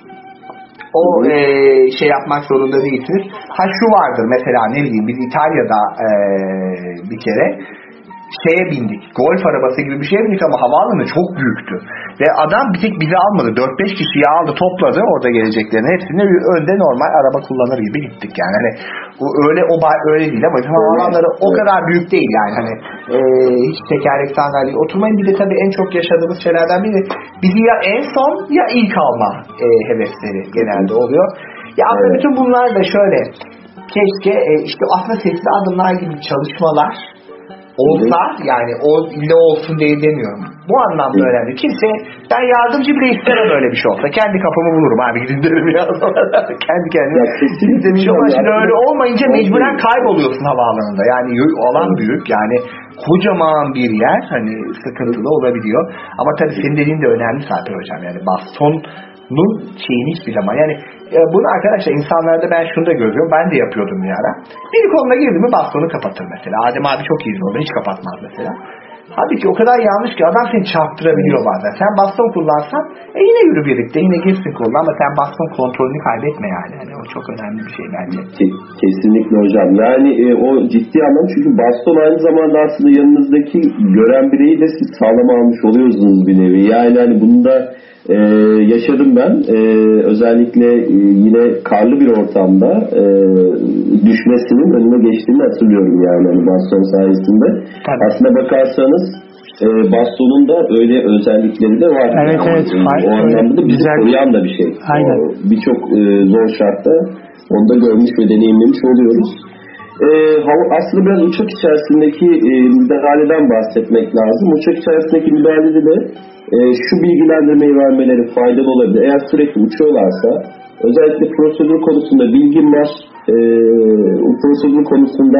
O şey yapmak zorunda değilsiniz. Şu vardır mesela, ne bileyim, biz İtalya'da bir kere şeye bindik. Golf arabası gibi bir şeye bindik ama havaalanı çok büyüktü. Ve adam bir tek bizi almadı. 4-5 kişiyi aldı, topladı orada geleceklerini. Hepsini önde normal araba kullanır gibi gittik yani. Hani öyle değil ama havaalanları o kadar büyük değil yani. Hani hiç tekerlek sandalye oturmayın. Bir de tabii en çok yaşadığımız şeylerden biri bizi ya en son ya ilk alma hevesleri genelde oluyor. Ya aslında bütün bunlar da şöyle, keşke işte aslında sesli adımlar gibi çalışmalar olsa, yani o ile olsun diye demiyorum. Bu anlamda önemli. Kimse, ben yardımcı bile istemem öyle bir şey olsa. Kendi kapımı bulurum abi, gidin derim ya. Kendi kendine. Kimse bir şey olmaz. Şimdi öyle olmayınca mecburen kayboluyorsun havaalanında. Yani alan büyük, yani kocaman bir yer, hani sıkıntılı olabiliyor. Ama tabii senin dediğin de önemli Serpil Hocam. Yani bastonun şeyini hiçbir zaman, yani bunu arkadaşlar insanlarda ben şunu da görüyorum, ben de yapıyordum bir ara. Bir konuda girdi mi bastonu kapatır mesela. Adem abi çok iyi orada, hiç kapatmaz mesela. Halbuki o kadar yanlış ki adam seni çarptırabiliyor bazen. Sen baston kullansan yine yürü birlikte, yine girsin koluna, ama sen baston kontrolünü kaybetme yani. Yani o çok önemli bir şey bence. Kesinlikle hocam. Yani o ciddi anlam, çünkü baston aynı zamanda aslında yanınızdaki gören bireyi de siz sağlam almış oluyorsunuz bir nevi. Yani hani bunda yaşadım ben. Özellikle yine karlı bir ortamda düşmesinin önüne geçtiğini hatırlıyorum yani hani baston sayesinde. Tabii. Aslına bakarsanız bastonun da öyle özellikleri de var. Evet, yani, evet. O anlamda da bizi koruyan da bir şey. Birçok zor şartta onu da görmüş ve deneyimlemiş oluyoruz. Aslında biraz uçak içerisindeki müdahaleden bahsetmek lazım. Uçak içerisindeki müdahalede de şu bilgilendirmeyi vermeleri faydalı olabilir. Eğer sürekli uçuyorlarsa özellikle prosedür konusunda bilgim var. Prosedür konusunda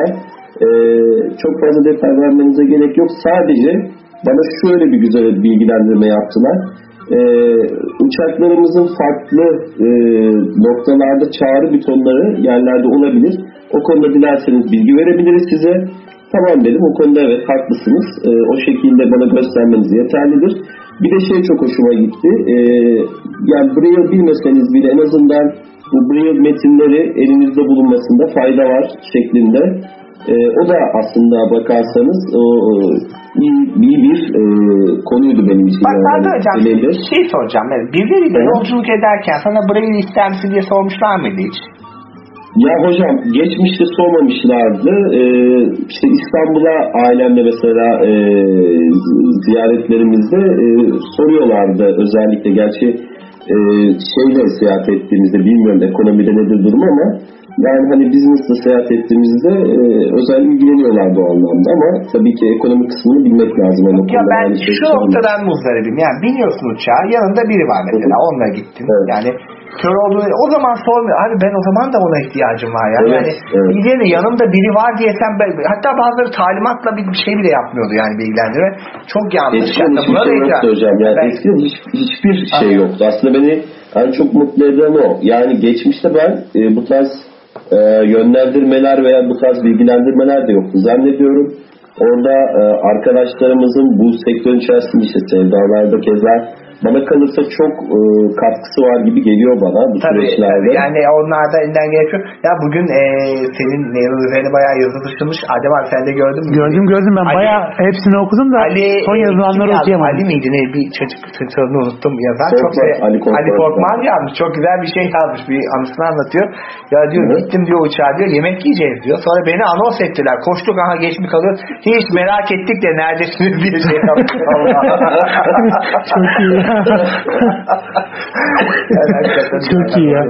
çok fazla detay vermenize gerek yok. Sadece bana şöyle bir güzel bilgilendirme yaptılar. Uçaklarımızın farklı noktalarda çağrı butonları yerlerde olabilir. O konuda dilerseniz bilgi verebiliriz size. Tamam dedim. O konuda evet haklısınız. O şekilde bana göstermeniz yeterlidir. Bir de çok hoşuma gitti. Yani Braille bilmeseniz bile en azından bu Braille metinleri elinizde bulunmasında fayda var şeklinde. O da aslında bakarsanız iyi bir konuydu benim için. Bak Arda Hocam bir şey soracağım. Yani birileriyle yolculuk ederken sana Braille ister misin diye sormuşlar mıydı hiç? Ya hocam geçmişte sormamışlardı. İşte İstanbul'a ailemle mesela ziyaretlerimizde soruyorlardı özellikle. Gerçi şeyle seyahat ettiğimizde bilmiyorum ekonomide nedir durum ama yani hani business'la seyahat ettiğimizde özel ilgileniyorlardı o anlamda ama tabii ki ekonomi kısmını bilmek lazım. Ya ben şu noktadan muzdaribim. Yani biniyorsun uçağa yanında biri var mesela onunla gittin. Evet. Yani kör olduğunu o zaman sormuyor. Abi ben o zaman da ona ihtiyacım var ya. Evet, yani bilgilerin yanımda biri var diye sen hatta bazıları talimatla bir şey bile yapmıyordu yani bilgilendirme. Çok yanlış. Eskiden hiçbir şey yoktu hocam. Yani eskiden hiçbir şey yoktu. Aslında beni en çok mutlu eden o. Yani geçmişte ben bu tarz yönlendirmeler veya bu tarz bilgilendirmeler de yoktu zannediyorum. Orada arkadaşlarımızın bu sektörün içerisinde işte sevdalarda keza bana kalırsa çok katkısı var gibi geliyor bana bu süreçlerde. Yani onlar da elinden geliyor. Ya bugün senin üzerine bayağı yazı taşınmış. Adem abi sen de gördün mü? Gördüm ben bayağı hepsini okudum da son yazılanları okuyamadım. Ali miydi ne bir çocuğunu unuttum yazan. Ali Korkmaz yazmış. Çok güzel bir şey yazmış. Bir anısını anlatıyor. Ya diyor gittim diyor uçağa diyor yemek yiyeceğiz diyor. Sonra beni anons ettiler. Koştuk aha geç mi kalıyor. Hiç merak ettik de neredesiniz diye şey yaptık. Çok iyi. Çok iyi ya.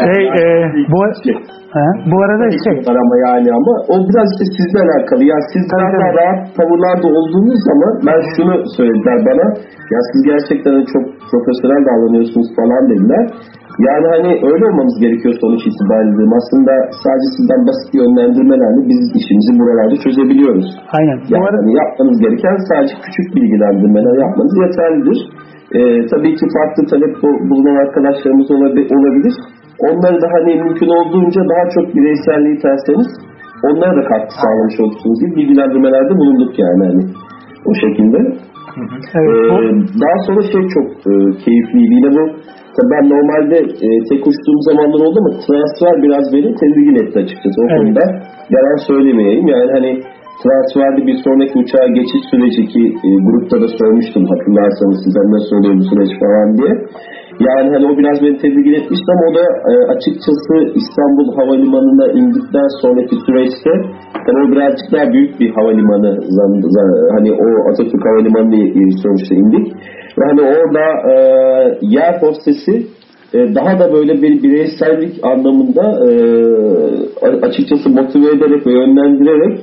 Bu arada ama yani ama o biraz işte sizle alakalı. Yani siz daha rahat tavırlarda olduğunuz zaman ben şunu söylediler bana. Ya siz gerçekten çok profesyonel davranıyorsunuz falan dediler. Yani hani öyle olmamız gerekiyor sonuç itibariyle. Aslında sadece sizden basit yönlendirmelerle biz işimizi buralarda çözebiliyoruz. Aynen. Yani hani yapmanız gereken sadece küçük bilgilendirmeler yapmanız yeterlidir. Tabii ki farklı talep bulunan arkadaşlarımız olabilir. Onları da hani mümkün olduğunca daha çok bireyselliği terseniz onlara da katkı sağlamış olursunuz gibi bilgilendirmelerde bulunduk yani hani o şekilde. Daha sonra çok keyifliydi. Yine bu ben normalde tek uçtuğum zamanlar oldu ama transfer biraz beni tedirgin etti açıkçası. O konuda yalan söylemeyeyim. Yani hani transferde bir sonraki uçağa geçiş süreci ki grupta da sormuştum hatırlarsanız size nasıl oluyor bu süreç falan diye. Yani hani o biraz beni tedirgin etmişti ama o da açıkçası İstanbul Havalimanı'na indikten sonraki süreçte yani o birazcık daha büyük bir havalimanı hani o Atatürk Havalimanı'na sonuçta indik. Ve hani orada yer hostesi daha da böyle bir bireysellik anlamında açıkçası motive ederek ve yönlendirerek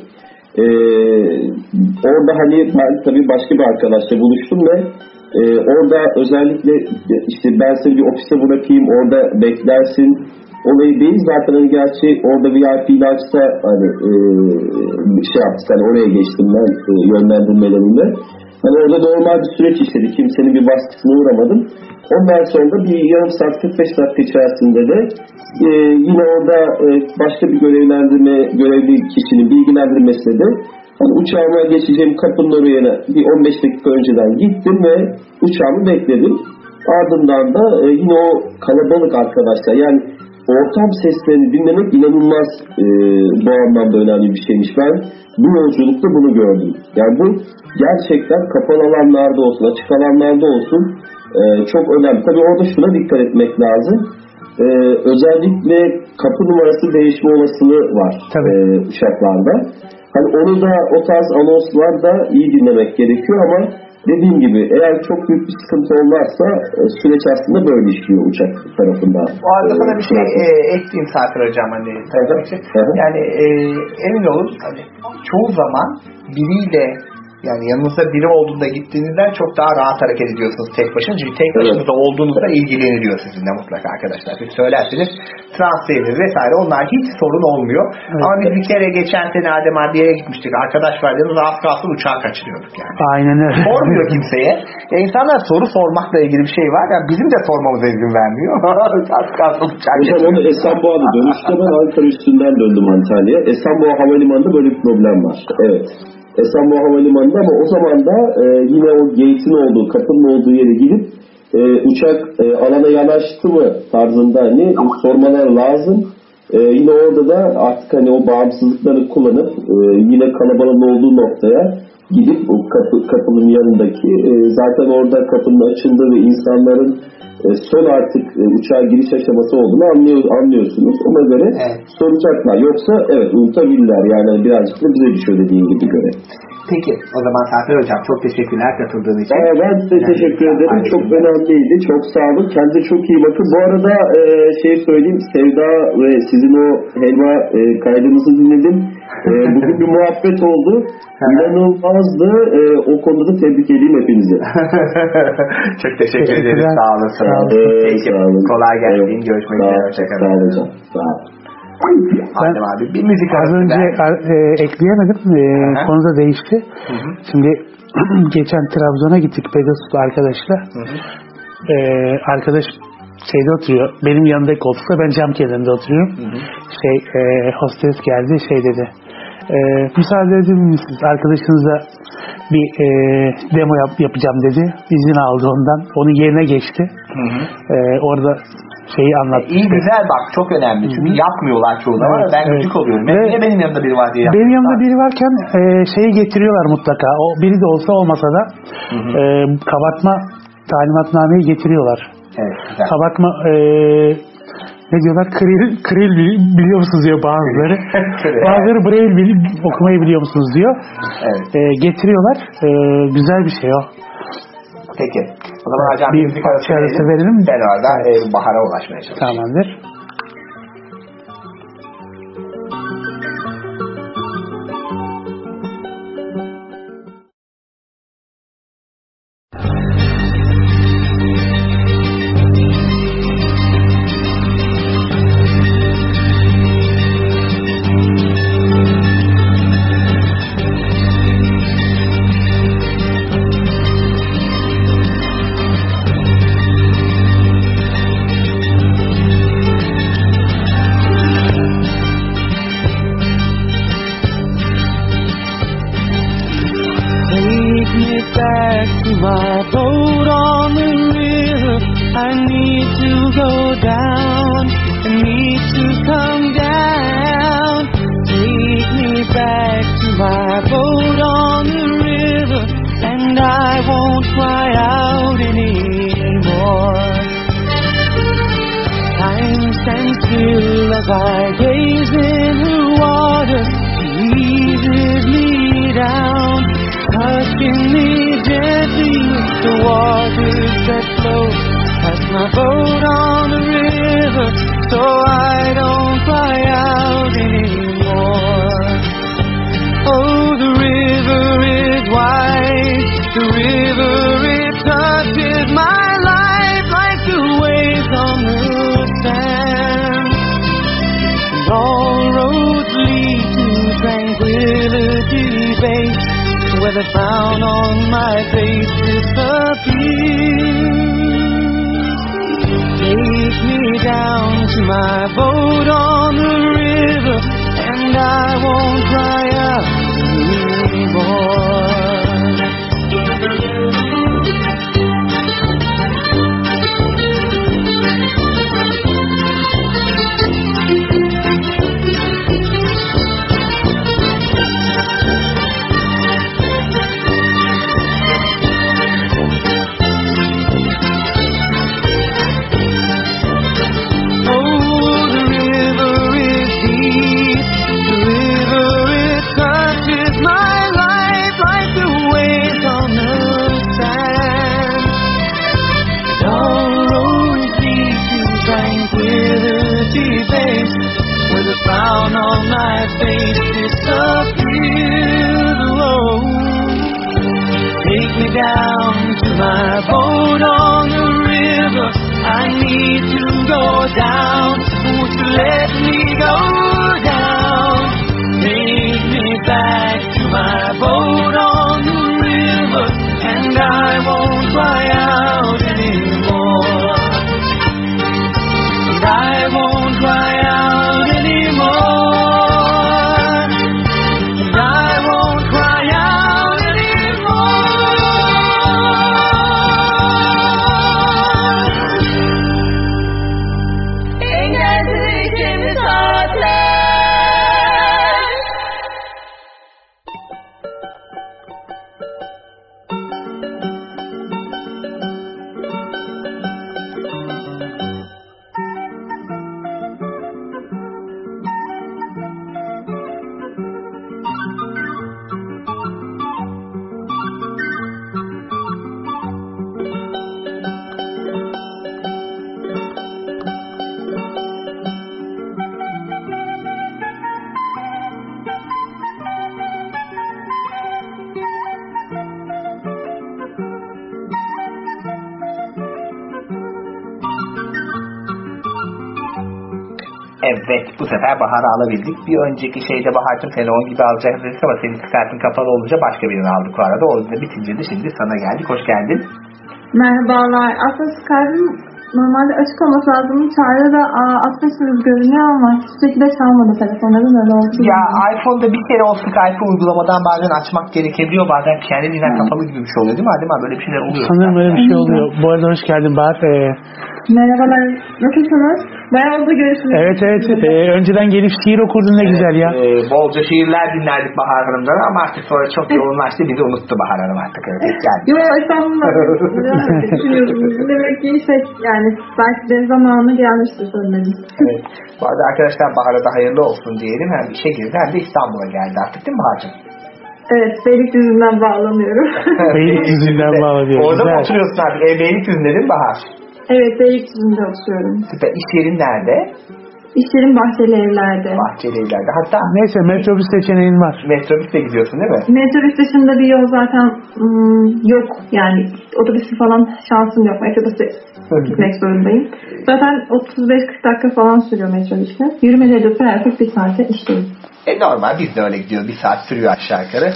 orada hani ben tabii başka bir arkadaşla buluştum ve orada özellikle işte ben seni bir ofise bırakayım orada beklersin olayı değil zaten hani gerçi orada VIP ilaçta hani şey yaptık hani oraya geçtim ben yönlendirmelerinde hani orada normal bir süreç işledi kimsenin bir baskısına uğramadım ondan sonra bir yarım saat 45 dakika içerisinde de yine orada başka bir görevli kişinin bilgilendirmesine de hani uçağıma geçeceğim kapının oraya bir 15 dakika önceden gittim ve uçağımı bekledim. Ardından da yine o kalabalık arkadaşlar yani ortam seslerini dinlemek inanılmaz bu anlamda önemli bir şeymiş. Ben bu yolculukta bunu gördüm. Yani bu gerçekten kapalı alanlarda olsun, açık alanlarda olsun çok önemli. Tabii orada şuna dikkat etmek lazım. Özellikle kapı numarası değişme olasılığı var uçaklarda. Hani onu da o tarz anonslarda iyi dinlemek gerekiyor ama dediğim gibi eğer çok büyük bir sıkıntı olmazsa süreç aslında böyle işliyor uçak tarafından. O arada sana bir şey ekleyeyim Serpil Hocam hani. Yani emin olun hani çoğu zaman biriyle yani yanınızda biri olduğunda gittiğinizden çok daha rahat hareket ediyorsunuz tek başına. Çünkü tek başınızda olduğunuzda ilgileniliyor sizinle mutlaka arkadaşlar. Siz söylerseniz transferiniz vesaire onlar hiç sorun olmuyor. Evet. Ama biz bir kere geçen sene Adem Adliye'ye gitmiştik. Arkadaş vardı az kalsın uçağı kaçırıyorduk yani. Aynen öyle. Sormuyor kimseye. İnsanlar soru sormakla ilgili bir şey var. Yani bizim de sormamıza izin vermiyor. Az kalsın uçağı kaçırıyorduk. Hocam onu Esenboğa'da dönüşte ben Ankara üstünden döndüm Antalya'ya. Esenboğa Havalimanı'nda böyle bir problem var. Evet. Esenboğa Havalimanı'nda ama o zaman da yine o gate'in olduğu, kapının olduğu yere gidip uçak alana yanaştı mı tarzında hani sormalar lazım. Yine orada da artık hani o bağımsızlıkları kullanıp yine kalabalığın olduğu noktaya gidip o kapının yanındaki zaten orada kapının açıldığı ve insanların son artık uçağa giriş aşaması olduğunu anlıyorsunuz. Ona göre soracaklar. Yoksa evet unutabilirler. Yani birazcık da bize düşüyor dediğin gibi göre. Peki o zaman Serpil Hocam çok teşekkürler katıldığın için. Ben size teşekkür ederim. Çok önemliydi. Çok sağ olun. Kendinize çok iyi bakın. Bu arada söyleyeyim. Sevda ve sizin o helva kaydınızı dinledim. Bugün bir muhabbet oldu. İnanılmazdı. O konuda da tebrik edeyim hepinizi. Çok teşekkür ederiz. Sağ olun. Peki. Kolay gelsin. Görüşmek üzere. Hoşçakalın. Sağ olun hocam. Sağ olun. Adem abi bir müzik az önce ekleyemedim. Konu da değişti. Şimdi geçen Trabzon'a gittik Pegasus'la arkadaşla. Arkadaş şeyde oturuyor. Benim yanımdaki koltukta ben cam kenarında oturuyorum. Hostes geldi dedi. Müsaade edin misiniz? Arkadaşınıza bir demo yapacağım dedi. İzin aldı ondan. Onun yerine geçti. Orada anlattı. İyi güzel bak çok önemli. Çünkü yapmıyorlar çoğu zaman. Ben gıcık oluyorum. Niye benim yanımda biri var diye yapmıyorlar. Benim yanımda biri varken getiriyorlar mutlaka. O biri de olsa olmasa da kabartma talimatnameyi getiriyorlar. Evet, güzel. Kabartma ne diyorlar? Kril biliyor musunuz diyor bazıları. Bazıları Braille okumayı biliyor musunuz diyor. Evet. Getiriyorlar. Güzel bir şey o. Peki. O zaman hocam bir müzik arası verelim. Ben orada Bahar'a ulaşmaya çalışacağım. Tamamdır. down to my boat on the river. I need to go down. Won't you let me go down? Take me back to my boat on the river, and I won't cry out anymore. And I won't cry out anymore. And I won't cry out anymore. Engelsizliğimiz haklı. Evet, bu sefer Bahar'ı alabildik. Bir önceki şeyde Bahar'cığım seni 10 gibi alacağız dedik ama senin Skype'ın kapalı olunca başka birini aldık bu arada. O da bitince de şimdi sana geldik. Hoş geldin. Merhabalar. Aslında Skype'ın normalde açık olması lazım. Çağrı da atmışsınız görünüyor ama hiçbir şekilde çalmadı telefonların, öyle oldu. Ya iPhone'da bir kere o Skype'ı uygulamadan bazen açmak gerekebiliyor. Bazen kendiliğinden kapalı gibi bir şey oluyor değil mi? Adem abi böyle bir şeyler oluyor. Sanırım böyle bir şey oluyor. Bu arada hoş geldin Bahar. Merhabalar. Nasılsınız? Bayağı oldu görüşürüz. Evet. Önceden gelip şiir okurdun ne güzel ya. Bolca şiirler dinlerdik Bahar Hanım'dan ama artık sonra çok yoğunlaştı. Bizi unuttu Bahar Hanım artık. Evet, geldi. Yok estağfurullah. Demek ki yani belki de zamanı gelmiştir söylemedim. Evet. Bu arada arkadaşlar Bahar'a da hayırlı olsun diyelim. Hem işe girdi hem de İstanbul'a geldi artık değil mi Bahar'cığım? Evet, Beylikdüzü'nden bağlanıyorum. Beylikdüzü'nden bağlanıyorum. Orada mı oturuyorsun artık? Beylikdüzü'nde değil mi Bahar? Evet, Beylikdüzü'nde oturuyorum. Süper. İş yerin nerede? İş yerim Bahçeli Evler'de. Bahçeli Evler'de. Hatta neyse metrobüs seçeneğin var. Metrobüsle gidiyorsun değil mi? Metrobüs dışında bir yol zaten yok. Yani otobüsü falan şansım yok. Metrobüsle gitmek zorundayım. Zaten 35-40 dakika falan sürüyor metrobüsle. Yürümeleri de sürersek bir saate işteyim. Normal biz de öyle gidiyor. Bir saat sürüyor aşağı yukarı.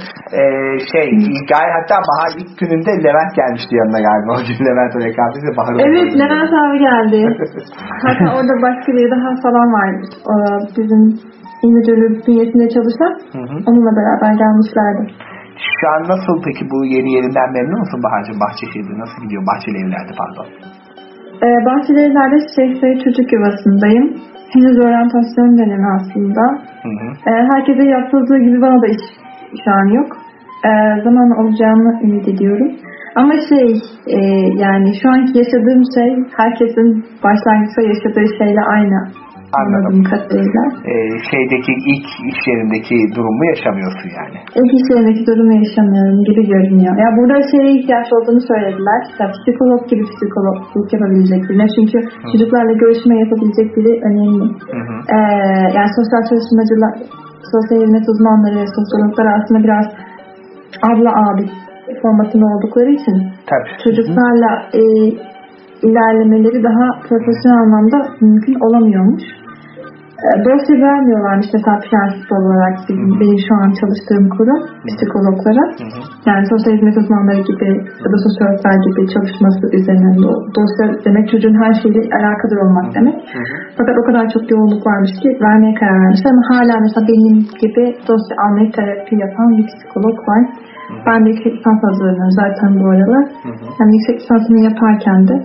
Hatta Bahar ilk gününde Levent gelmişti yanına galiba. O gün Levent öyle kalmıştı. Evet, Levent abi geldi. Hatta orada başka biri daha falan vardı. Bizim İngilizce bünyesinde çalışan. Onunla beraber gelmişlerdi. Şu an nasıl peki bu yeni yerinden memnun musun Bahar'cığım? Bahçeşehir'de nasıl gidiyor? Bahçeli Evler'de pardon. Bahçeli Evler'de çocuk yuvasındayım. Henüz oryantasyon dönemi aslında. Herkese yapıldığı gibi bana da iş şu an yok. Zaman olacağını ümit ediyorum. Ama yani şu anki yaşadığım şey herkesin başlangıçta yaşadığı şeyle aynı. Anladım. Kadarıyla. İlk iş yerindeki durumu yaşamıyorsun yani. İlk iş yerindeki durumu yaşamıyorum gibi görünüyor. Ya burada ihtiyaç olduğunu söylediler. Ya psikolog gibi psikologluk yapabilecek birine. Çünkü çocuklarla görüşme yapabilecek biri önemli. Yani sosyal çalışmacılar, sosyal hizmet uzmanları ve sosyologlar aslında biraz abla abi formatında oldukları için çocuklarla ilerlemeleri daha profesyonel anlamda mümkün olamıyormuş. Dosya vermiyorlarmış mesela prensip olarak benim şu an çalıştığım kurum psikologlara. Yani sosyal hizmet uzmanları gibi ya da sosyologlar gibi çalışması üzerine dosya demek çocuğun her şeyle alakadar olmak demek. Fakat o kadar çok yoğunluk varmış ki vermeye karar vermişler ama hala mesela benim gibi dosya almayı terapi yapan bir psikolog var. Ben de yüksek lisans hazırlanıyorum zaten bu aralar. Yani yüksek lisansımı yaparken de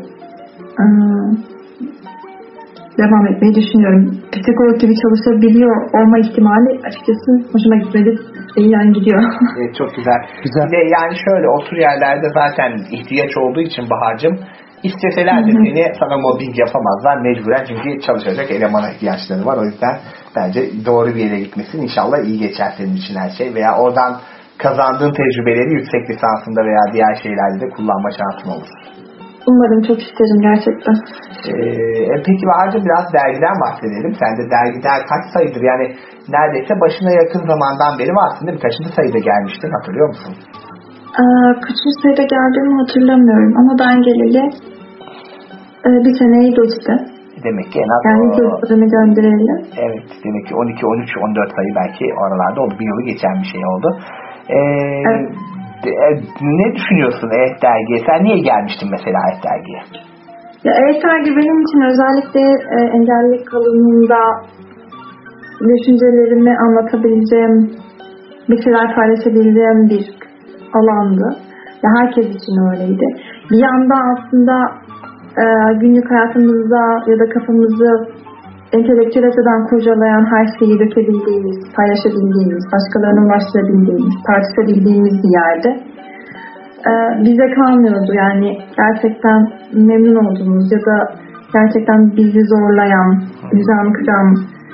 devam etmeyi düşünüyorum. Psikolog gibi çalışabiliyor olma ihtimali açıkçası hoşuma gitmedi. Yani gidiyor. Çok güzel. Ve yani şöyle otur yerlerde zaten ihtiyaç olduğu için Bahar'cığım isteseler de sana mobbing yapamazlar mecburen çünkü çalışacak elemana ihtiyaçları var. O yüzden bence doğru bir yere gitmesin. İnşallah iyi geçer senin için her şey veya oradan kazandığın tecrübeleri yüksek lisansında veya diğer şeylerde de kullanma şansın olur. Umarım, çok isterim gerçekten. Peki Bahar'cığım biraz dergiden bahsedelim. Sen de dergiler kaç sayıdır? Yani neredeyse başına yakın zamandan beri varsın değil mi? Kaçıncı sayıda gelmiştin hatırlıyor musun? Kaçıncı sayıda geldiğimi hatırlamıyorum ama ben geleli bir seneyi geçti. Demek ki en az yani çocuklarımı gönderelim. Evet, demek ki 12, 13, 14 sayı belki oralarda oldu. Bir yılı geçen bir şey oldu. Evet. Ne düşünüyorsun EHT dergiye? Sen niye gelmiştin mesela EHT dergiye? Ya EHT dergi benim için özellikle engellilik alanında düşüncelerimi anlatabileceğim, bir şeyler paylaşabileceğim bir alandı. Ya herkes için öyleydi. Bir yanda aslında günlük hayatımızda ya da kafamızı entelektüel açıdan kurcalayan her şeyi dökebildiğimiz, paylaşabildiğimiz, başkalarına ulaştırabildiğimiz, tartışabildiğimiz bir yerde bize kalmıyordu. Yani gerçekten memnun olduğumuz ya da gerçekten bizi zorlayan, üzen, kıran,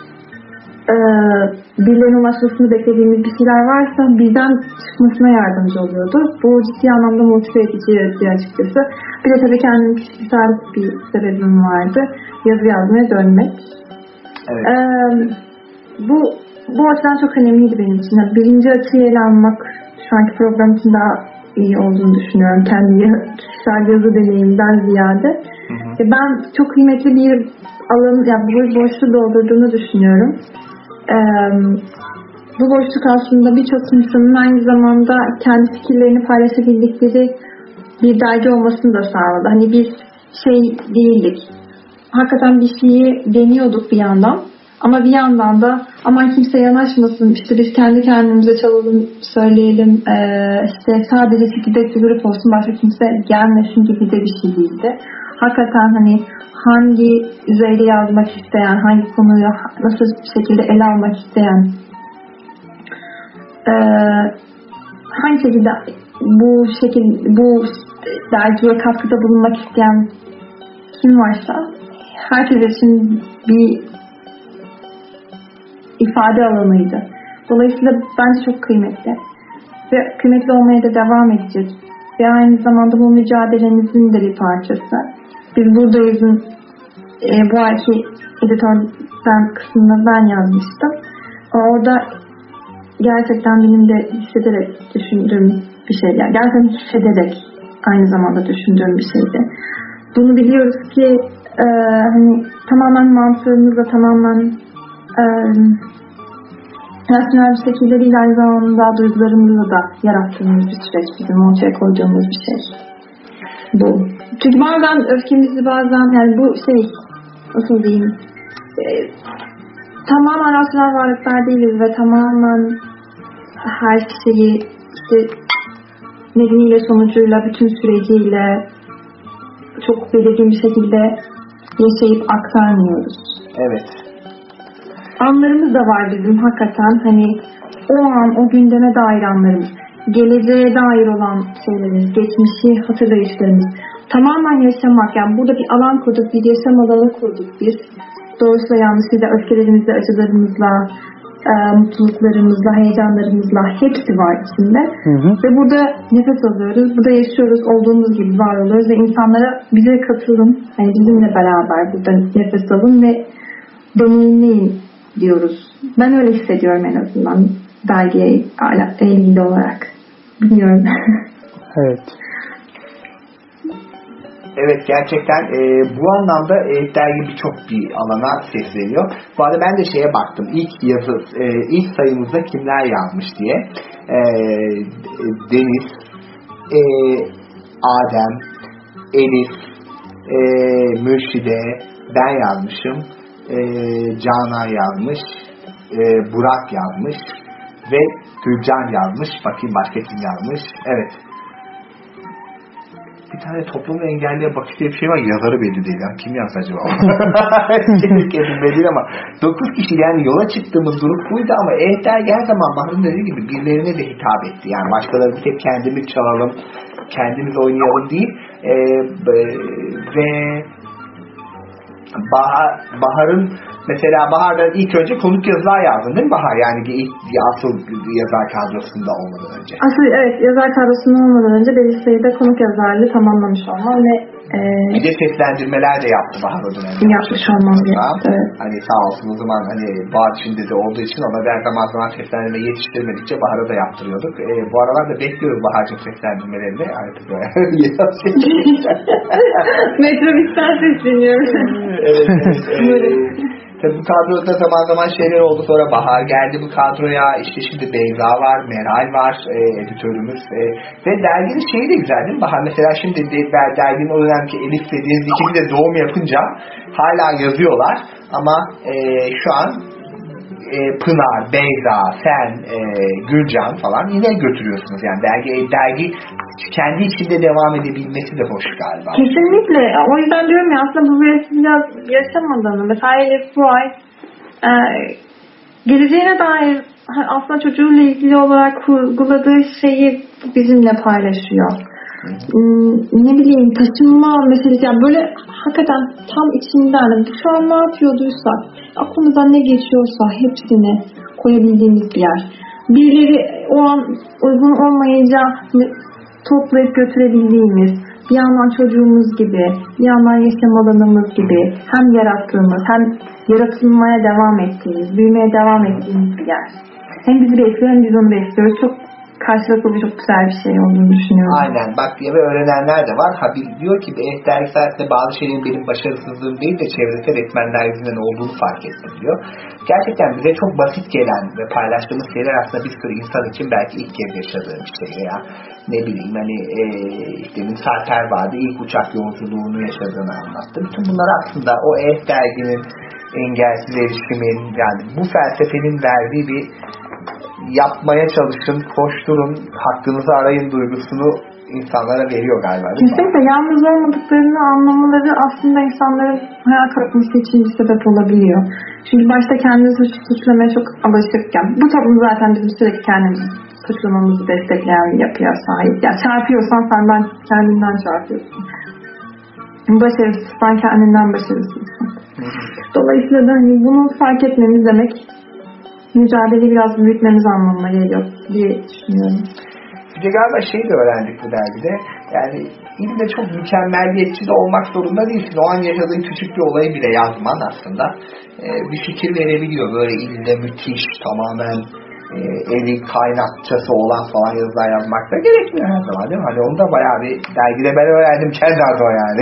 birilerine ulaşmasını beklediğimiz bir şeyler varsa bizden çıkmasına yardımcı oluyordu. Bu ciddi anlamda motive edici açıkçası. Bir de tabii kendim kişisel bir sebebim vardı. Yazı yazmaya dönmek. Evet. Bu açıdan çok önemliydi benim için. Yani birinci açıyı ele almak şu anki program için daha iyi olduğunu düşünüyorum. Kendi kişisel yazı deneyimden ziyade. Ben çok kıymetli bir alan, yani bu boşluğu doldurduğunu düşünüyorum. Bu boşluk aslında birçok insanın aynı zamanda kendi fikirlerini paylaşabildikleri bir dergi olmasını da sağladı. Hani biz şey değildik. Hakikaten bir şeyi deniyorduk bir yandan. Ama bir yandan da aman kimse yanaşmasın, işte biz kendi kendimize çalalım, söyleyelim, işte sadece fikirde bir grup olsun, başka kimse gelmesin gibi de bir şey değildi. Hakikaten hani hangi düzeyde yazmak isteyen, hangi konuyu nasıl bir şekilde ele almak isteyen, hangi şekilde bu dergiye katkıda bulunmak isteyen kim varsa herkes için bir ifade alanıydı. Dolayısıyla bence çok kıymetli ve kıymetli olmaya da devam edecek. Ve aynı zamanda bu mücadelemizin de bir parçası. Biz buradayız'ın bu ayki editörden kısmını ben yazmıştım. Orada gerçekten benim de hissederek düşündüğüm bir şey. Yani gerçekten hissederek aynı zamanda düşündüğüm bir şeydi. Bunu biliyoruz ki hani tamamen mantığımızla, tamamen rasyonel bir şekilde değil, aynı zamanda duygularımızla da yarattığımız bir süreç, bizim ortaya koyduğumuz bir şey. Bu. Çünkü bazen öfkemizi, bazen yani bu şey, nasıl diyeyim, tamamen rasyonel varlıklar değiliz ve tamamen her şeyi işte nedeniyle, sonucuyla, bütün süreciyle çok belirgin bir şekilde yaşayıp aktarmıyoruz. Evet. Anlarımız da var bizim hakikaten, hani o an, o gündeme dair anlarımız, geleceğe dair olan şeylerimiz, geçmişi hatırlayışlarımız, tamamen yaşamak. Yani burada bir alan kurduk, bir yaşam alanı kurduk biz. Doğrusuyla yanlışıyla, öfkelerimizle, acılarımızla, mutluluklarımızla, heyecanlarımızla hepsi var içinde. Ve burada nefes alıyoruz, burada yaşıyoruz, olduğumuz gibi var oluyoruz ve insanlara bize katılın, hani bizimle beraber burada nefes alın ve deneyimleyin diyoruz. Ben öyle hissediyorum en azından dergiye ilgili olarak. Bilmiyorum. Evet. Evet, gerçekten bu anlamda dergi birçok bir alana sesleniyor. Bu arada ben de şeye baktım. İlk sayımızda kimler yazmış diye. Deniz, Adem, Elif, Mürşide, ben yazmışım. Canan yazmış, Burak yazmış ve Gülcan yazmış. Bakayım başka kim yazmış. Evet. Bir tane toplum engelliye bakış diye bir şey var. Yazarı belli değil. Yani kim yazdı acaba? Kesin belli değil ama 9 kişi, yani yola çıktığımız grup buydu ama dergi her zaman Bahar'ın dediği gibi birilerine de hitap etti. Yani başkaları bir tek kendimiz çalalım, kendimiz oynayalım değil. Ve Bahar'ın Mesela Bahar'dan ilk önce konuk yazılar yazdın değil mi Bahar? Yani ilk asıl yazar kadrosunda olmadan önce. Asıl evet, yazar kadrosunda olmadan önce belli sayıda konuk yazarlığı tamamlamış olmam ve bir de seslendirmeler de yaptı Bahar o dönemde. Yapmış olmam gerekti. Evet. Hani sağ olsun o zaman hani Boğaziçi'nde de olduğu için ona her zaman seslendirme yetiştirmedikçe Bahar'a da yaptırıyorduk. Bu aralar da bekliyoruz Bahar'cığım seslendirmelerini. Artık Metrobüsten sesleniyorum. Evet. Tabii bu kadroda zaman şeyler oldu. Sonra Bahar geldi bu kadroya. İşte şimdi Beyza var, Meral var, editörümüz. Ve derginin şeyi de güzel değil mi Bahar? Mesela şimdi derginin o dönemki Elif ve Deniz ikili de doğum yapınca hala yazıyorlar. Ama şu an Pınar, Beyza, sen, Gülcan falan yine götürüyorsunuz. Yani dergi kendi içinde devam edebilmesi de hoş galiba. Kesinlikle. O yüzden diyorum ya aslında bu birisi biraz yaşamadığını. Mesela Elif bu ay geleceğine dair aslında çocuğuyla ilgili olarak kurguladığı şeyi bizimle paylaşıyor. Ne bileyim taşınma meselesi. Yani böyle hakikaten tam içinden şu an ne yapıyorduysa aklımıza ne geçiyorsa hepsini koyabildiğimiz bir yer. Birileri o an uygun olmayınca toplayıp götürebildiğimiz, bir yandan çocuğumuz gibi, bir yandan yaşam alanımız gibi hem yarattığımız hem yaratılmaya devam ettiğimiz, büyümeye devam ettiğimiz bir yer. Hem bizi besliyor hem biz onu besliyoruz. Çok karşılıklı çok güzel bir şey olduğunu düşünüyorum. Aynen. Bak ve öğrenenler de var. Diyor ki dergisinde bazı şeylerin benim başarısızlığım değil de çevresel etmenler yüzünden olduğunu fark ettim diyor. Gerçekten bize çok basit gelen ve paylaştığımız şeyler aslında bir sürü insan için belki ilk kez yaşadığı bir şey veya ne bileyim hani işte Sarper vardı ilk uçak yolculuğunu yaşadığını anlattı. Bütün bunlar aslında o derginin engelsiz erişimin yani bu felsefenin verdiği bir yapmaya çalışın, koşturun, hakkınızı arayın duygusunu insanlara veriyor galiba. Kesinlikle yalnız olmadıklarını anlamaları aslında insanların hayal kırıklığı için bir sebep olabiliyor. Çünkü başta kendini suçlamaya çok alışıkken, bu toplum zaten bizim sürekli kendimizi suçlamamızı destekleyen bir yapıya sahip. Yani çarpıyorsan kendinden çarpıyorsun. Başarısızsan kendinden başarısızsın. Dolayısıyla da hani bunu fark etmemiz demek mücadeleyi biraz büyütmemiz anlamına geliyor diye düşünüyorum. Bir de galiba şeyi de öğrendik bu dergide. Yani ille çok mükemmeliyetçi de olmak zorunda değilsin. O an yaşadığın küçük bir olayı bile yazman aslında bir fikir verebiliyor. Böyle ille müthiş, tamamen eli kaynakçası olan falan yazılar yazmak da gerekmiyor her zaman değil mi? Hani onu da bayağı bir dergide ben öğrendim kendi adıma yani.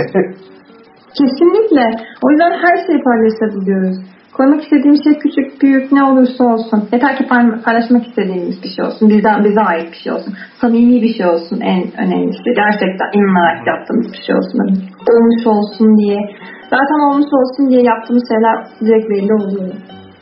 Kesinlikle. O yüzden her şeyi paylaşabiliyoruz. Koymak istediğim şey küçük, büyük ne olursa olsun. Yeter ki paylaşmak istediğimiz bir şey olsun. Bize ait bir şey olsun. Samimi bir şey olsun en önemlisi. Gerçekten inanarak yaptığımız bir şey olsun. Olmuş olsun diye. Zaten olmuş olsun diye yaptığımız şeyler direkt belli oluyor.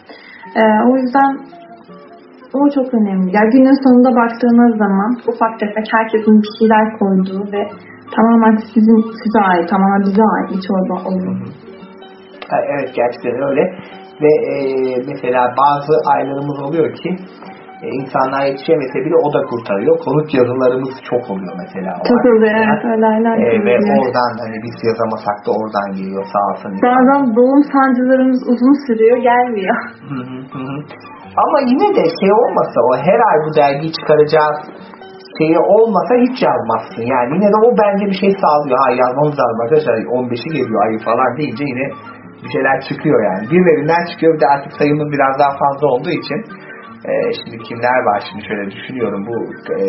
O yüzden o çok önemli. Yani günün sonunda baktığınız zaman ufak tefek herkesin bir şeyler koyduğu ve tamamen size ait, tamamen bize ait bir çorba oluyor. Evet gerçekten öyle. Ve mesela bazı aylarımız oluyor ki insanlar yetişemese bile o da kurtarıyor. Konuk yazılarımız çok oluyor mesela. Çok oluyor evet öyle aylar. Ve oradan hani biz yazamasak da oradan geliyor sağ olsun. Bazen doğum sancılarımız uzun sürüyor gelmiyor. Ama yine de şey olmasa o her ay bu dergiyi çıkaracağız şeyi olmasa hiç yazmazsın. Yani yine de o bence bir şey sağlıyor. Ha yazmamız lazım arkadaşlar 15'i geliyor ayı falan deyince yine bir şeyler çıkıyor yani. Birbirinden çıkıyor. Bir de artık sayımız biraz daha fazla olduğu için şimdi kimler var şimdi şöyle düşünüyorum. Bu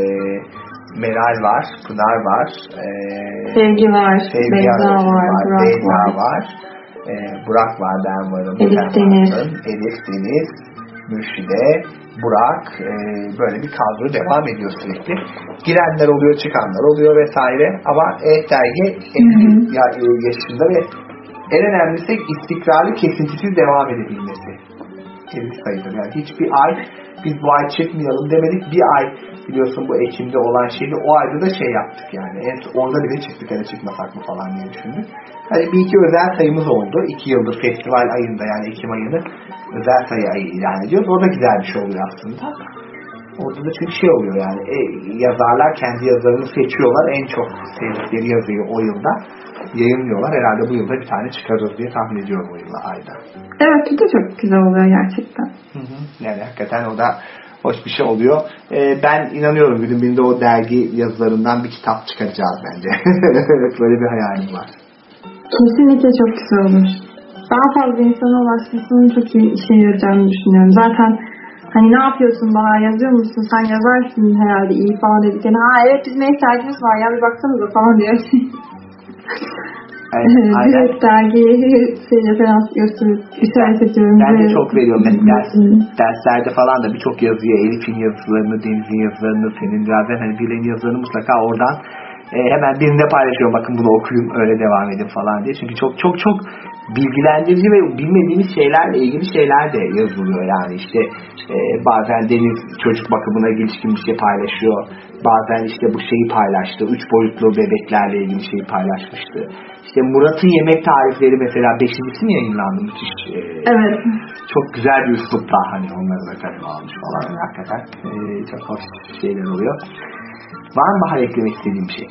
Meral var, Pınar var. Sevgi var, Beyza var, Burak var. Burak var, ben varım. Elif Deniz, Mürşide, Burak, böyle bir kadro devam ediyor sürekli. Girenler oluyor, çıkanlar oluyor vesaire. Ama dergi 50 yaşında ve en önemlisi istikrarlı kesintisiz devam edebilmesi. Sayıdır. Yani hiçbir ay biz bu ay çıkmayalım demedik. Bir ay biliyorsun bu Ekim'de olan şeydi. O ayda da şey yaptık yani. Orada bile çıktık ya da çıkmasak mı falan diye düşündük. Hani bir iki özel sayımız oldu. 2 yıldır festival ayında yani Ekim ayını özel sayı ayı ilan ediyoruz. O da güzel bir şey oluyor aslında. Orada da çünkü şey oluyor yani yazarlar kendi yazarını seçiyorlar. En çok sevdikleri yazıyı o yılda. yayınlıyorlar. Herhalde bu yılda bir tane çıkarırız diye tahmin ediyorum bu yılla ayda. Evet, bu da çok güzel oluyor gerçekten. Yani hakikaten o da hoş bir şey oluyor. Ben inanıyorum bir gün birinde o dergi yazılarından bir kitap çıkaracağız bence. Böyle bir hayalim var. Kesinlikle çok güzel olur. Daha fazla insana ulaşmasının çok iyi işe yarayacağını düşünüyorum. Zaten hani ne yapıyorsun Bahar, yazıyor musun? Sen yazarsın herhalde iyi falan dedik. Yani, evet bizim ihtiyacımız var ya bir baksanıza falan diyor. Direkt dergiye referans gösterip işaret ediyorum. Ben de çok veriyorum. Derslerde falan da birçok yazıya Elif'in yazılarını, Deniz'in yazılarını, senin zaten hani birilerinin yazılarını mutlaka oradan hemen birinde paylaşıyorum. Bakın bunu okuyun öyle devam edin falan diye. Çünkü çok bilgilendirici ve bilmediğimiz şeylerle ilgili şeyler de yazılıyor. Yani işte bazen Deniz çocuk bakımına ilişkin bir şey paylaşıyor. Bazen işte bu şeyi paylaştı. 3 boyutlu bebeklerle ilgili şeyi paylaşmıştı. İşte Murat'ın yemek tarifleri mesela 5.'si mi yayınlandı? Müthiş. Evet. Çok güzel bir üslupla hani onları da kaleme almış falan. Yani hakikaten çok hoş şeyler oluyor. Var mı Bahar eklemek istediğim bir şey?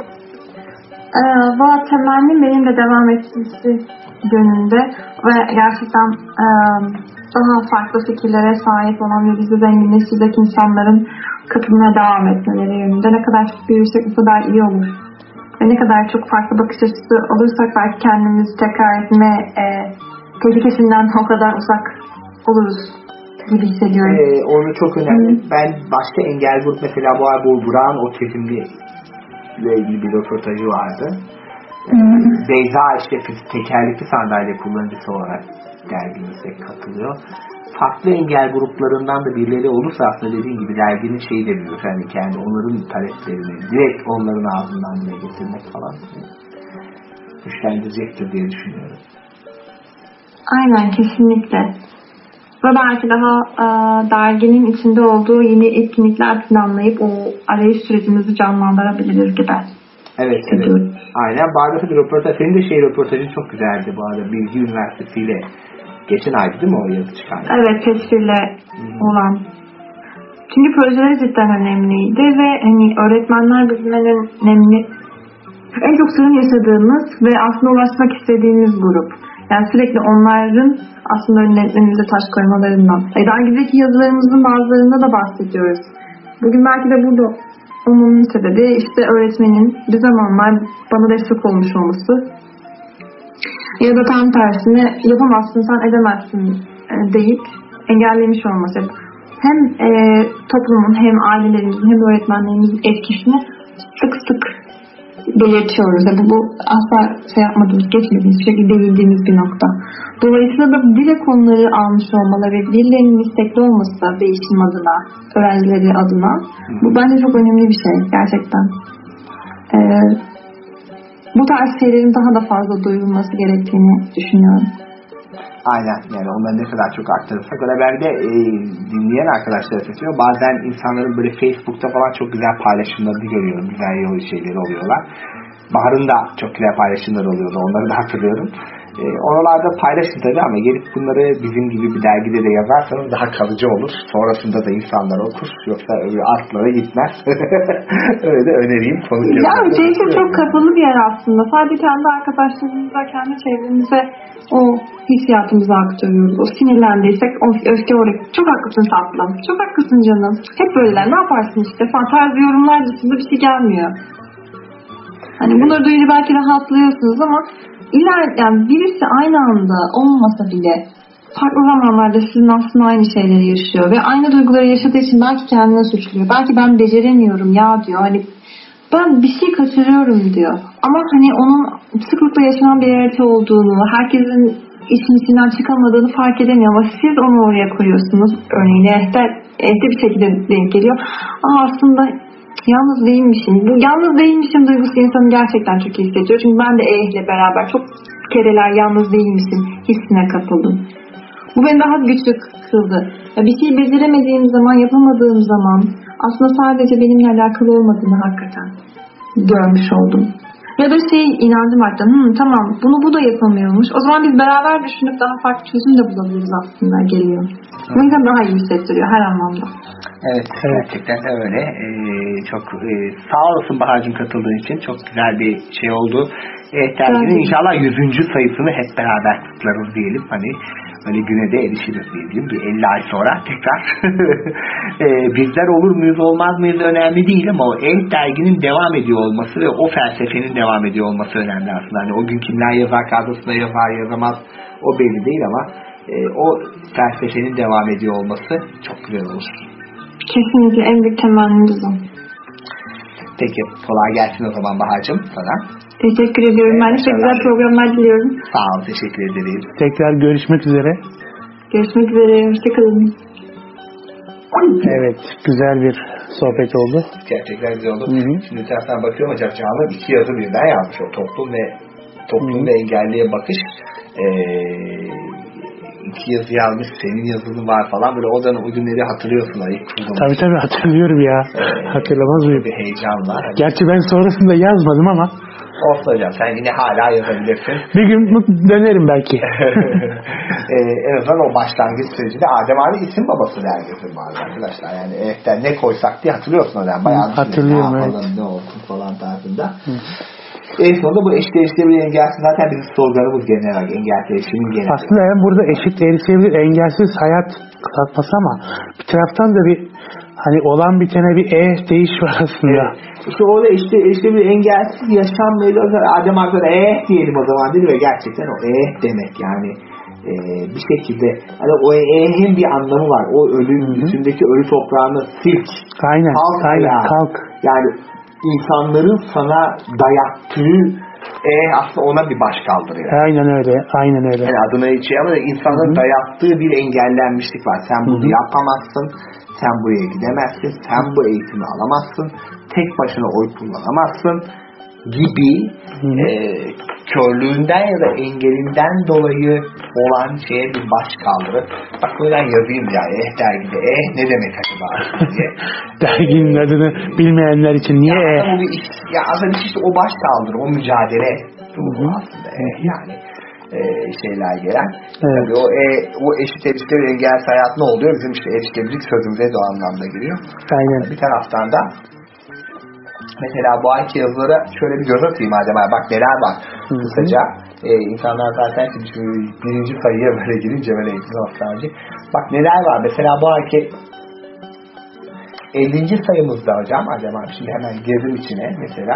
Bu temennim benim de devam etmesi yönünde ve gerçekten daha farklı fikirlere sahip olan ve bizi zenginleştirecek insanların katılmaya devam etmeleri yönünde ne kadar çok büyürsek o kadar iyi olur. Ve ne kadar çok farklı bakış açısı olursak belki kendimizi tekrar etme tehlikesinden o kadar uzak oluruz gibi hissediyorum. Onu çok önemli. Ben başka engel grup mesela bu ay Burak'ın otizmli ile ilgili bir röportajı vardı. Beyza işte tekerlekli sandalye kullanıcısı olarak dergimize katılıyor. Farklı engel gruplarından da birileri olursa aslında dediğim gibi derginin şeyi de büyür. Yani kendi onların taleplerini direkt onların ağzından bile getirmek falan güçlendirecektir diye düşünüyorum. Aynen, kesinlikle. Ve belki daha derginin içinde olduğu yeni etkinlikler planlayıp o arayış sürecimizi canlandırabiliriz gibi. Evet. Aynen. Bu arada bir röportaj, senin de röportajın çok güzeldi bu arada. Bilgi Üniversitesi ile geçen aydı değil mi o yazı çıkan? Evet, tesirle olan. Çünkü projeleri cidden önemliydi ve hani öğretmenler bizim en çok sorun yaşadığımız ve aslında ulaşmak istediğimiz grup. Yani sürekli onların aslında önümüze taş koymalarından. Dergideki yazılarımızın bazılarında da bahsediyoruz. Bugün belki de burada olmamın sebebi işte öğretmenin bir zamanlar bana destek olmuş olması. Ya da tam tersine yapamazsın, sen edemezsin deyip engellemiş olması. Hem toplumun hem ailelerimizin hem öğretmenlerimizin etkisini sık sık belirtiyoruz. Yani bu asla yapmadığımız, geçmediğimiz, sürekli değindiğimiz bir nokta. Dolayısıyla da direkt onları almış olmaları ve birilerinin istekli olması da değişim adına, öğrencileri adına bu bence çok önemli bir şey gerçekten. Bu tarz şeylerin daha da fazla duyulması gerektiğini düşünüyorum. Aynen, yani onları ne kadar çok aktarırsak o da belki de dinleyen arkadaşlara seçiyor. Bazen insanların böyle Facebook'ta falan çok güzel paylaşımlarını görüyorum. Güzel yol şeyleri oluyorlar. Bahar'ın da çok güzel paylaşımları oluyordu. Onları da hatırlıyorum. Oralarda paylaşın tabii ama gelip bunları bizim gibi bir dergide de yazarsanız daha kalıcı olur. Sonrasında da insanlar okur. Yoksa öyle artlara gitmez. Öyle de önereyim. Ya çok kapalı bir yer aslında. Sadece kendi arkadaşlarımıza, kendi çevremize o hissiyatımızı aktarıyoruz. O sinirlendiysek o öfke oraya. Çok haklısın tatlım. Çok haklısın canım. Hep böyleler. Ne yaparsın işte falan. Tarzı yorumlar dışında bir şey gelmiyor. Hani bunları duyunca belki rahatlıyorsunuz ama yani birisi aynı anda olmasa bile farklı zamanlarda sizin aslında aynı şeyleri yaşıyor ve aynı duyguları yaşadığı için belki kendine suçluyor. Belki ben beceremiyorum ya diyor. Hani ben bir şey kaçırıyorum diyor. Ama hani onun sıklıkla yaşanan bir realite olduğunu, herkesin işin içinden çıkamadığını fark edemiyor ama siz onu oraya koyuyorsunuz. Örneğin evde bir şekilde denk geliyor. Aslında yalnız değilmişim. Bu yalnız değilmişim duygusu insanı gerçekten çok iyi hissediyor. Çünkü ben de ile beraber çok kereler yalnız değilmişim hissine kapıldım. Bu beni daha güçlü kıldı. Bir şeyi beceremediğim zaman, yapamadığım zaman aslında sadece benimle alakalı olmadığını hakikaten görmüş oldum. Ya da inancım arttı. Tamam bu da yapamıyormuş. O zaman biz beraber düşünüp daha farklı çözüm de bulabiliriz aslında geliyor. Bu yüzden daha iyi hissettiriyor her anlamda. Evet, gerçekten de öyle. Çok sağ olasın Bahar'cığım katıldığın için. Çok güzel bir şey oldu. Evet derginin inşallah 100. sayısını hep beraber kutlarız diyelim. Hani öyle güne de erişiriz diyelim. Bir 50 ay sonra tekrar bizler olur muyuz olmaz mıyız önemli değil ama o Evet derginin devam ediyor olması ve o felsefenin devam ediyor olması önemli aslında. Hani o gün kimler yazar, kadrosuna yazar yazamaz o belli değil ama o felsefenin devam ediyor olması çok güzel olur. Kesinlikle en büyük temennimiz o. Peki kolay gelsin o zaman Bahar'cığım sana. Teşekkür ediyorum. Ben de çok güzel programlar diliyorum. Sağ ol, teşekkür ederiz. Tekrar görüşmek üzere. Görüşmek üzere. Hoşçakalın. Evet, güzel bir sohbet oldu. Gerçekten güzel oldu. Şimdi bir taraftan bakıyorum hocam Çağla 2 yazı birden yazmış. O toplum ve engelliye bakış. 2 yazı yazmış, senin yazının var falan böyle o günleri hatırlıyorsun ayıp. Tabii hatırlıyorum ya. Hatırlamaz mıyım? Bir heyecan var. Gerçi ben sonrasında yazmadım ama. Olsun hocam sen yine hala yazabilirsin. Bir gün dönerim belki. En azından o başlangıç sürecinde Adem abi isim babası dergisi var arkadaşlar. Yani ne koysak diye hatırlıyorsun hocam. Bayağı hatırlıyorum ne yapalım, ne olsun falan tarzında. En sonunda bu eşit erişilebilir engelsiz zaten bizim sloganımız genel olarak engelsiz erişimin genel. Aslında hem burada eşit erişilebilir engelsiz hayat katması ama bir taraftan da bir hani olan bitene bir değiş var aslında. Evet. İşte orada erişilebilir engelsiz yaşam böyle Adem Akar diyelim o zaman değil mi? Gerçekten o demek yani bir şekilde hani o hem bir anlamı var. O üstündeki ölü toprağını silk. Aynen. Kalk. Yani insanların sana dayattığı aslında ona bir baş kaldırıyor. Aynen öyle. Yani adına hiç ama insanların dayattığı bir engellenmişlik var. Sen bunu yapamazsın. Sen buraya gidemezsin. Sen bu eğitimi alamazsın. Tek başına oy kullanamazsın gibi körlüğünden ya da engelinden dolayı olan şeye bir baş kaldırıp bak buradan yazayım ya dergide ne demek acaba diye. Derginin adını bilmeyenler için niye ya aslında işte o baş kaldırı, o mücadele aslında yani şeyler gelen. Tabii o eşit erişilebilir engelsiz hayat ne oluyor? Bizim işte erişilebilirlik sözümüze de o anlamda giriyor. Aynen. Bir taraftan da mesela bu ayki yazılara şöyle bir göz atayım Adem abi. Bak neler var. Kısaca insanlar zaten birinci sayıya böyle girince böyle eğitim. Bak neler var. Mesela bu ayki 50. sayımızda hocam Adem abi şimdi hemen girdim içine mesela.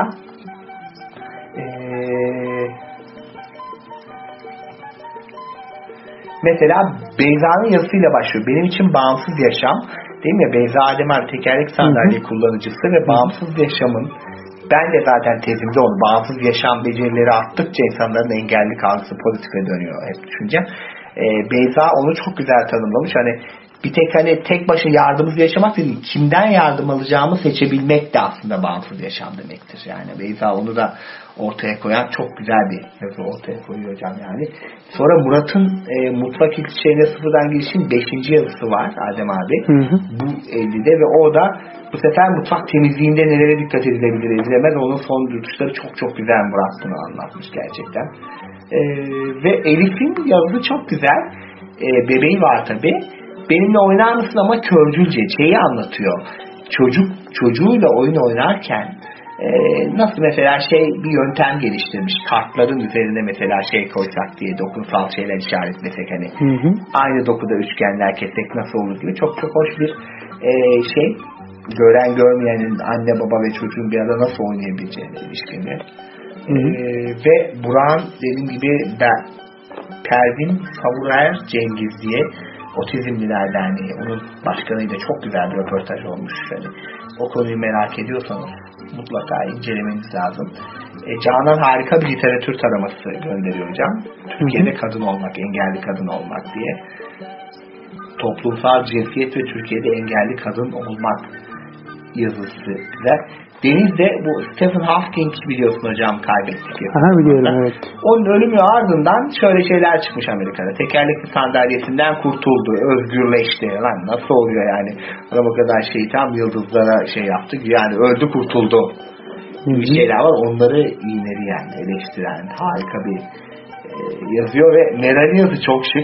Mesela Beyza'nın yazısıyla başlıyor. Benim için bağımsız yaşam değil mi? Beyza Adem abi tekerlek sandalye kullanıcısı ve bağımsız yaşamın ben de zaten tezimde onu bağımsız yaşam becerileri arttıkça insanların engelli algısı pozitife dönüyor hep düşünce. Beyza onu çok güzel tanımlamış. Hani bir tek hani tek başına yardımsız yaşamak değil, kimden yardım alacağımı seçebilmek de aslında bağımsız yaşam demektir. Yani Beyza onu da ortaya koyan çok güzel bir yazı ortaya koyuyor hocam yani. Sonra Murat'ın mutfak ilçelerine sıfırdan girişin 5. yazısı var Adem abi. Bu 50'de ve o da bu sefer mutfak temizliğinde nelere dikkat edilebilir edilemez. Onun son dürtüşleri çok güzel Murat bunu anlatmış gerçekten. Ve Elif'in yazısı çok güzel. Bebeği var tabi. Benimle oynar mısın ama körcülce şeyi anlatıyor. Çocuğuyla oyun oynarken nasıl mesela bir yöntem geliştirmiş. Kartların üzerine mesela koysak diye dokunsal şeyler işaretlesek hani aynı dokuda üçgenler kessek nasıl olur gibi çok hoş bir gören görmeyenin anne baba ve çocuğun bir arada nasıl oynayabileceğine ilişkini. Ve Burak'ın dediğim gibi Pervin Savurer Cengiz diye Otizmliler Derneği onun başkanıyla çok güzel bir röportaj olmuş. Yani o konuyu merak ediyorsanız mutlaka incelemeniz lazım. Canan harika bir literatür taraması gönderiyor hocam. Türkiye'de kadın olmak, engelli kadın olmak diye. Toplumsal cinsiyet ve Türkiye'de engelli kadın olmak yazısı güzel. Deniz de bu Stephen Hawking biliyorsun hocam kaybettik. Biliyorum evet. Onun ölümü ardından şöyle şeyler çıkmış Amerika'da. Tekerlekli sandalyesinden kurtuldu, özgürleşti. Lan nasıl oluyor yani? Adam o kadar tam yıldızlara yaptı. Yani öldü kurtuldu. Bir şeyler var. Onları iğneleyen, eleştiren harika bir yazıyor ve Meral'in yazı çok şık.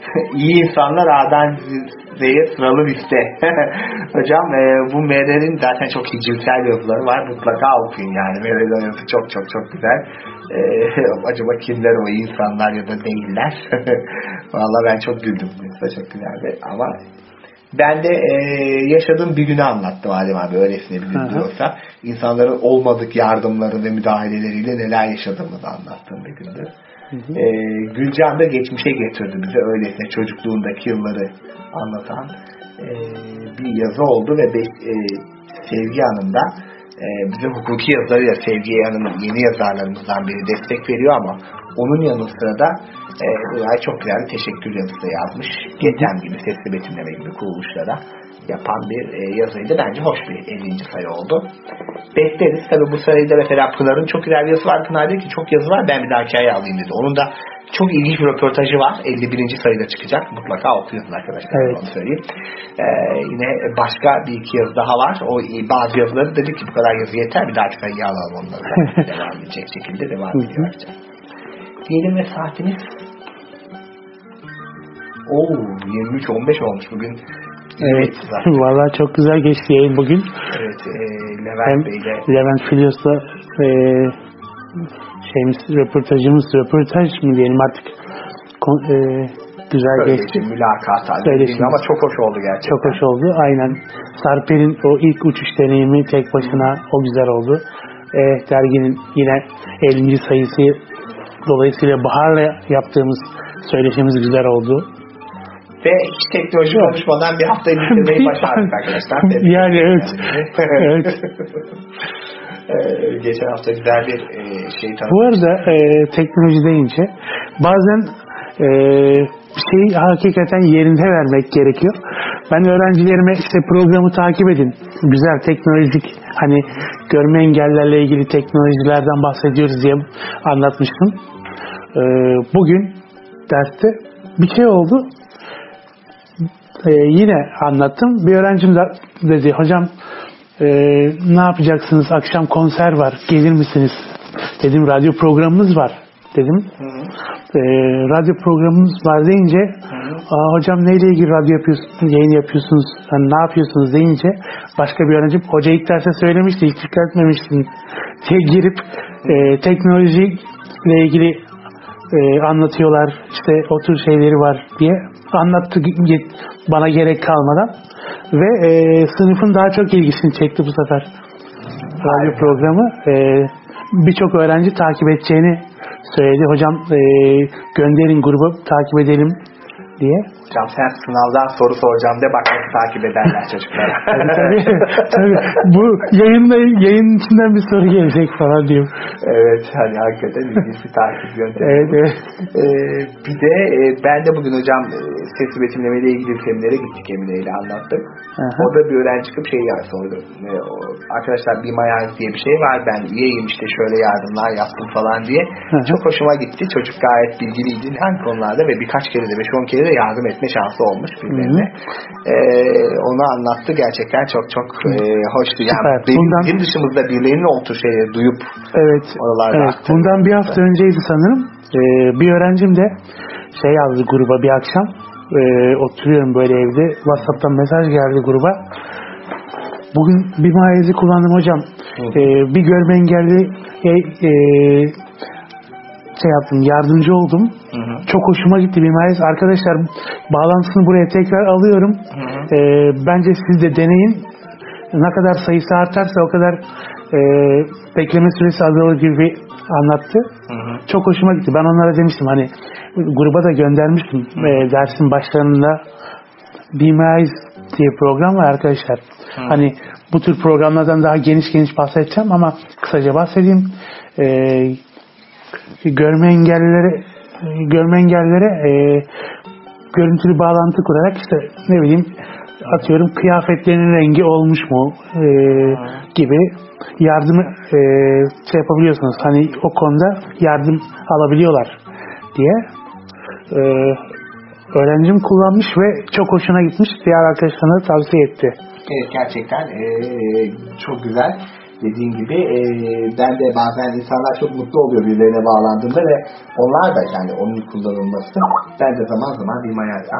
İyi insanlar A'dan Z'ye sıralı liste. Hocam bu Merer'in zaten çok hicivsel yazıları var. Mutlaka okuyun yani. Merer'in yazısı çok güzel. Acaba kimler o insanlar ya da değiller? Vallahi ben çok güldüm. Çok güzeldi ama ben de yaşadığım bir günü anlattım Adem abi, öylesine bir gün diyorsa. İnsanların olmadık yardımları ve müdahaleleriyle neler yaşadığımızı anlattığım bir gündü. Gülcan da geçmişe getirdi bize, öylesine çocukluğundaki yılları anlatan bir yazı oldu ve Sevgi Hanım da bize hukuki yazılarıyla Sevgi Hanım'ın yeni yazarlarımızdan biri destek veriyor ama onun yanı sıra da çok güzel bir teşekkür yazısı yazmış. Getem gibi, sesli betimleme gibi kuruluşlara yapan bir yazıydı. Bence hoş bir 50. sayı oldu. Bekleriz. Tabii bu sayıda mesela Pınar'ın çok güzel bir yazısı var. Pınar diyor ki çok yazı var, ben bir daha hikaye alayım dedi. Onun da çok ilginç bir röportajı var. 51. sayıda çıkacak. Mutlaka okuyun arkadaşlar. Evet. Onu söyleyeyim. Yine başka bir iki yazı daha var. O bazı yazıları dedik ki bu kadar yazı yeter. Bir dahaki sayıyı alalım onları. Devam edecek şekilde devam ediyor. Diyelim ve saatimiz 23.15 olmuş bugün. Evet. Vallahi çok güzel geçti yayın bugün. Evet. Levent Bey'le. Levent Filyos'la röportaj mı diyelim artık, güzel geçti. Mülakat ama çok hoş oldu gerçekten. Çok hoş oldu. Aynen. Sarper'in o ilk uçuş deneyimi tek başına o güzel oldu. Derginin yine 50. sayısı dolayısıyla Bahar'la yaptığımız söyleşimiz güzel oldu. Ve hiç teknoloji konuşmadan bir haftayı bitirmeyi başardık arkadaşlar. Yani evet. Evet. Geçen hafta güzel bir şey tanıdık. Bu arada teknoloji deyince bazen şeyi hakikaten yerinde vermek gerekiyor. Ben öğrencilerime işte programı takip edin. Güzel teknolojik, hani görme engellerle ilgili teknolojilerden bahsediyoruz diye anlatmıştım. Bugün derste bir şey oldu. Yine anlattım. Bir öğrencim de dedi, hocam ne yapacaksınız? Akşam konser var. Gelir misiniz? Dedim radyo programımız var. Dedim. Radyo programımız var deyince hocam neyle ilgili radyo yapıyorsunuz? Yayın yapıyorsunuz? Yani ne yapıyorsunuz deyince başka bir öğrencim, hoca ilk derste söylemişti, hiç dikkat etmemiştin diye girip teknolojiyle ilgili anlatıyorlar. İşte o tür şeyleri var diye anlattı bana gerek kalmadan ve sınıfın daha çok ilgisini çekti bu sefer radyo programı. Birçok öğrenci takip edeceğini söyledi. Hocam gönderin grubu, takip edelim diye. Hocam sen sınavdan soru soracağım de bak nasıl takip ederler çocuklara. tabii. Bu yayın içinden bir soru gelecek falan diyeyim. Evet, hani hakikaten ilginç bir takip yöntemi. Evet. Bir de ben de bugün hocam sesli betimlemeyle ilgili seminere gittik, Emine ile anlattık. Orada bir öğrenci çıkıp sordu. Arkadaşlar bir Mayans diye bir şey var, ben üyeyim işte şöyle yardımlar yaptım falan diye. Çok hoşuma gitti. Çocuk gayet bilgiliydi hangi konularda ve birkaç kere de 5-10 kere de yardım etme şansı olmuş birbirine. Onu anlattı, gerçekten çok hoştu. Yani bizim dışımızda birilerinin o tür şeyleri duyup oralarda. Evet. Bundan bir hafta önceydi sanırım. Bir öğrencim de yazdı gruba bir akşam. Oturuyorum böyle evde. WhatsApp'tan mesaj geldi gruba. Bugün bir mahallezi kullandım hocam. Bir görme engelli yaptım, yardımcı oldum. Çok hoşuma gitti bir mahallesi. Arkadaşlar bağlantısını buraya tekrar alıyorum. Bence siz de deneyin. Ne kadar sayısı artarsa o kadar bekleme süresi azalır gibi anlattı. Çok hoşuma gitti. Ben onlara demiştim, hani gruba da göndermiştim. Dersin başlarında Be My Eyes diye program var arkadaşlar. Hani bu tür programlardan daha geniş bahsedeceğim ama kısaca bahsedeyim. Görme engellilere görüntülü bağlantı kurarak işte ne bileyim, atıyorum kıyafetlerinin rengi olmuş mu gibi yardımı yapabiliyorsunuz. Hani o konuda yardım alabiliyorlar diye. Öğrencim kullanmış ve çok hoşuna gitmiş. Diğer arkadaşlarına tavsiye etti. Evet, gerçekten çok güzel. dediğin gibi ben de bazen insanlar çok mutlu oluyor birilerine bağlandığında ve onlar da yani onun kullanılması ben de zaman zaman bir mayayla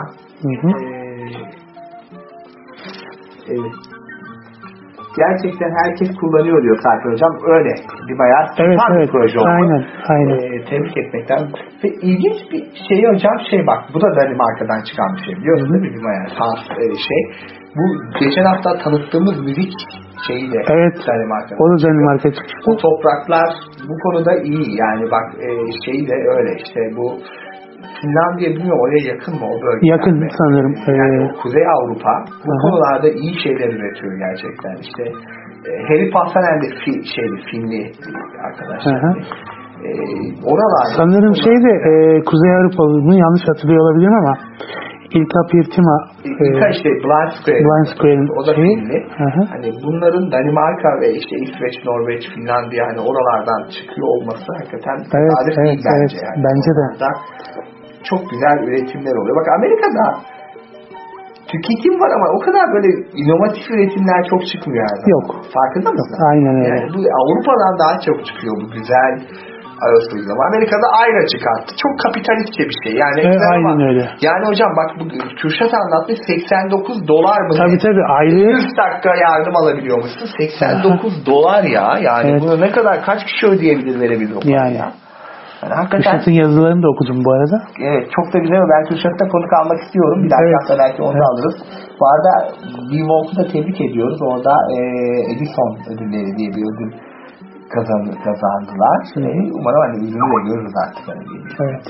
gerçekten herkes kullanıyor diyor Serkan Hocam. Öyle. Bir bayağı evet, proje oldu. Aynen. Tebrik etmekten. Ve ilginç bir şey hocam bak bu da Danimarka'dan çıkan bir şey biliyorsun değil mi? Bir bayağı bu geçen hafta tanıttığımız müzik şeyi de Danimarka'dan. O da Danimarka çıktı. O topraklar bu konuda iyi. Yani bak şeyi de öyle işte bu Finlandiya bilmiyorum oraya yakın mı o bölge? Yakın sanırım. Yani Kuzey Avrupa bu konularda iyi şeyler üretiyor gerçekten. İşte Harry Passanen de Finli arkadaşlar. Oralarda sanırım Kuzey Avrupa'nın yanlış hatırlıyor olabilirim ama İlka Pirtima işte Blind Square'in o da Finli. Hani bunların Danimarka ve işte İsveç, Norveç, Finlandiya hani oralardan çıkıyor olması hakikaten tesadüf değil bence. Yani. Bence de. Çok güzel üretimler oluyor. Bak Amerika'da tüketim var ama o kadar böyle inovatif üretimler çok çıkmıyor her zaman. Yok. Farkında mısın? Aynen öyle. Yani bu Avrupa'dan daha çok çıkıyor bu güzel iOS uygulama. Amerika'da ayra çıkarttı. Çok kapitalistçe bir şey. Yani aynen öyle. Yani hocam bak bu Kürşat anlattı $89 mı? Tabii aylık 100 dakika yardım alabiliyormuşsun. $89 ya. Yani bunu ne kadar kaç kişi ödeyebilir verebilir o yani. Ya? Yani hakikaten, Kürşat'ın yazılarını da okudum bu arada. Evet çok da güzel. Ben Kürşat'ta konuk almak istiyorum. Bir dahaki hafta belki onu da alırız. Bu arada Wolf'u da tebrik ediyoruz. Orada Edison ödülleri diye bir ödül kazandılar. Umarım hani ürünü de görürüz artık. Evet.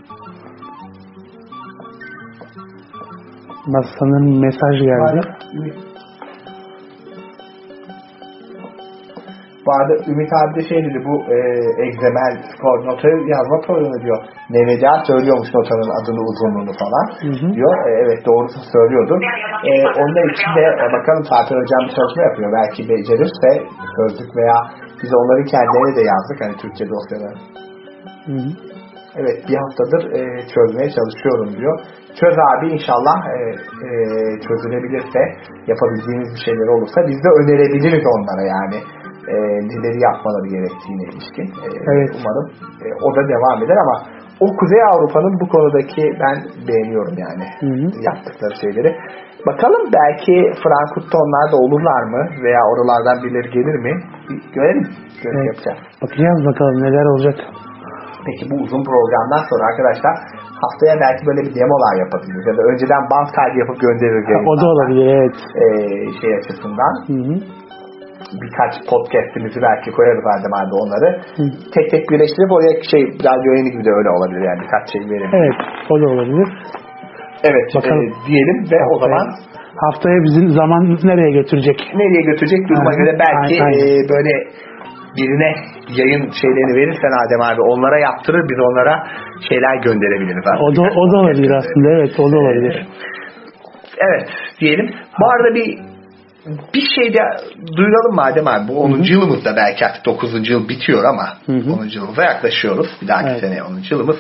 Sanırım mesaj geldi. Bu arada Ümit abi de dedi bu egzemel skor notayı yazma programı diyor. Neveda söylüyormuş notanın adını uzunluğunu falan diyor. Evet doğrusu söylüyordur. Onlar için de bakalım Fatih Hocam bir çalışma yapıyor. Belki becerirse sözlük veya biz onları kendilerine de yazdık. Hani Türkçe dosyaları. Evet bir haftadır çözmeye çalışıyorum diyor. Çöz abi inşallah çözülebilirse yapabildiğimiz bir şeyler olursa biz de önerebiliriz onlara yani. Neleri yapmaları gerektiğine ilişkin. Umarım o da devam eder ama o Kuzey Avrupa'nın bu konudaki ben beğeniyorum yani yaptıkları şeyleri. Bakalım belki Frankfurt'ta onlar da olurlar mı veya oralardan birileri gelir mi? Görelim. Yapacağız. Bakacağız bakalım neler olacak. Peki bu uzun programdan sonra arkadaşlar haftaya belki böyle bir demolar yapabiliriz ya da önceden band kaydı yapıp göndeririz. O da olabilir evet. Şey açısından. Birkaç podcast'imizi belki koyarız halde onları. Tek tek birleştirip oraya radyo yayını gibi de öyle olabilir yani birkaç şey verelim. Evet o da olabilir. Evet diyelim ve haftaya, o zaman haftaya bizim zaman nereye götürecek? Nereye götürecek duruma göre belki böyle birine yayın şeylerini verirsen Adem abi onlara yaptırır biz onlara şeyler gönderebiliriz. O da olabilir aslında evet o da olabilir. Evet diyelim. Bu arada bir şey de duyuralım madem abi. Bu 10. yılımız da belki artık 9. yıl bitiyor ama 10. yılımıza yaklaşıyoruz. Bir dahaki sene 10. yılımız.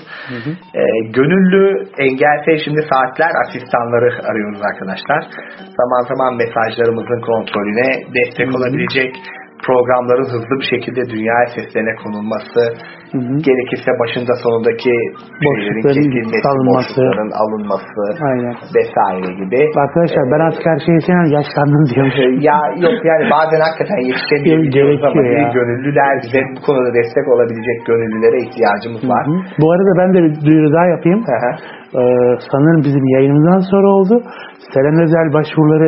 Gönüllü engelsiz şimdi saatler asistanları arıyoruz arkadaşlar. Zaman zaman mesajlarımızın kontrolüne destek olabilecek programların hızlı bir şekilde dünyaya seslerine konulması, gerekirse başında sonundaki şeylerin kesilmesi, boşlukların alınması vesaire gibi. Arkadaşlar ben artık her şeyi yaşlandım diyorum. Ya yok yani bazen hakikaten yetişemeyebiliyoruz ama gönüllüler bize bu konuda destek olabilecek gönüllülere ihtiyacımız var. Bu arada ben de bir duyuru daha yapayım. Sanırım bizim yayınımızdan sonra oldu. Selen Özel başvuruları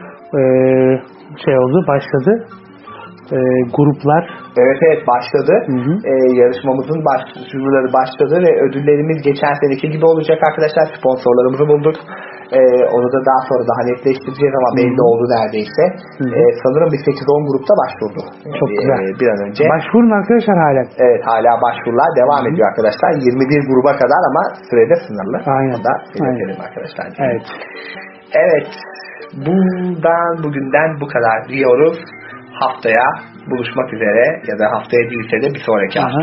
başladı. Gruplar. Evet başladı. Yarışmamızın başvuruları başladı ve ödüllerimiz geçen seneki gibi olacak arkadaşlar. Sponsorlarımızı bulduk. Onu da daha sonra daha netleştireceğiz ama belli oldu neredeyse. Sanırım bir 8-10 grupta başvurdu. Çok güzel. Bir an önce. Başvurun arkadaşlar hala. Evet hala başvurular devam ediyor arkadaşlar. 21 gruba kadar ama sürede sınırlı. Aynen. O da belirtelim arkadaşlar. Evet. Bugünden bu kadar diyoruz. Haftaya buluşmak üzere ya da haftaya değilse de bir sonraki hafta.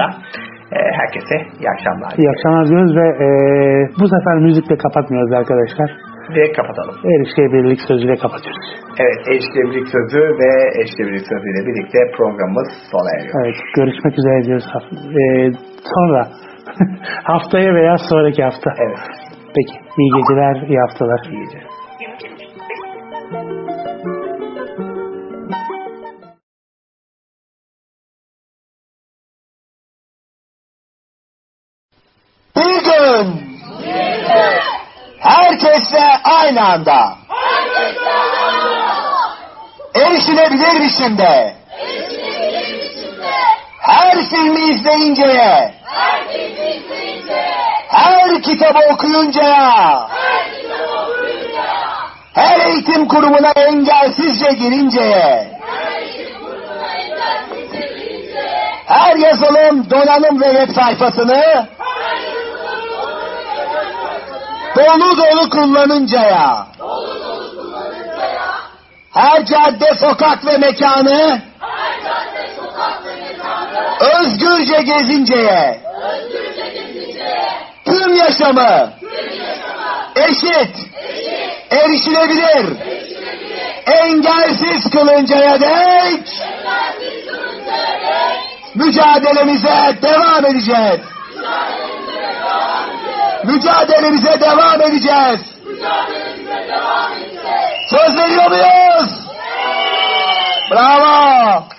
Herkese iyi akşamlar. İyi akşamlar diyoruz ve bu sefer müzikle kapatmıyoruz arkadaşlar. Ve kapatalım. Erişilebilirlik sözüyle kapatıyoruz. Evet, erişilebilirlik sözü ve erişilebilirlik sözüyle birlikte programımız sona eriyor. Evet, görüşmek üzere diyoruz. Sonra haftaya veya sonraki hafta. Evet. Peki, iyi geceler, iyi haftalar. İyi geceler. Bir gün herkesle aynı anda erişilebilir biçimde her filmi izleyinceye, her kitabı okuyuncaya, her eğitim kurumuna engelsizce girinceye, her yazılım, donanım ve web sayfasını dolu dolu kullanıncaya, her cadde, sokak ve mekanı özgürce gezinceye, tüm yaşamı eşit, erişilebilir, engelsiz kılıncaya dek mücadelemize devam edeceğiz. Mücadelemize devam edeceğiz. Söz veriyor muyuz? Bravo.